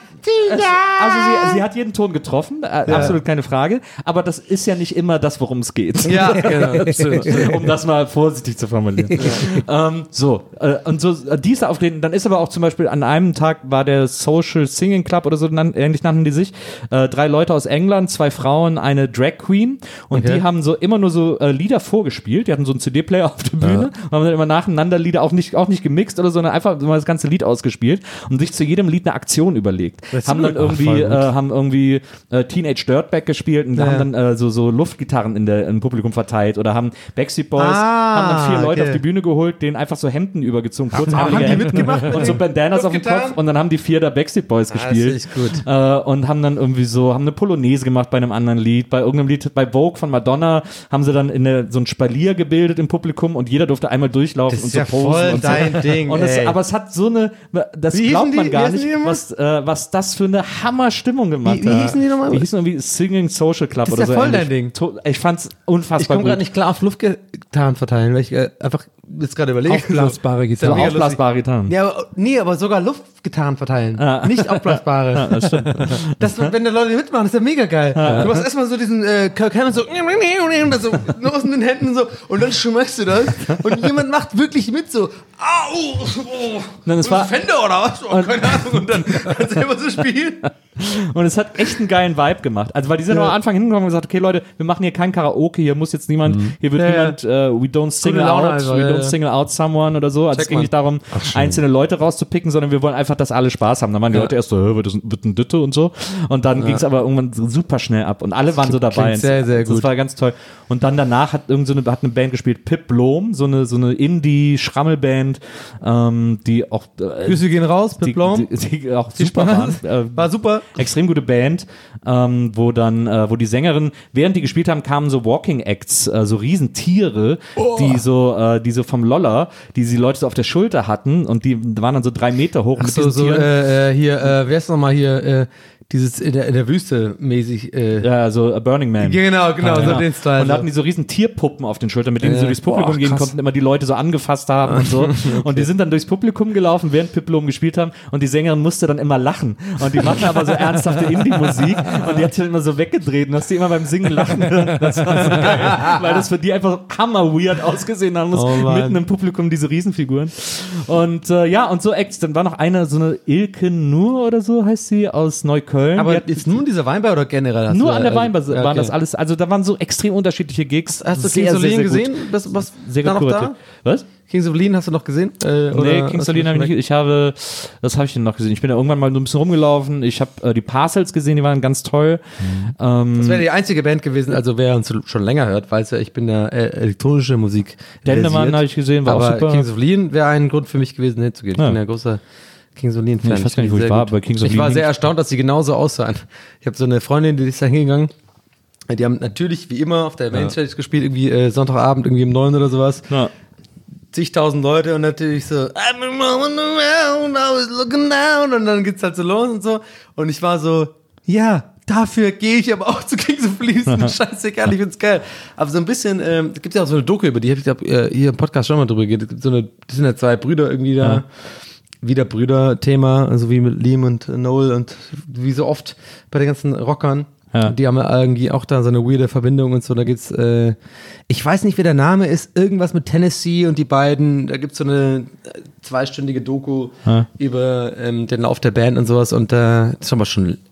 Also sie, sie hat jeden Ton getroffen, äh, absolut keine Frage, aber das ist ja nicht immer das, worum es geht. Ja, genau. Um das mal vorsichtig zu formulieren. ähm, so, äh, und so, äh, die ist da auftreten, dann ist aber auch zum Beispiel an einem Tag war der Social Singing Club oder so, nan, ähnlich nannten die sich, äh, drei Leute aus England, zwei Frauen, eine Drag Queen, und Okay. die haben so immer nur so äh, Lieder vorgespielt, die hatten so einen C D-Player auf der Bühne und haben dann immer nacheinander Lieder, auch nicht, auch nicht gemixt oder so, sondern einfach mal das ganze Lied ausgespielt und sich zu jedem Lied eine Aktion überlegt. ist Haben gut. dann irgendwie, Ach, voll äh, gut. haben irgendwie äh, Teenage Dirtbag gespielt und Ja. haben dann äh, so, so Luftgitarren in der, im Publikum verteilt oder haben Backstreet Boys, Ah, haben dann vier Leute okay. auf die Bühne geholt, denen einfach so Hemden übergezogen, haben kurzärmelige die Hemden mitgemacht mit und so den Bandanas auf dem Luftgitarren? Kopf und dann haben die vier da Backstreet Boys gespielt. das ist gut. Äh, und haben dann irgendwie so, haben eine Polonaise gemacht bei einem anderen Lied, bei irgendeinem Lied, bei Vogue von Madonna haben sie dann in der, so ein Spalier gebildet im Publikum und jeder durfte einmal durchlaufen Das und ist so ja posen voll und so. dein Ding, Und es, ey. aber es hat so eine, das Wie glaubt hießen man die? gar Wie nicht, hießen die immer? was, äh, was das für eine Hammer-Stimmung gemacht Wie- wie hat. hießen die nochmal? Die hießen irgendwie Singing Social Club Das ist oder ja so. voll ähnlich. dein Ding. To- Ich fand's Ich unfassbar komme gut. gerade nicht klar auf Luftgitarren verteilen, weil ich äh, einfach jetzt gerade überlege. Aufblasbare So Gitarre. mega aufblasbare Gitarren. Ja, aber, nee, aber sogar Luftgitarren verteilen. Ah. Nicht aufblasbare. Ja, das stimmt. Das, wenn da Leute mitmachen, ist ja mega geil. Du hast erstmal so diesen äh, Kirk Hammett so, das so nur aus den Händen so und dann schmeißt du das und jemand macht wirklich mit so, au, oh, Nein, es das war- ist Fender oder was? Oh, keine Ahnung. Und dann kann selber so spielen. Und es hat echt einen geilen Vibe gemacht. Also, weil die sind Ja. am Anfang hingekommen und gesagt, okay, Leute, wir machen hier kein Karaoke, hier muss jetzt niemand, hier wird Ja, ja. niemand, äh, we don't single Laune out, einfach, we ja, don't ja. single out someone oder so. Also, es Check ging mal. nicht darum, einzelne Leute rauszupicken, sondern wir wollen einfach, dass alle Spaß haben. Da waren die Ja. Leute erst so, hä, wird das wird ein Ditte und so. Und dann ging es aber irgendwann so super schnell ab und alle waren so dabei. klingt sehr, sehr Das gut. war ganz toll. Und dann danach hat irgend so eine, hat eine Band gespielt, Pip Blom, so eine, so eine Indie-Schrammelband, ähm, die auch, äh, Grüße gehen raus, die, Pip Blom. die, die auch Viel super Spaß. waren. Äh, War super. extrem gute Band, ähm, wo dann, äh, wo die Sängerin, während die gespielt haben, kamen so Walking Acts, äh, so Riesentiere, die so, äh, die so vom Loller, die die Leute so auf der Schulter hatten und die waren dann so drei Meter hoch Ach mit so, diesen so, Tieren. äh, äh, hier, äh, wer ist nochmal hier, äh, dieses in der, in der Wüste mäßig, äh, Ja, so a Burning Man. genau, genau, so den Style. Und da hatten die so riesen Tierpuppen auf den Schultern, mit denen Ja. sie so durchs Publikum Boah, gehen krass. konnten, immer die Leute so angefasst haben und so. Und die sind dann durchs Publikum gelaufen, während Pip Blom gespielt haben und die Sängerin musste dann immer lachen. Und die machen aber so ernsthafte Indie-Musik und die hat sich immer so weggedreht und hast die immer beim Singen lachen hören. Das war so geil, weil das für die einfach hammer weird ausgesehen haben muss, Oh Mann. mitten im Publikum diese Riesenfiguren. Und äh, ja, und so Acts, dann war noch eine, so eine Ilke Nur oder so heißt sie, aus Neukölln. Die aber hat- ist nur dieser Weinbar oder generell? Hast nur du, an der äh, Weinbar ja, waren okay. das alles. Also da waren so extrem unterschiedliche Gigs. Hast du sehr, Kings of sehr, Leon sehr gut. gesehen? Was, was Sehr da gut noch kuratiert. da? Was? Kings of Leon hast du noch gesehen? Äh, Nee, oder Kings hast of du Leon habe ich nicht. Ich habe, was habe ich denn noch gesehen? Ich bin da irgendwann mal so ein bisschen rumgelaufen. Ich habe äh, die Parcels gesehen, die waren ganz toll. Ähm, Das wäre die einzige Band gewesen, also wer uns schon länger hört, weiß ja, ich bin ja äh, elektronische Musik. Dendemann versiert. habe ich gesehen, war aber auch super. Kings of Leon wäre ein Grund für mich gewesen, hinzugehen. Ich Ja. bin ja großer Kings of Leon Fan. Nee, ich weiß gar nicht, wo ich Sehr war, gut. aber Kings of Ich war Leon- sehr erstaunt, dass sie genauso aussahen. Ich habe so eine Freundin, die ist da hingegangen. Die haben natürlich, wie immer, auf der Mainstage gespielt, irgendwie äh, Sonntagabend, irgendwie um neun oder sowas. ja. Zigtausend Leute und natürlich so I've been rolling around, I was looking down und dann geht's halt so los und so und ich war so, ja, dafür gehe ich aber auch zu Kings of Leon, ist mir scheißegal, ich find's geil. Aber so ein bisschen, ähm, es gibt ja auch so eine Doku über die, hab ich glaub, äh, hier im Podcast schon mal drüber geredet, es gibt so eine, das sind ja zwei Brüder irgendwie da, Ja. wieder Brüder-Thema, also wie mit Liam und Noel und wie so oft bei den ganzen Rockern. Ja. Die haben ja irgendwie auch da so eine weirde Verbindung und so. Da gibt's, äh, ich weiß nicht, wer der Name ist, irgendwas mit Tennessee und die beiden. Da gibt's so eine äh, zweistündige Doku Ja. über ähm, den Lauf der Band und sowas. Und da, das ist aber schon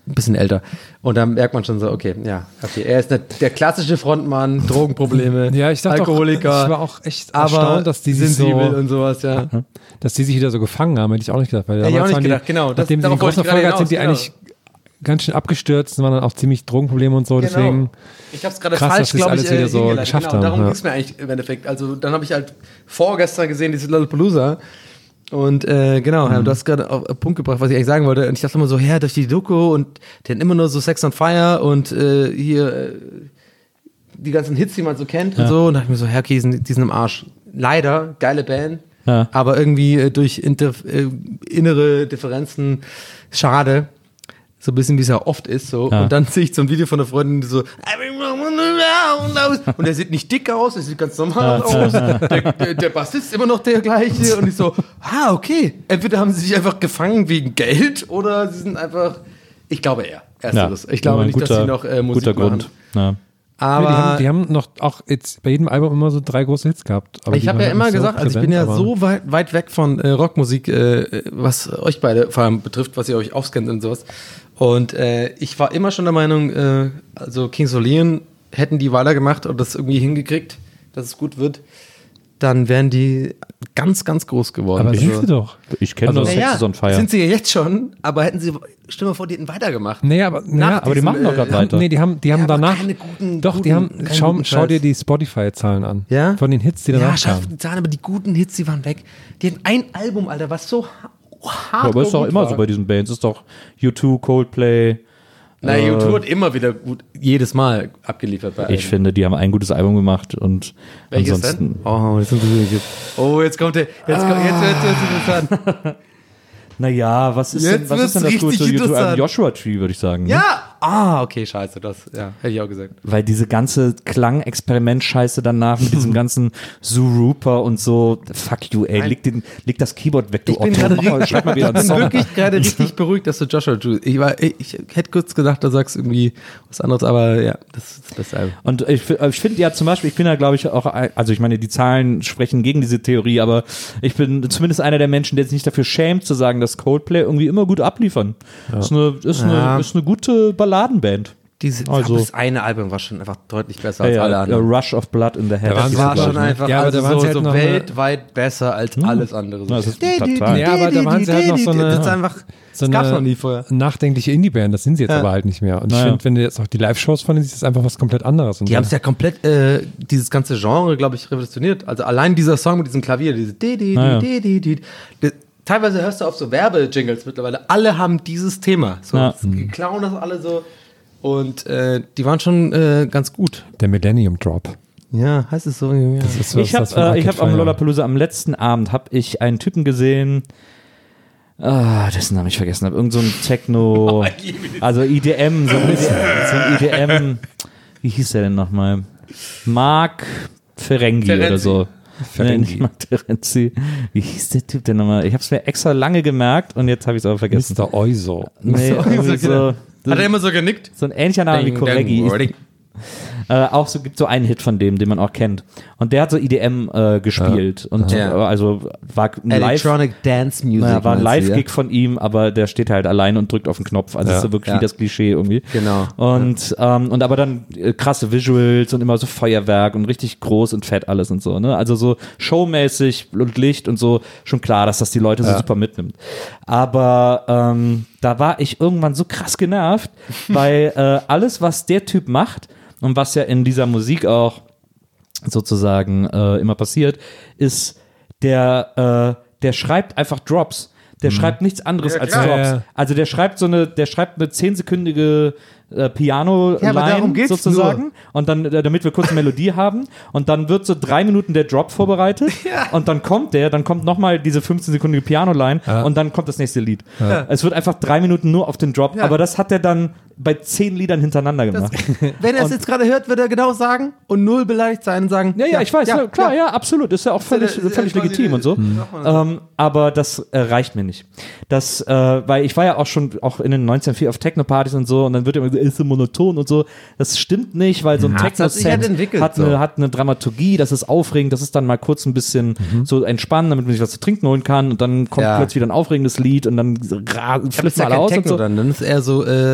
ein bisschen älter. Und dann merkt man schon so, okay, ja, okay, er ist der, der klassische Frontmann, Drogenprobleme, Ja, ich dachte Alkoholiker. Auch, ich war auch echt aber erstaunt, dass die sich sensibel so, und sowas, ja. dass die sich wieder so gefangen haben, hätte ich auch nicht gedacht. Weil Hätte ich auch damals nicht waren gedacht, die, genau. Das- Nachdem sie darauf die großen wollte ich gerade Erfolge hatten, sind die hinaus, eigentlich ganz schön abgestürzt und waren dann auch ziemlich Drogenprobleme und so, deswegen Ich habe es gerade krass, falsch, dass sie es glaube ich, alles wieder äh, so hingeleitet. geschafft genau, haben, darum ja. ging es mir eigentlich im Endeffekt. Also dann habe ich halt vorgestern gesehen, diese Lollapalooza. Und äh, genau, Mhm. ja, du hast gerade auf den Punkt gebracht, was ich eigentlich sagen wollte. Und ich dachte immer so, ja, durch die Doku und die hatten immer nur so Sex on Fire und äh, hier äh, die ganzen Hits, die man so kennt und so. Und dachte ich mir so, ja, okay, die sind, die sind im Arsch. Leider, geile Band, Ja. aber irgendwie äh, durch inter, äh, innere Differenzen schade. So ein bisschen, wie es ja oft ist, so. Ja. Und dann sehe ich so ein Video von einer Freundin, die so, und der sieht nicht dick aus, der sieht ganz normal aus. Der, der, der Bassist ist immer noch der gleiche. Und ich so, ah, okay. Entweder haben sie sich einfach gefangen wegen Geld oder sie sind einfach, ich glaube eher. Ersteres. ich glaube ein nicht, dass sie noch äh, Musik guter machen. Grund. Ja. Aber Ja, die, haben, die haben noch auch jetzt bei jedem Album immer so drei große Hits gehabt. Aber ich die habe waren ja immer nicht so gesagt, also ich präsent, bin ja aber- so weit, weit weg von äh, Rockmusik, äh, was euch beide vor allem betrifft, was ihr euch auskennt und sowas. Und äh, ich war immer schon der Meinung, äh, also Kings of Leon hätten die weitergemacht und das irgendwie hingekriegt, dass es gut wird, dann wären die ganz, ganz groß geworden. Aber Also- sind sie doch. Ich kenne Also- das Naja, Sex on Fire. sind sie ja jetzt schon, aber hätten sie, stell dir mal vor, die hätten weitergemacht. Nee, aber, naja, Nach aber die diesem, machen doch gerade äh, weiter. Nee, die haben, die haben Ja, aber danach. keine guten- doch, die guten- haben. keinen Schau, guten schau dir Scheiß. die Spotify-Zahlen an. Ja? Von den Hits, die Ja, danach schafft kamen. die Zahlen, aber die guten Hits, die waren weg. Die hatten ein Album, Alter, was so ha- hart Ja, aber ist doch gut immer war. so bei diesen Bands. Ist doch U zwei, Coldplay. Na, Äh, U zwei hat immer wieder gut, jedes Mal abgeliefert bei Ich allen. finde, die haben ein gutes Album gemacht und Welches ansonsten. denn? Oh, jetzt, sind wir, oh, jetzt kommt der, jetzt, kommt, jetzt, jetzt, jetzt, jetzt interessant. Naja, was ist Jetzt denn, was ist denn das wird's gute richtig U zwei? interessant. Joshua Tree, würde ich sagen. ne? Ja! Ah, okay, scheiße, das, ja, hätte ich auch gesagt. Weil diese ganze Klangexperiment-Scheiße danach mit diesem ganzen Zooroper und so, fuck you, ey, leg, den, leg das Keyboard weg, du Ich bin Otto. gerade Mach mal, richtig, schreib mal wieder ich einen bin Song. wirklich gerade richtig beruhigt, dass du Joshua Tree, ich war, ich, ich hätte kurz gedacht, du sagst irgendwie was anderes, aber ja, das ist das beste Album. Und ich, fi- ich finde ja zum Beispiel, ich bin ja glaube ich auch, also ich meine, die Zahlen sprechen gegen diese Theorie, aber ich bin zumindest einer der Menschen, der sich nicht dafür schämt, zu sagen, dass Coldplay irgendwie immer gut abliefern. Ist, eine, ist, Ja. eine, ist eine gute Balladenband. Diese, Also- das eine Album war schon einfach deutlich besser Ja, als alle ja, anderen. Rush of Blood in the Head. Da waren Das sie war glaub schon ich, ne? einfach Ja, aber also da waren so, sie halt so noch eine- weltweit besser als alles andere. Ja, das ist total. Ja, aber da waren sie halt noch so eine- Das ist einfach, So das gab's eine noch nie vorher. nachdenkliche Indie-Band, das sind sie jetzt Ja. aber halt nicht mehr. Und ich Naja. finde, wenn du jetzt auch die Live-Shows von denen siehst, ist das einfach was komplett anderes. Und Die haben es ja komplett, äh, dieses ganze Genre, glaube ich, revolutioniert. Also allein dieser Song mit diesem Klavier, diese di, di, Ah, ja. di, di, di, di. Das- Teilweise hörst du auf so Werbejingles mittlerweile, alle haben dieses Thema. So, Ja. die klauen das alle so. Und äh, die waren schon äh, ganz gut. der Millennium Drop. Ja, heißt es so? Ja. Das ist so- Ich das habe ist von äh, Arcade ich hab am Fire. Lollapalooza am letzten Abend habe ich einen Typen gesehen, ah, dessen Namen ich vergessen habe, irgend so ein Techno, also I D M, so ein, I D M, so ein I D M, wie hieß der denn nochmal? Mark Ferengi Ferenzi. oder so. Ferengi. Nee, nicht Mark Ferenzi. Wie hieß der Typ denn nochmal? Ich habe es mir extra lange gemerkt und jetzt habe ich es aber vergessen. Mister Oizo. Nee, irgendwie so, Hat er immer so genickt? so ein ähnlicher Name wie Correggi. Äh, auch so gibt so einen Hit von dem, den man auch kennt. Und der hat so I D M äh, gespielt und Ja. äh, also war ein Live, Electronic Dance Music. naja, war ein meinst du, Live-Gig von ihm, aber der steht halt allein und drückt auf den Knopf. Also Ja. ist so wirklich Ja. wie das Klischee irgendwie. Genau. Und ähm, und aber dann äh, krasse Visuals und immer so Feuerwerk und richtig groß und fett alles und so. Ne? Also so showmäßig und Licht und so schon klar, dass das die Leute so super mitnimmt. Aber ähm, da war ich irgendwann so krass genervt, weil äh, alles, was der Typ macht und was ja in dieser Musik auch sozusagen äh, immer passiert, ist, der, äh, der schreibt einfach Drops. Der schreibt nichts anderes Ja, als klar. Drops. Ja, ja. Also der schreibt so eine, der schreibt eine zehnsekündige äh, Ja, aber Piano-Line darum geht's sozusagen und dann, äh, damit wir kurz eine Melodie haben und dann wird so drei Minuten der Drop vorbereitet und dann kommt der, dann kommt nochmal diese fünfzehnsekündige Piano-Line Ja. und dann kommt das nächste Lied. Es wird einfach drei Minuten nur auf den Drop, Ja. aber das hat er dann bei zehn Liedern hintereinander gemacht. Wenn er es Und- jetzt gerade hört, wird er genau sagen und null beleidigt sein und sagen. Ja, ja, ich weiß, ja, klar, ja, absolut, ist ja auch völlig, ja- ist ja völlig quasi legitim die- und so. Ähm, aber das äh, reicht mir nicht. Das, äh, weil ich war ja auch schon auch in den neunzehnhundertvier auf Techno-Partys und so und dann wird immer gesagt, ist so monoton und so. Das stimmt nicht, weil so ein Ja, das hat sich halt Techno-Set entwickelt, hat, so. eine, hat eine Dramaturgie, das ist aufregend, das ist dann mal kurz ein bisschen so entspannen, damit man sich was zu trinken holen kann und dann kommt Ja. plötzlich wieder ein aufregendes Lied und dann ra- Das ist flippen ja alle kein aus und Techno so. dann, dann ist eher so, äh,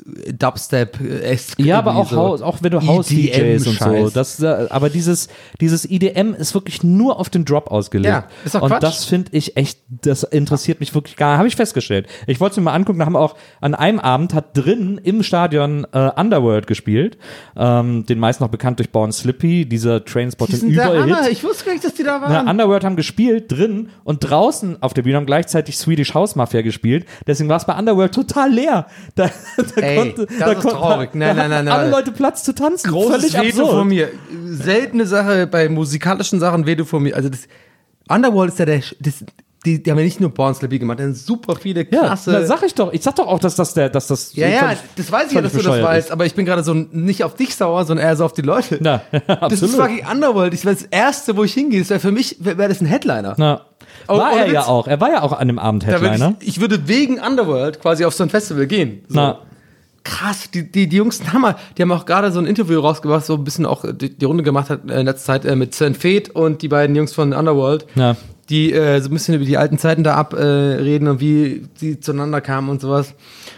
Dubstep-esque. Ja, aber auch, so Haus, auch wenn du House-D Js und so. Das, äh, aber dieses, dieses E D M ist wirklich nur auf den Drop ausgelegt. Ja, ist doch und Quatsch. das finde ich echt, das interessiert mich wirklich gar nicht. Habe ich festgestellt. Ich wollte es mir mal angucken, da haben wir auch an einem Abend hat drin im Stadion äh, Underworld gespielt. Ähm, den meisten noch bekannt durch Born Slippy, dieser Die Trainspotting sind der Überhit. Hammer. Ich wusste gar nicht, dass die da waren. Na, Underworld haben gespielt drin und draußen auf der Bühne haben gleichzeitig Swedish House Mafia gespielt. Deswegen war es bei Underworld total leer. Da, da Ey, konnte, das da ist konnte, traurig. Nein, da nein, nein, hatten alle nein. Leute Platz zu tanzen. Großes Völlig Veto absurd. von mir. Seltene Sache bei musikalischen Sachen, Veto von mir. Also das Underworld ist ja der, das, die, die haben ja nicht nur Born Slippy gemacht, die haben super viele Ja, krasse. na, sag ich doch. Ich sag doch auch, dass das der, dass das. ja, ja, völlig- das weiß ich ja, völlig dass du das bescheuert weißt, ist. aber ich bin gerade so nicht auf dich sauer, sondern eher so auf die Leute. Na, Das ist absolut. fucking Underworld. Ich weiß, das erste, wo ich hingehe, das wäre für mich, wäre wär das ein Headliner. Na. Oh, War ohne er ja Witz. auch. Er war ja auch an dem Abend Da würd Headliner. ich, ich würde wegen Underworld quasi auf so ein Festival gehen. So. Na. Krass, die, die, die Jungs sind Hammer. Die haben auch gerade so ein Interview rausgebracht, so ein bisschen auch die, die Runde gemacht hat äh, in letzter Zeit äh, mit Sven Feth und die beiden Jungs von Underworld, Ja. die äh, so ein bisschen über die alten Zeiten da abreden äh, reden und wie sie zueinander kamen und sowas.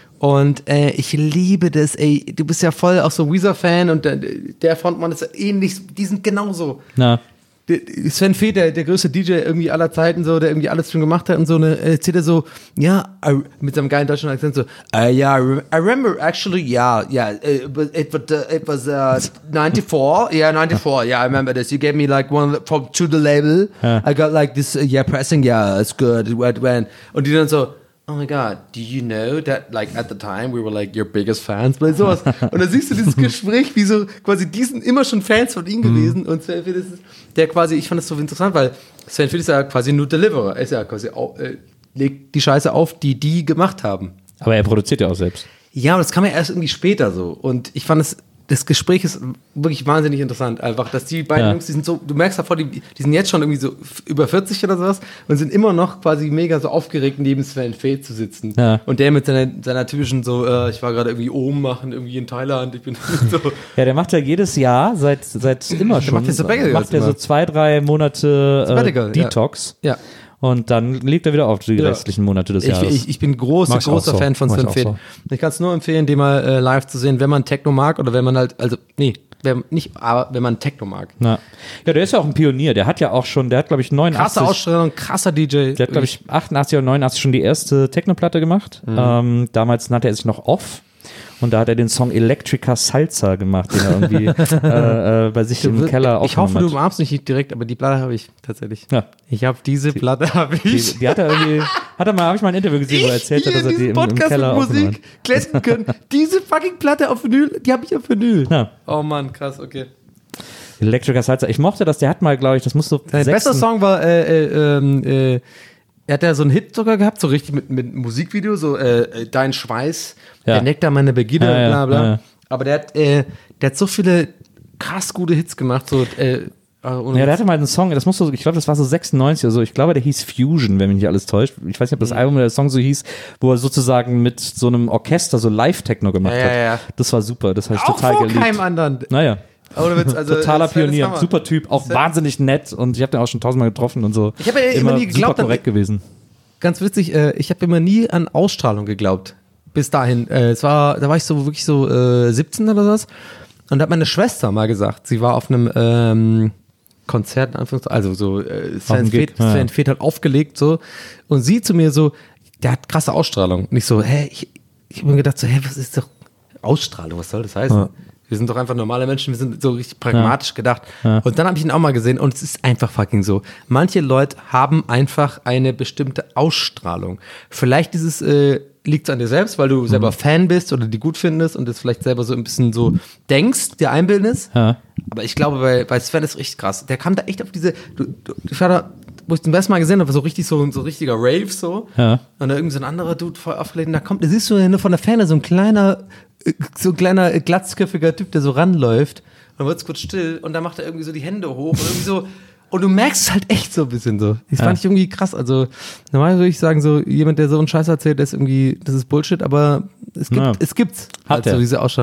Und äh, ich liebe das, ey. Du bist ja voll auch so Weezer-Fan und der, der Frontmann ist ähnlich, die sind genauso. Na. Der- Sven Feth, der, der größte D J irgendwie aller Zeiten, so, der irgendwie alles schon gemacht hat und so, ne, erzählt er so, ja, I, mit seinem geilen deutschen Akzent so, uh, yeah, I rem- I remember actually, yeah, yeah, it was, it was, uh, it was uh, ninety-four, yeah, ninety-four, yeah, I remember this. You gave me like one from to the label, Ja. I got like this, uh, yeah, pressing, yeah, it's good, it went, when, und die dann so, oh my God, do you know that, like, at the time we were like your biggest fans, bei sowas. Und dann siehst du dieses Gespräch, wie so quasi, die sind immer schon Fans von ihm gewesen und Sven Feth ist der quasi, ich fand das so interessant, weil Sven Feth ist ja quasi nur Deliverer, er ist ja quasi, au- äh, legt die Scheiße auf, die die gemacht haben. Aber er produziert ja auch selbst. Ja, aber das kam ja erst irgendwie später so. Und ich fand es, das Gespräch ist wirklich wahnsinnig interessant. Einfach, dass die beiden Ja. Jungs, die sind so, du merkst davor, die, die sind jetzt schon irgendwie so f- über vierzig oder sowas und sind immer noch quasi mega so aufgeregt, neben Sven Feth zu sitzen. Ja. Und der mit seiner, seiner typischen so, äh, ich war gerade irgendwie oben machen, irgendwie in Thailand, ich bin so. Ja, der macht ja jedes Jahr, seit, seit immer schon, macht das Sabbatical macht er immer. so zwei, drei Monate Sabbatical, äh, ja. Detox. Ja. Und dann legt er wieder auf die Ja. restlichen Monate des Ich, Jahres. ich, ich bin großer, Mach ich auch großer so. Fan von Mach ich Sven auch Feth. so. Ich kann es nur empfehlen, den mal äh, live zu sehen, wenn man Techno mag oder wenn man halt, also, nee, wer, nicht, aber wenn man Techno mag. Na. Ja, der ist ja auch ein Pionier. Der hat ja auch schon, der hat, glaube ich, neunundachtzig. Krasse Ausstellung, krasser D J. Der hat, glaube ich, achtundachtzig oder neunundachtzig schon die erste Techno-Platte gemacht. Mhm. Ähm, damals nannte er sich noch Off. Und da hat er den Song Electrica Salsa gemacht, den er irgendwie äh, äh, bei sich im Keller Ich hoffe, du aufgenommen hat. umarmst mich nicht direkt, aber die Platte habe ich tatsächlich. Ja. Ich habe diese Platte, habe Die, ich. die hat er irgendwie, hat er mal, habe ich mal ein Interview gesehen, wo er erzählt hat, dass er die im, im Keller mit aufgenommen Musik glänzen können. Diese fucking Platte auf Vinyl, die habe ich auf Vinyl. Ja. Oh Mann, krass, okay. hat. Electrica Salsa. Ich mochte das, der hat mal, glaube ich, das muss so Sein sechsten- bester Song war, äh, äh, ähm, äh, er hat ja so einen Hit sogar gehabt, so richtig mit, mit Musikvideo, so äh, äh, Dein Schweiß, Ja. der Nektar meiner Begierde, Ja, ja, bla bla. ja, ja. Aber der hat, äh, der hat so viele krass gute Hits gemacht, so, äh, äh, ohne Ja, der Witz. hatte mal einen Song, das muss so, ich glaube, das war so sechsundneunzig oder so. Ich glaube, der hieß Fusion, wenn mich nicht alles täuscht. Ich weiß nicht, ob Mhm. das Album oder der Song so hieß, wo er sozusagen mit so einem Orchester so Live-Techno gemacht Ja, ja, hat. ja. Das war super, das habe ich auch total vor geliebt. keinem anderen. Naja, Ohne Witz, also, totaler das wär das Pionier, Hammer. super Typ, auch Das- wahnsinnig nett und ich habe den auch schon tausendmal getroffen und so. Ich habe ja immer nie geglaubt, super korrekt gewesen. Ganz witzig, äh, ich habe immer nie an Ausstrahlung geglaubt. Bis dahin. Äh, es war, da war ich so wirklich so äh, siebzehn oder was. Und da hat meine Schwester mal gesagt, sie war auf einem ähm, Konzert, in Anführungszeichen, also so äh, Auf einem Sven Gig, Feth, ja. Sven Feth hat aufgelegt so. Und sie zu mir so, der hat krasse Ausstrahlung. Und ich so, hä, ich, ich habe mir gedacht so, hä, was ist doch Ausstrahlung, was soll das heißen? Ja. Wir sind doch einfach normale Menschen, wir sind so richtig pragmatisch gedacht. Ja. Und dann habe ich ihn auch mal gesehen und es ist einfach fucking so. Manche Leute haben einfach eine bestimmte Ausstrahlung. Vielleicht ist es, äh, liegt es an dir selbst, weil du selber Fan bist oder die gut findest und das vielleicht selber so ein bisschen so denkst, dir einbildest. Ja. Aber ich glaube, bei, bei Sven ist richtig krass. Der kam da echt auf diese, du, du, ich war da, wo ich den ersten Mal gesehen habe, so richtig so, so richtiger Rave so. Ja. Und da irgendwie so ein anderer Dude voll aufgelegt und da kommt, da siehst du ja nur von der Ferne so ein kleiner, äh, so ein kleiner äh, glatzköpfiger Typ, der so ranläuft. Und dann wird es kurz still und dann macht er irgendwie so die Hände hoch und irgendwie so, und du merkst es halt echt so ein bisschen so. Das Ja. fand ich irgendwie krass. Also, normal würde ich sagen, so jemand, der so einen Scheiß erzählt, der ist irgendwie, das ist Bullshit, aber es gibt, Ja. es gibt's. Hat Also er. diese Ausstrahlung.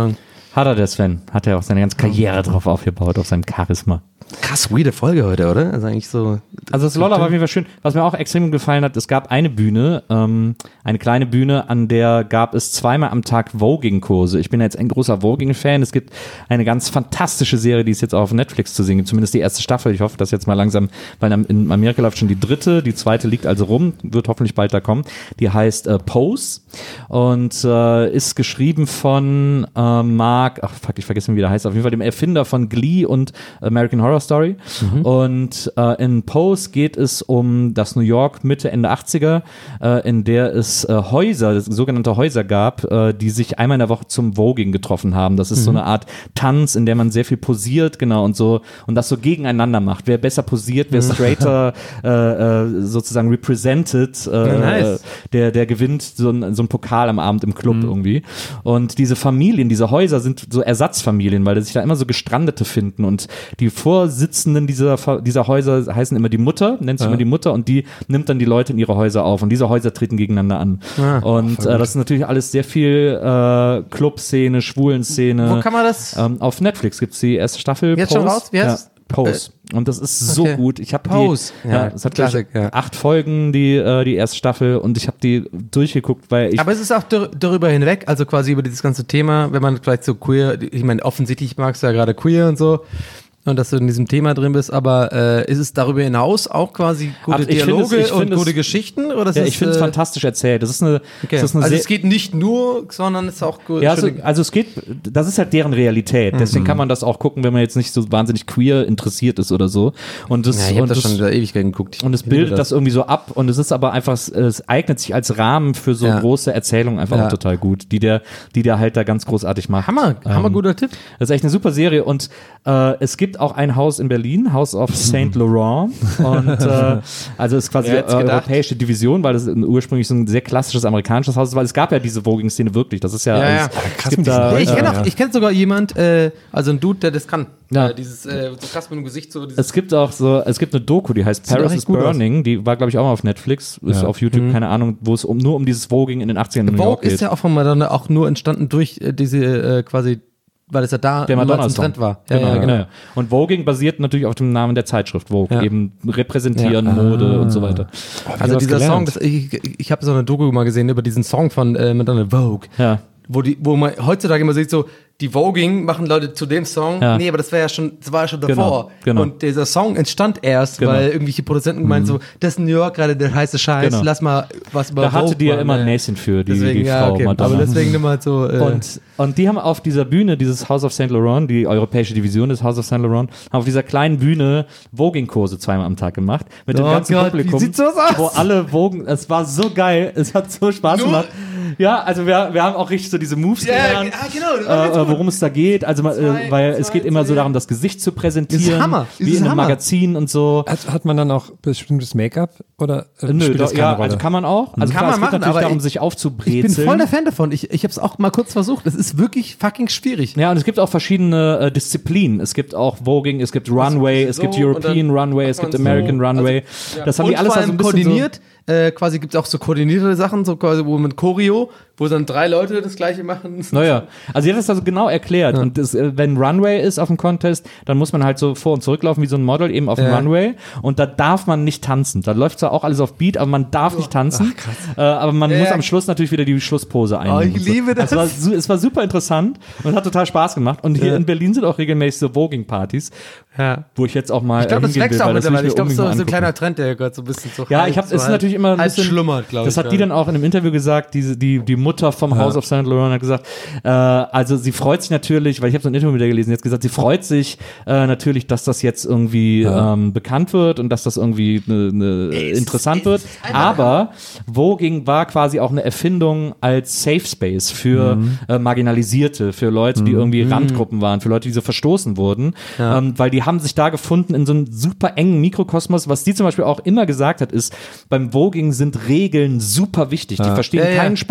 Hat er, der Sven. Hat er auch seine ganze Karriere drauf aufgebaut, auf seinem Charisma. Krass, weirde Folge heute, oder? Also eigentlich so. Also das Lolla war auf jeden Fall schön. Was mir auch extrem gefallen hat, es gab eine Bühne, ähm, eine kleine Bühne, an der gab es zweimal am Tag Voging-Kurse. Ich bin jetzt ein großer Voging-Fan. Es gibt eine ganz fantastische Serie, die ist jetzt auch auf Netflix zu sehen gibt, zumindest die erste Staffel. Ich hoffe, dass jetzt mal langsam, weil in Amerika läuft schon die dritte, die zweite liegt also rum, wird hoffentlich bald da kommen. Die heißt äh, Pose und äh, ist geschrieben von äh, Mark, ach fuck, ich vergesse, wie der heißt, auf jeden Fall dem Erfinder von Glee und American Horror Story. Mhm. Und äh, in Pose geht es um das New York Mitte, Ende achtziger, äh, in der es äh, Häuser, sogenannte Häuser gab, äh, die sich einmal in der Woche zum Voging getroffen haben. Das ist mhm. so eine Art Tanz, in der man sehr viel posiert, genau, und so, und das so gegeneinander macht. Wer besser posiert, wer straighter äh, äh, sozusagen represented, äh, ja, nice. der, der gewinnt so ein, so ein Pokal am Abend im Club mhm. irgendwie. Und diese Familien, diese Häuser sind so Ersatzfamilien, weil sich da immer so Gestrandete finden und die Vorsitzenden dieser, dieser Häuser heißen immer die Mutter, nennt sich ja. immer die Mutter, und die nimmt dann die Leute in ihre Häuser auf und diese Häuser treten gegeneinander an. Ah, und äh, das ist natürlich alles sehr viel äh, Clubszene, Schwulenszene. Wo kann man das? Ähm, auf Netflix gibt es die erste Staffel. Jetzt Pose. schon raus? Wie heißt ja, Pose. Und das ist so okay. gut. Ich habe Pose. die, ja, es hat Klassik, ja. acht Folgen, die, äh, die erste Staffel, und ich habe die durchgeguckt, weil ich. Aber es ist auch dar- darüber hinweg, also quasi über dieses ganze Thema, wenn man vielleicht so queer, ich meine, offensichtlich magst du ja gerade queer und so. Und dass du in diesem Thema drin bist, aber äh, ist es darüber hinaus auch quasi gute Ach, ich Dialoge find es, ich und find gute es, Geschichten? Oder ja, ist ich finde es äh, fantastisch erzählt. Das ist eine, okay. das ist eine also sehr, es geht nicht nur, sondern es ist auch gut. Ja, also, also es geht, das ist halt deren Realität. Deswegen mhm. kann man das auch gucken, wenn man jetzt nicht so wahnsinnig queer interessiert ist oder so. Und das, ja, ich habe und das das schon seit Ewigkeiten geguckt. Und es bildet das. das irgendwie so ab, und es ist aber einfach, es eignet sich als Rahmen für so ja. große Erzählungen einfach ja. auch total gut, die der, die der halt da ganz großartig macht. Hammer, ähm, hammer guter Tipp. Das ist echt eine super Serie, und äh, es gibt auch ein Haus in Berlin, House of Saint Laurent, und äh, also ist quasi die europäische Division, weil das ursprünglich so ein sehr klassisches amerikanisches Haus ist, weil es gab ja diese Voging-Szene wirklich, das ist ja, ja, ja. Es, ja es gibt da, ich kenne äh, auch, ich kenne sogar jemand, äh, also ein Dude, der das kann. Ja. Äh, dieses äh, so krass mit dem Gesicht so. Es gibt auch so, es gibt eine Doku, die heißt Paris is Burning, aus. Die war, glaube ich, auch mal auf Netflix, ist ja. auf YouTube, mhm. keine Ahnung, wo es um, nur um dieses Voging in den achtzigern in New York geht. Vogue ist ja auch von Madonna auch nur entstanden durch äh, diese äh, quasi, weil es ja da der Madonna-Song. Trend war. Ja, genau, ja, genau. Und Voging basiert natürlich auf dem Namen der Zeitschrift Vogue, ja. eben repräsentieren, ja. Mode ah. und so weiter. Also dieser Song, das, ich, ich habe so eine Doku mal gesehen über diesen Song von äh, Madonna, Vogue, ja. wo die, wo man heutzutage immer sieht so, die Voging machen Leute zu dem Song. Ja. Nee, aber das war ja schon, das war ja schon davor. Genau, genau. Und dieser Song entstand erst, Genau. weil irgendwelche Produzenten gemeint so, das ist New York gerade der heiße Scheiß, Genau. lass mal was über Da hatte Vogue die ja machen, immer ein ey. Näschen für, die, Deswegen, die ja, Frau okay. Madonna. Aber deswegen immer halt so. Äh, Und, und die haben auf dieser Bühne, dieses House of Saint Laurent, die europäische Division des House of Saint Laurent, haben auf dieser kleinen Bühne Voging-Kurse zweimal am Tag gemacht. Mit dem Oh ganzen Gott, Publikum. wie sieht sowas aus? Wo alle Vogen, es war so geil, es hat so Spaß Nur- gemacht. Ja, also wir, wir haben auch richtig so diese Moves Ja, gelernt, ah, genau, das war ganz äh, gut. worum es da geht. Also man, Zwei, äh, weil es zwei, geht immer so zwei. darum, das Gesicht zu präsentieren, Das ist Hammer, das wie ist in einem Hammer. Magazin und so. Hat, hat man dann auch bestimmtes Make-up oder äh, Nö, spielt das doch, keine ja, Rolle? also kann man auch. Also Kann klar, man es geht machen, natürlich aber darum, ich- sich ich aufzubrezeln. bin voll der Fan davon. Ich, ich habe es auch mal kurz versucht. Es ist wirklich fucking schwierig. Ja, und es gibt auch verschiedene äh, Disziplinen. Es gibt auch Voging, es gibt Runway, es so gibt und European dann Runway, es macht gibt man so. American Runway. Ja. Das haben und die alles vor da so allem ein bisschen koordiniert. Äh, quasi gibt es auch so koordinierte Sachen, so quasi, wo mit Choreo, wo dann drei Leute das gleiche machen. So. Naja, also die hat das da so genau erklärt. Ja. Und das, äh, wenn Runway ist auf dem Contest, dann muss man halt so vor- und zurücklaufen wie so ein Model eben auf dem Ja. Runway. Und da darf man nicht tanzen. Da läuft zwar auch alles auf Beat, aber man darf nicht tanzen. Äh, aber man Ja, muss ja. am Schluss natürlich wieder die Schlusspose einnehmen. Oh, ich und so. liebe das. Also es, war, su- es war super interessant und hat total Spaß gemacht. Und hier Ja. in Berlin sind auch regelmäßig so Voging-Partys, Ja. wo ich jetzt auch mal Ich glaube, äh, das hingehen wächst will, auch weil das will mittlerweile. mir Ich glaube, unbedingt so mal ist so ein angucken. kleiner Trend, der gehört so ein bisschen so. Ja, halb- ich habe, so ist halb- natürlich immer ein halb bisschen schlummert, glaube ich. Das hat die dann auch in einem Interview gesagt, die, die, die Mutter vom House of Saint Laurent hat gesagt, äh, also sie freut sich natürlich, weil ich habe so ein Interview mit der gelesen, jetzt gesagt, sie freut sich äh, natürlich, dass das jetzt irgendwie Ja. ähm, bekannt wird und dass das irgendwie ne, ne, interessant wird, aber Voging war quasi auch eine Erfindung als Safe Space für Mhm. äh, Marginalisierte, für Leute, die irgendwie Randgruppen waren, für Leute, die so verstoßen wurden, Ja. ähm, weil die haben sich da gefunden in so einem super engen Mikrokosmos. Was die zum Beispiel auch immer gesagt hat, ist, beim Voging sind Regeln super wichtig. Die verstehen Ja, ja. keinen Spaß, was die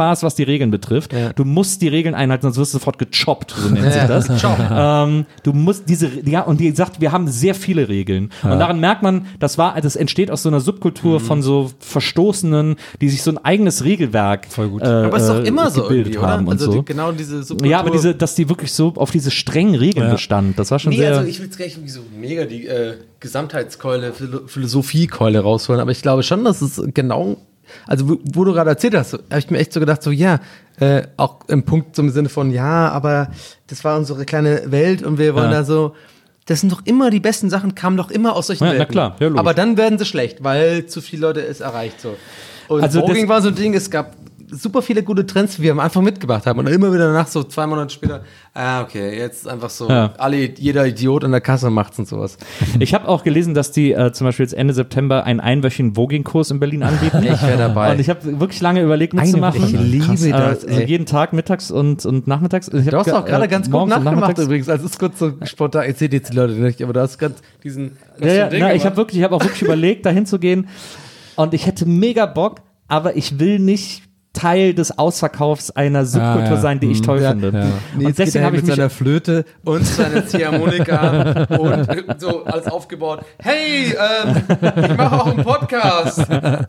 Regeln betrifft. Ja. Du musst die Regeln einhalten, sonst wirst du sofort gechoppt, so nennt sich das. ähm, du musst diese, ja, und die sagt, wir haben sehr viele Regeln. Ja. Und daran merkt man, das war, das entsteht aus so einer Subkultur mhm. von so Verstoßenen, die sich so ein eigenes Regelwerk Voll gut. Äh, aber es ist doch immer so gebildet irgendwie, haben oder? und Also so. die, genau diese Subkultur. Ja, aber diese, dass die wirklich so auf diese strengen Regeln Ja. bestand, das war schon Nee, sehr... also ich will jetzt gar nicht irgendwie so mega die äh, Gesamtheitskeule, Philo- Philosophiekeule rausholen, aber ich glaube schon, dass es genau, also wo, wo du gerade erzählt hast, so, habe ich mir echt so gedacht, so ja, äh, auch im Punkt so im Sinne von, ja, aber das war unsere kleine Welt und wir wollen Ja. da so, das sind doch immer, die besten Sachen kamen doch immer aus solchen Ja, na Welten. klar, ja, logisch. aber dann werden sie schlecht, weil zu viele Leute es erreicht so. Und Also Voguing das- war so ein Ding, es gab super viele gute Trends, die wir am Anfang mitgebracht haben und dann immer wieder danach so zwei Monate später, ah okay, jetzt einfach so, Ja. alle, jeder Idiot an der Kasse macht's und sowas. Ich habe auch gelesen, dass die äh, zum Beispiel jetzt Ende September einen einwöchigen Voging-Kurs in Berlin anbieten. Ich wäre dabei. Und ich habe wirklich lange überlegt, mitzumachen. Woche. Ich liebe Krass. das, Äh, also ey. jeden Tag mittags und, und nachmittags. Ich Du hab hast auch ge- gerade äh, ganz gut morgens und nachgemacht nachmittags. übrigens. Also es ist kurz so spontan. Ich sehe jetzt die Leute nicht, aber du hast gerade diesen. Ja, ja, Ding na, ich gemacht. habe wirklich, ich habe auch wirklich überlegt, dahin zu gehen. Und ich hätte mega Bock, aber ich will nicht Teil des Ausverkaufs einer Subkultur Ah, ja. sein, die ich Mhm. toll Ja. finde. Ja. Nee, Und deswegen habe ich mit mich seiner Flöte und seiner Ziehharmonika und äh, so alles aufgebaut. Hey, ähm, ich mache auch einen Podcast.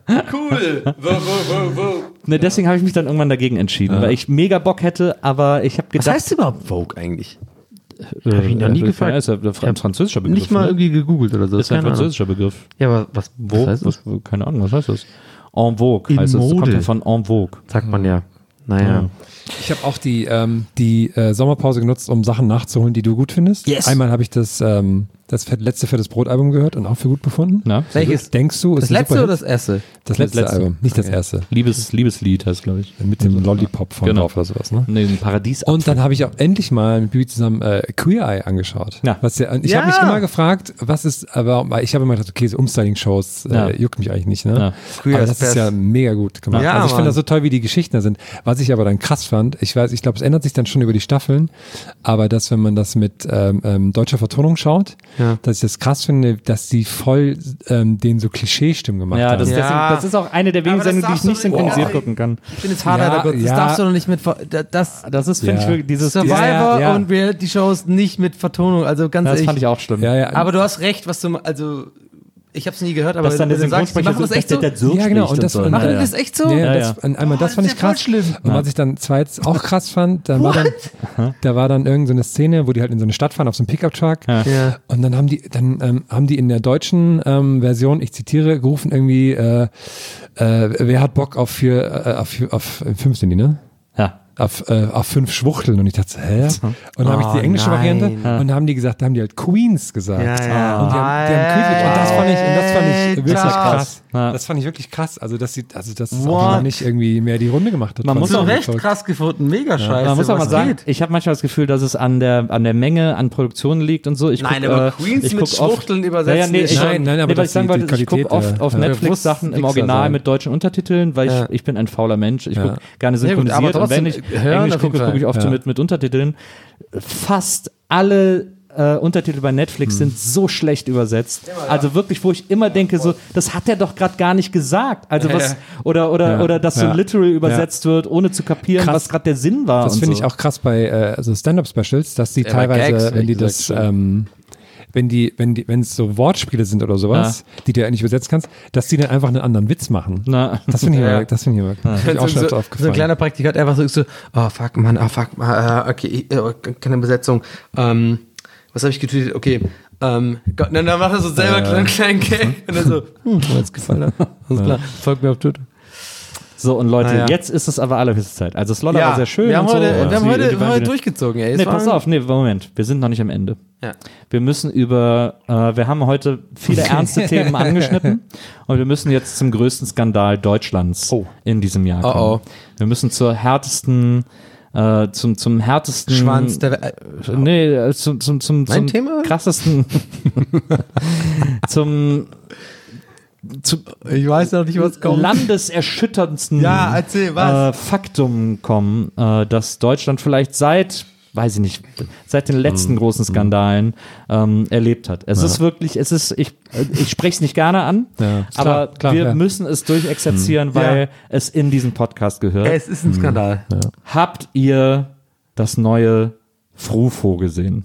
Cool. Wo, wo, wo, wo. Ne, deswegen habe ich mich dann irgendwann dagegen entschieden, weil ich mega Bock hätte, aber ich habe Was gedacht, heißt überhaupt Vogue eigentlich? äh, hab ich noch nie äh, gefragt. Ja, ist ja ein französischer Begriff. Nicht mal ne? irgendwie gegoogelt oder so. Ist ja ein Keine Ahnung. französischer Begriff. Ja, aber was, Wo? was heißt das? Was, keine Ahnung, was heißt das? En vogue In heißt es. Das kommt Mode. ja von en vogue. Sagt man ja. Naja. Ich habe auch die, ähm, die äh, Sommerpause genutzt, um Sachen nachzuholen, die du gut findest. Yes. Einmal habe ich das, ähm, das Fett- letzte Fettes Brot-Album gehört und auch für gut befunden. Na? Welches? Denkst du, ist Das ein letzte super oder Hit? das erste? Das letzte, letzte. Album, nicht das erste. Liebes, Liebeslied heißt, glaube ich. Mit dem Lollipop von Genau. drauf oder sowas, ne? Nee, ein Paradies. Und dann habe ich auch endlich mal mit Bibi zusammen äh, Queer Eye angeschaut. Ja. Was ja, und ich Ja. habe mich immer gefragt, was ist, aber weil ich habe immer gedacht, okay, so Umstyling-Shows äh, Ja. juckt mich eigentlich nicht, ne? Ja. Queer aber is das ist best. ja mega gut gemacht. Ja, also ich Mann. finde das so toll, wie die Geschichten da sind. Was ich aber dann krass fand, ich weiß, ich glaube, es ändert sich dann schon über die Staffeln, aber dass, wenn man das mit ähm, ähm, deutscher Vertonung schaut, Ja. dass ich das krass finde, dass die voll ähm, den so Klischeestimmen gemacht Ja, haben. das, Ja. deswegen, das ist auch eine der wenigen Aber das Sendungen, die ich darfst du nicht nicht- synchronisiert Oh. gucken kann. Ich bin jetzt hart, Ja, Alter, das ja. darfst du doch nicht mit. Ver- da- Das Das ist, finde Ja. ich, wirklich dieses Survivor Ja, ja. und Reality-Shows nicht mit Vertonung. Also ganz Ja, das ehrlich. fand ich auch schlimm. Ja, ja. Aber du hast recht, was du. Also, ich habe es nie gehört, aber Dass dann der wenn du sagst, die Synchronsprecher machen das echt so. der so Ja, genau, spricht und das- so. und- Machen Ja, die ja. das echt so? Ja, Ja, das, ja. einmal das Oh, fand das ich ist ja voll krass. schlimm. Und was ich dann zweitens auch krass fand, da war dann, da war dann irgend so eine Szene, wo die halt in so eine Stadt fahren auf so einem Pickup-Truck. Ja. Ja. Und dann haben die, dann ähm, haben die in der deutschen ähm, Version, ich zitiere, gerufen irgendwie, äh, äh, wer hat Bock auf vier, äh, auf, vier- auf äh, fünf sind die, ne? Ja. Auf, äh, auf fünf Schwuchteln. Und ich dachte, so, hä? Und dann habe ich Oh, die englische nein. Variante und dann haben die gesagt, da haben die halt Queens gesagt. Ja, ja. Und die haben, die haben Queens und das fand ich, und das fand ich wirklich Alter. krass. Ja. Das fand ich wirklich krass. Also, dass sie, also, dass es What? auch mal nicht irgendwie mehr die Runde gemacht hat. Man Fand muss ich auch Zu irgendwie Recht verrückt. krass gefunden, mega scheiße. Man muss auch mal was sagen, geht? ich habe manchmal das Gefühl, dass es an der, an der Menge an Produktionen liegt und so. Ich Nein, guck, aber äh, Queens ich mit guck oft- Schwuchteln Ja, übersetzen ja, nee, ist ich, schon- Nein, nein, aber nee, weil das ich sagen die- die wollte, ich gucke Qualität, oft äh, auf ja. Netflix Sachen im Wichser Original sein. mit deutschen Untertiteln, weil Ja. ich, ich bin ein fauler Mensch. Ich Ja. gucke gerne Ja, gut, aber synchronisiert und wenn ich trotzdem, hören Englisch auf jeden gucke, gucke ich Fall. oft so Ja. mit, mit Untertiteln. Fast alle äh, Untertitel bei Netflix sind so schlecht übersetzt. Also wirklich, wo ich immer denke, so, das hat er doch gerade gar nicht gesagt. Also Ja, was, ja. oder, oder, Ja. oder dass so Ja. literal übersetzt wird, ohne zu kapieren, Krass. was gerade der Sinn war. Das und finde so. ich auch krass bei äh, also Stand-Up-Specials, dass die Ja, bei teilweise, Gags, wenn die ehrlich das, gesagt, ähm, wenn die, wenn die, wenn es so Wortspiele sind oder sowas, die du ja nicht übersetzen kannst, dass die dann einfach einen anderen Witz machen. Na. Das finde ich, Ja. immer- das finde ich, immer- das finde ich auch schon so, öfter so aufgefallen. ein kleiner Praktikant einfach so, so oh fuck, Mann, oh fuck, äh, okay, äh, keine Besetzung. Ähm, was habe ich getweetet? Okay, ähm, Gott, dann, dann macht er so selber einen kleinen, kleinen Gag und dann so, hm, mir hat's gefallen. Alles klar, folgt mir auf Twitter. So, und Leute, Ah, ja. jetzt ist es aber allerhöchste Zeit. Also Slolla war sehr schön. wir haben und so. heute, Und wir haben die- heute, die waren heute wieder- durchgezogen, ey. Es Nee, war- pass auf, nee, Moment. Wir sind noch nicht am Ende. Ja. Wir müssen über, äh, wir haben heute viele ernste Themen angeschnitten und wir müssen jetzt zum größten Skandal Deutschlands in diesem Jahr kommen. Oh, oh. Wir müssen zur härtesten, äh, zum, zum härtesten Schwanz der We- äh, Nee, äh, zum, zum, zum, Mein zum Thema? krassesten, zum, zum Ich weiß noch nicht, was kommt. landeserschütterndsten Ja, erzähl, was? Äh, Faktum kommen, äh, dass Deutschland vielleicht seit weiß ich nicht, seit den letzten großen Skandalen ähm, erlebt hat. Es Ja. ist wirklich, es ist, ich, ich spreche es nicht gerne an, Ja, aber klar, klar, wir ja. müssen es durchexerzieren, weil es in diesen Podcast gehört. Es ist ein Skandal. Habt ihr das neue Frufo gesehen?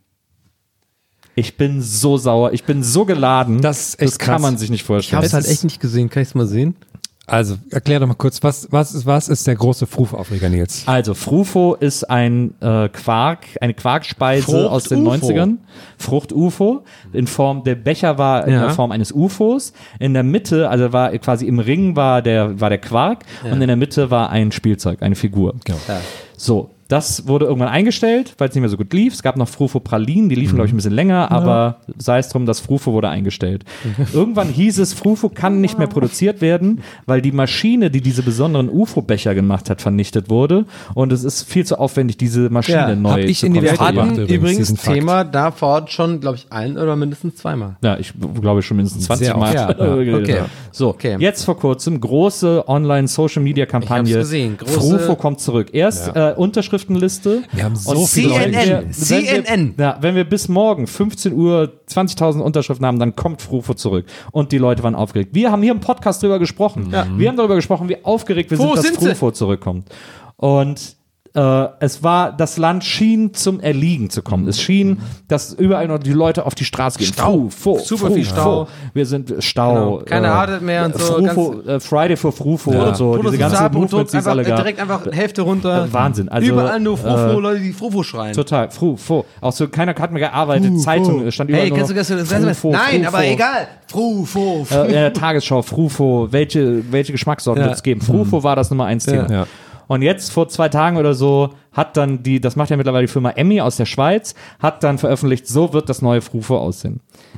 Ich bin so sauer, ich bin so geladen, Das ist echt das kann krass. man sich nicht Ich vorstellen. habe Es es halt ist- echt nicht gesehen. Kann ich es mal sehen? Also, erklär doch mal kurz, was, was, ist, was ist der große Fruf-Aufreger, Nils? Also, Frufo ist ein äh, Quark, eine Quarkspeise Frucht aus den U F O. neunzigern. Frucht-U F O. In Form, der Becher war in Ja. der Form eines U F Os. In der Mitte, also war quasi im Ring war der, war der Quark und in der Mitte war ein Spielzeug, eine Figur. Genau. So. Das wurde irgendwann eingestellt, weil es nicht mehr so gut lief. Es gab noch Frufo-Pralinen, die liefen, glaube ich, ein bisschen länger, aber sei es drum, das Frufo wurde eingestellt. Irgendwann hieß es, Frufo kann nicht mehr produziert werden, weil die Maschine, die diese besonderen U F O-Becher gemacht hat, vernichtet wurde. Und es ist viel zu aufwendig, diese Maschine Ja, neu hab ich zu in die Welt konstruieren. gebracht. Hatten übrigens, übrigens diesen Fakt. Thema da vor Ort schon, glaube ich, ein oder mindestens zweimal. Ja, ich glaube schon mindestens zwanzig Sehr Mal. oft, ja. darüber geredet. Okay. So, Okay. jetzt vor kurzem große Online-Social-Media-Kampagne. Ich hab's gesehen. Große- Frufo kommt zurück. Erst äh, Unterschriftenliste. Wir haben so Und viele C N N. Leute. Wenn wir- C N N. Ja, wenn wir bis morgen fünfzehn Uhr zwanzigtausend Unterschriften haben, dann kommt Frufo zurück. Und die Leute waren aufgeregt. Wir haben hier im Podcast drüber gesprochen. Wir haben darüber gesprochen, wie aufgeregt wir Wo sind, dass sind sie? Frufo zurückkommt. Und äh, es war, das Land schien zum Erliegen zu kommen. Es schien, dass überall noch die Leute auf die Straße gehen. Stau. Frufo, Super Frufo. viel Stau. Wir sind Stau. Genau. Keiner wartet mehr und so. Frufo, äh, Friday for Frufo und so. Fotos Diese ganzen Sozialpunkt, Movements, die es einfach, alle gab. direkt einfach Hälfte runter. Äh, Wahnsinn. Also, Überall nur Frufo, äh, Leute, die Frufo schreien. Total, Frufo. Auch so, keiner hat mehr gearbeitet. Zeitung stand überall Hey, nur kennst du noch das? das Frufo, Nein, Frufo. aber egal. Frufo. Äh, in der Tagesschau, Frufo, welche, welche Geschmackssorten Ja. wird es geben? Frufo war das Nummer eins Thema. Ja. Und jetzt vor zwei Tagen oder so hat dann die, das macht ja mittlerweile die Firma Emmy aus der Schweiz, hat dann veröffentlicht, so wird das neue Frufo aussehen.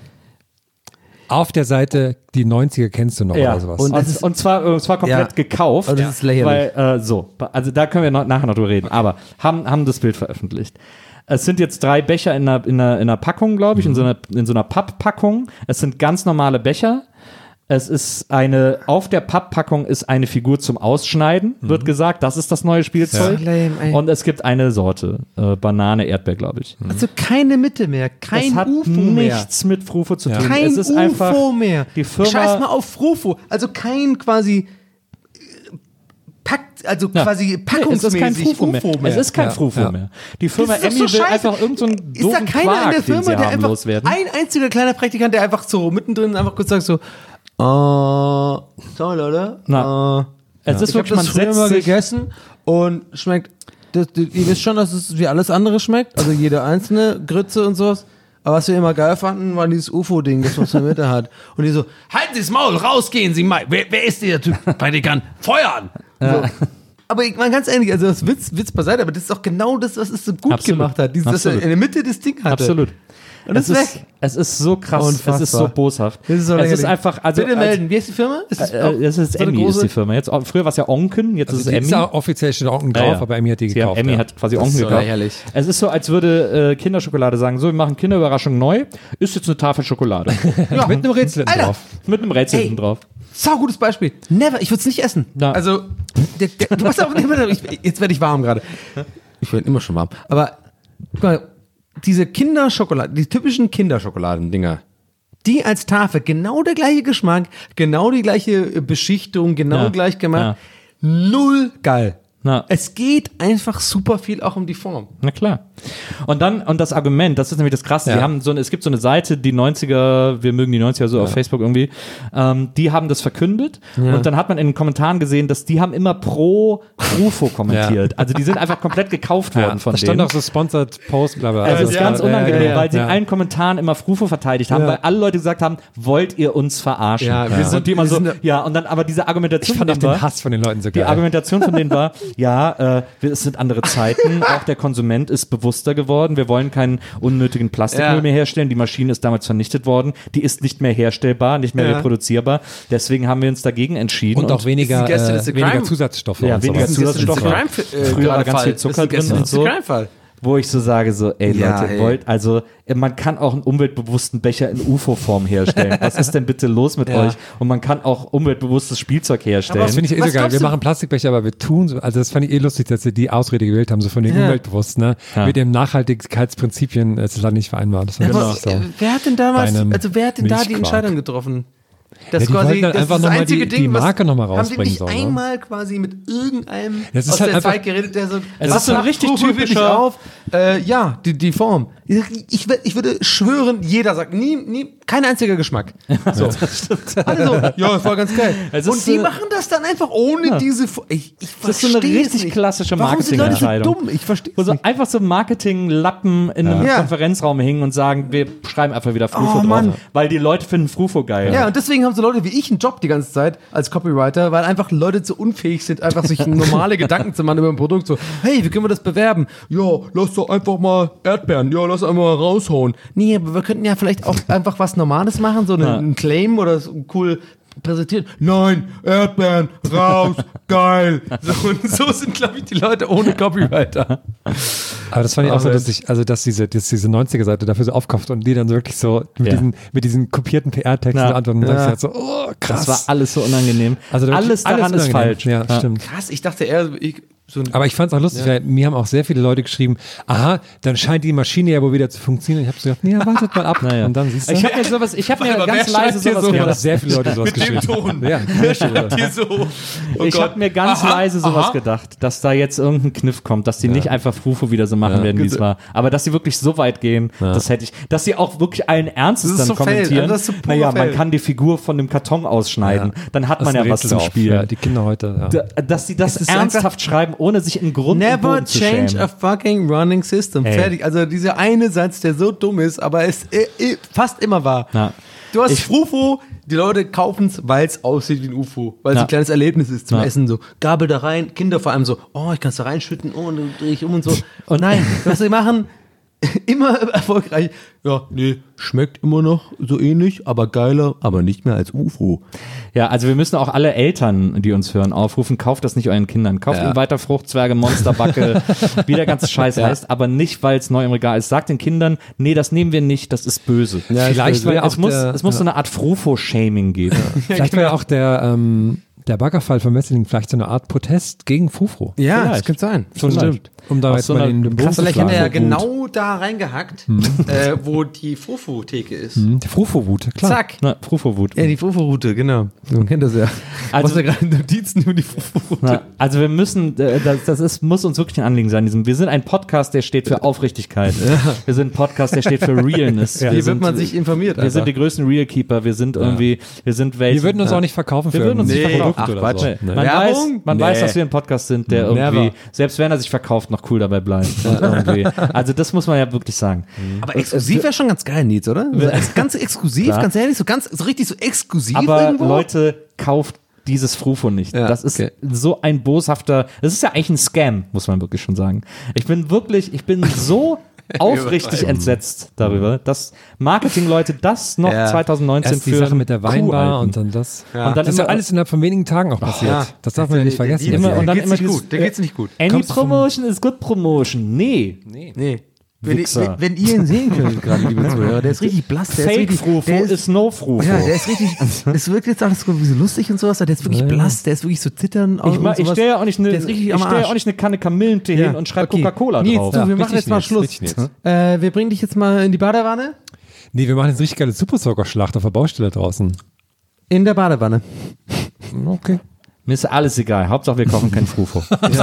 Auf der Seite, die neunziger kennst du noch oder sowas. Und, und, und zwar, und zwar komplett Ja. gekauft. Und das ist lächerlich. Weil, äh, so, also da können wir noch, nachher noch drüber reden. Aber haben, haben das Bild veröffentlicht. Es sind jetzt drei Becher in einer, in einer, in einer Packung, glaube ich, in so einer, in so einer Papppackung. Es sind ganz normale Becher. Es ist eine, auf der Papppackung ist eine Figur zum Ausschneiden, wird gesagt. Das ist das neue Spielzeug. Ja. Lame, ey. Und es gibt eine Sorte, äh, Banane, Erdbeer, glaube ich. Also keine Mitte mehr, kein Es hat U F O mehr. nichts mit Frufo zu tun. Kein es ist U F O einfach mehr. die Firma. Scheiß mal auf Frufo. Also kein quasi äh, packt, also Ja. quasi Nee, packungsmäßig es ist kein Frufo U mehr. F O mehr. Es ist kein Ja, Frufo ja. mehr. Die Firma Das ist Emmy doch so will scheiße. einfach irgendeinen so Ist da doofen keiner in Quark, der den Firma, sie der haben, einfach, loswerden. ein einziger kleiner Praktikant, der einfach so mittendrin einfach kurz sagt so, äh, toll, oder? Na, Äh, es ist ich habe wirklich, man das früher setzt mal sich, gegessen und schmeckt, das, das, ihr wisst schon, dass es wie alles andere schmeckt, also jede einzelne Grütze und sowas. Aber was wir immer geil fanden, war dieses U F O-Ding, das man in der Mitte hat. Und die so, halten Sie das Maul, rausgehen Sie mal. Wer, wer ist dieser Typ? Praktikant, feuern! So. Aber ich meine ganz ehrlich, also das Witz, Witz beiseite, aber das ist doch genau das, was es so gut Absolut. gemacht hat. Dieses, dass er Absolut. in der Mitte das Ding hatte. absolut. Und das es ist ist, weg. es ist so krass, Unfassbar. es ist so boshaft. Das ist so es ist lächerlich. einfach, also Bitte als- melden. Wie heißt die Firma? Ist das Äh, auch es ist so eine Emmy, ist große- die Firma. Jetzt, früher war es ja Onken, jetzt Also ist es die Emmy. ist auch offiziell steht Onken drauf, Ja, ja. aber Emmy hat die Sie gekauft. Haben, Emmy ja. hat quasi Das Onken ist so gekauft. lächerlich. Es ist so, als würde äh, Kinderschokolade sagen, so, wir machen Kinderüberraschung neu, ist jetzt eine Tafel Schokolade. Ja. Mit einem Rätsel hinten Alter. drauf. Mit einem Rätsel Hey. hinten drauf. Sau gutes Beispiel. Never, ich würde es nicht essen. Ja. Also, der, der, du weißt auch nicht mehr, ich, jetzt werde ich warm gerade. Ich werde immer schon warm. Aber guck mal, diese Kinderschokoladen, die typischen Kinderschokoladendinger, die als Tafel, genau der gleiche Geschmack, genau die gleiche Beschichtung, genau Ja. gleich gemacht. Ja. Null geil. Na. Es geht einfach super viel auch um die Form. Na klar. Und dann, und das Argument, das ist nämlich das Krasse, Ja. die haben so, eine- es gibt so eine Seite, die neunziger, wir mögen die neunziger so auf Facebook irgendwie, ähm, die haben das verkündet und dann hat man in den Kommentaren gesehen, dass die haben immer pro Rufo kommentiert. Also die sind einfach komplett gekauft worden Ja, von da stand denen. auch so Sponsored Post, bla bla. Also das ist ja, ganz ja, unangenehm, ja, ja, weil sie ja. in allen Kommentaren immer Frufo verteidigt haben, Ja. weil alle Leute gesagt haben, wollt ihr uns verarschen? Ja, wir Und sind- die immer wir so, sind- ja, und dann aber diese Argumentation Ich fand von auch denen den war, Hass von den Leuten so die geil. Argumentation von denen war, ja, äh, wir- es sind andere Zeiten, auch der Konsument ist bewusster geworden, wir wollen keinen unnötigen Plastikmüll Ja. mehr herstellen, die Maschine ist damals vernichtet worden, die ist nicht mehr herstellbar, nicht mehr Ja. reproduzierbar, deswegen haben wir uns dagegen entschieden. Und auch weniger, ist die Gäste- äh, ist die weniger Crime- Zusatzstoffe. Ja, und weniger sowas. Zusatzstoffe. Das ist ein Früher war ganz viel Zucker drin und so. Crime-Fall. wo ich so sage, so, ey Ja, Leute, ey. wollt, also man kann auch einen umweltbewussten Becher in U F O-Form herstellen. Was ist denn bitte los mit Ja. euch? Und man kann auch umweltbewusstes Spielzeug herstellen. Das finde ich eh Was so geil. glaubst Wir du- machen Plastikbecher, aber wir tun so, also das fand ich eh lustig, dass sie die Ausrede gewählt haben, so von den Ja. Umweltbewussten, ne? Ja. Mit dem Nachhaltigkeitsprinzipien, das ist leider nicht vereinbart. Das fand Aber, ich so. äh, wer hat denn damals, Bei einem also wer hat denn da die Milchquark. Entscheidung getroffen? Das Ja, die wollten halt das einfach ist noch das mal einzige die- die was- Marke noch mal Haben die rausbringen nicht sollen, ne? einmal quasi mit irgendeinem Das ist aus halt der einfach- Zeit geredet, der so, Es was ist so ein macht richtig Fufu wirklich typischer- auf? Äh, ja, die, die Form. Ich, ich, wür- ich würde schwören, jeder sagt, nie, nie, kein einziger Geschmack. So. Alle so, ja, das war ganz geil. Es ist Und die so- machen das dann einfach ohne diese, Fo- ich, ich Das ist so eine verstehe es richtig nicht. klassische Warum sind Leute so Marketingentscheidung. dumm? Ich verstehe Wo es so nicht. einfach so Marketinglappen in einem Ja. Konferenzraum hingen und sagen, wir schreiben einfach wieder Frufo Oh, drauf, Mann. weil die Leute finden Frufo geil. Ja, und deswegen haben so Leute wie ich einen Job die ganze Zeit als Copywriter, weil einfach Leute zu unfähig sind, einfach sich normale Gedanken zu machen über ein Produkt. So, hey, wie können wir das bewerben? Ja, lass doch einfach mal Erdbeeren, ja, lass einfach mal raushauen. Nee, aber wir könnten ja vielleicht auch einfach was Normales machen, so eine, Ja. einen Claim oder so cool präsentieren. Nein, Erdbeeren, raus, geil. So, und so sind, glaube ich, die Leute ohne Copywriter. Aber das fand ich auch so, Aber- dass ich, also dass diese, dass diese neunziger-Seite dafür so aufkauft und die dann so wirklich so mit, Ja. diesen, mit diesen kopierten P R-Texten Ja. so antworten. Und Ja. dann ja. so, oh, krass. Das war alles so unangenehm. also wirklich alles daran ist unangenehm. falsch. Ja, stimmt. Krass, ich dachte eher, ich, so ein Aber ich fand es auch lustig, weil mir haben auch sehr viele Leute geschrieben, aha, dann scheint die Maschine ja wohl wieder zu funktionieren. Ich habe so gedacht, nee, wartet mal ab. Naja. Und dann siehst du. Ich habe mir sowas, ich habe mir Aber ganz wer leise schreibt hier sowas so? mir haben gedacht. sehr viele Leute sowas mit dem geschrieben. Ton. Ja, Wer schreibt hier so? Oh Ich Gott. habe mir ganz Aha, leise sowas aha. gedacht, dass da jetzt irgendein Kniff kommt, dass die nicht einfach Frufo wieder so machen werden, wie es war. Aber dass sie wirklich so weit gehen, das hätte ich, dass sie auch wirklich allen Ernstes Das ist dann so Fail, kommentieren. das ist so purer naja, man Fail. kann die Figur von dem Karton ausschneiden, dann hat Das man ist ja ein was Rätsel zum drauf. Spielen. Ja, die Kinder heute. Ja. Da- Dass sie das Es ist ernsthaft einfach- schreiben, ohne sich in Grund und Never Boden zu change schämen. a fucking running system. Ey. Fertig. Also dieser eine Satz, der so dumm ist, aber es äh, äh, fast immer wahr. Ja. Du hast Ich- Frufo, die Leute kaufen es, weil es aussieht wie ein U F O. Weil es Ja. ein kleines Erlebnis ist zum Ja. Essen. So, Gabel da rein, Kinder vor allem so, oh, ich kann es da reinschütten, oh, und dann drehe ich um und so. Und nein, was sie machen, immer erfolgreich. Ja, nee, schmeckt immer noch so ähnlich, aber geiler, aber nicht mehr als U F O. Ja, also wir müssen auch alle Eltern, die uns hören, aufrufen, kauft das nicht euren Kindern. Kauft Ja. ihnen weiter Fruchtzwerge, Monsterbacke, wie der ganze Scheiß heißt, aber nicht, weil es neu im Regal ist. Sagt den Kindern, nee, das nehmen wir nicht, das ist böse. Ja, Vielleicht ist war ja auch es, muss, der, es muss so eine Art Frufo-Shaming geben. vielleicht war ja auch der, ähm, der Baggerfall von Wesseling vielleicht so eine Art Protest gegen Frufro. Ja, Vielleicht. das könnte sein. So Vielleicht. Um da Aus jetzt so mal einer den, den Bogen Krass, zu vielleicht hat er ja schlagen. genau da reingehackt, äh, wo die Fufu-Theke ist. Hm, Die Frufo-Wut, klar. Zack. Na, Frufo-Wut. Ja, die Fufu-Route, genau. Man kennt das ja. Also- Was ja gerade Notizen über die Fufu-Route. Na, also wir müssen, äh, das, das ist, muss uns wirklich ein Anliegen sein. Diesem, wir sind ein Podcast, der steht für Aufrichtigkeit. Wir sind ein Podcast, der steht für Realness. Wir Wie wird sind, man sich informiert? wir sind die größten Realkeeper. Wir sind irgendwie, wir sind welche. Wir würden uns auch nicht verkaufen Wir für würden uns ein nicht Nee. verkaufen. Produkt Ach, oder Quatsch. so. Nee. Nee. Man, Werbung? weiß, man Nee. weiß, dass wir ein Podcast sind, der Never. irgendwie, selbst wenn er sich verkauft, noch cool dabei bleibt. Und irgendwie, also das muss man ja wirklich sagen. Aber exklusiv wäre schon ganz geil, Nils, oder? So als ganz exklusiv, Klar. ganz ehrlich, so ganz, so richtig so exklusiv Aber irgendwo. Leute, kauft dieses Frufo nicht. Ja, das ist okay. so ein boshafter, das ist ja eigentlich ein Scam, muss man wirklich schon sagen. Ich bin wirklich, ich bin so aufrichtig entsetzt darüber, dass Marketingleute das noch Ja. zwanzig neunzehn Erst die für Sache mit der cool Weinbar halten. und dann das. Ja. Und dann Das ist ja immer- alles innerhalb von wenigen Tagen auch passiert. Ja. Das darf man ja nicht vergessen. Der, Immer- der, und dann geht's immer nicht dieses- gut. Der geht's nicht gut. Any Kommst du vom- Promotion is good promotion. Nee. Nee. Wenn, Wichser. wenn, wenn ihr ihn sehen könnt, gerade, liebe Zuhörer, der ist richtig blass. Der ist Fake richtig, Frufo der ist, ist no Frufo. ja, der ist richtig, es wirkt jetzt alles so lustig und sowas, aber der ist wirklich blass, der ist wirklich so zittern. ich ma- ich stelle ja auch nicht eine, Der ist richtig ich am stell ja Arsch. auch nicht eine Kanne Kamillentee hin und schreibe Okay. Coca-Cola Nils, drauf. du, wir Ja, machen jetzt richtig, mal Nils, Schluss. richtig, Nils. Äh, wir bringen dich jetzt mal in die Badewanne. Nee, wir machen jetzt eine richtig geile Supersoccer-Schlacht auf der Baustelle draußen. In der Badewanne. Okay. Mir ist alles egal. Hauptsache wir kochen kein Frufo.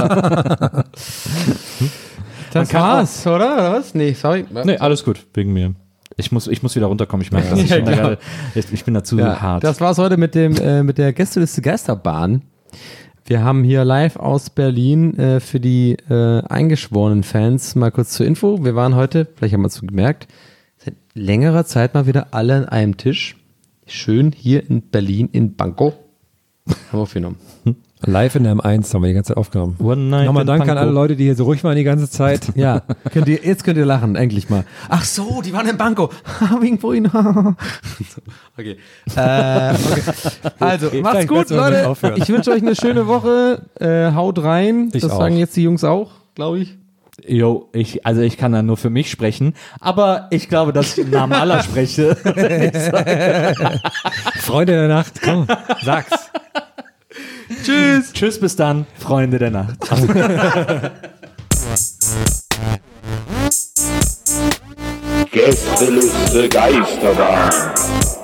Das kann war's, oder? Oder was? Nee, sorry. Nee, alles gut, wegen mir. Ich muss, ich muss wieder runterkommen. Ich merke das. Ich, Ja, bin da klar. gerade- ich, ich bin dazu Ja, hart. das war's heute mit dem äh, mit der Gästeliste Geisterbahn. Wir haben hier live aus Berlin äh, für die äh, eingeschworenen Fans mal kurz zur Info. Wir waren heute, vielleicht haben wir es so gemerkt, seit längerer Zeit mal wieder alle an einem Tisch. Schön hier in Berlin in Pankow. Haben wir aufgenommen. Live in der M eins haben wir die ganze Zeit aufgenommen. One night Nochmal in Dank an Pankow. alle Leute, die hier so ruhig waren die ganze Zeit. Ja, könnt ihr, jetzt könnt ihr lachen, endlich mal. Ach so, die waren in Pankow. Wegen vorhin. Okay. Äh, okay. Also, macht's vielleicht gut, besser, wenn wir Leute. aufhören. Ich wünsche euch eine schöne Woche. Äh, haut rein. Ich das auch. sagen jetzt die Jungs auch, glaube ich. Jo, ich, also ich kann da nur für mich sprechen, aber ich glaube, dass ich im Namen aller spreche. Freunde der Nacht, komm, sag's. Tschüss. Tschüss, bis dann, Freunde der Nacht. Gästeliste Geisterbahn.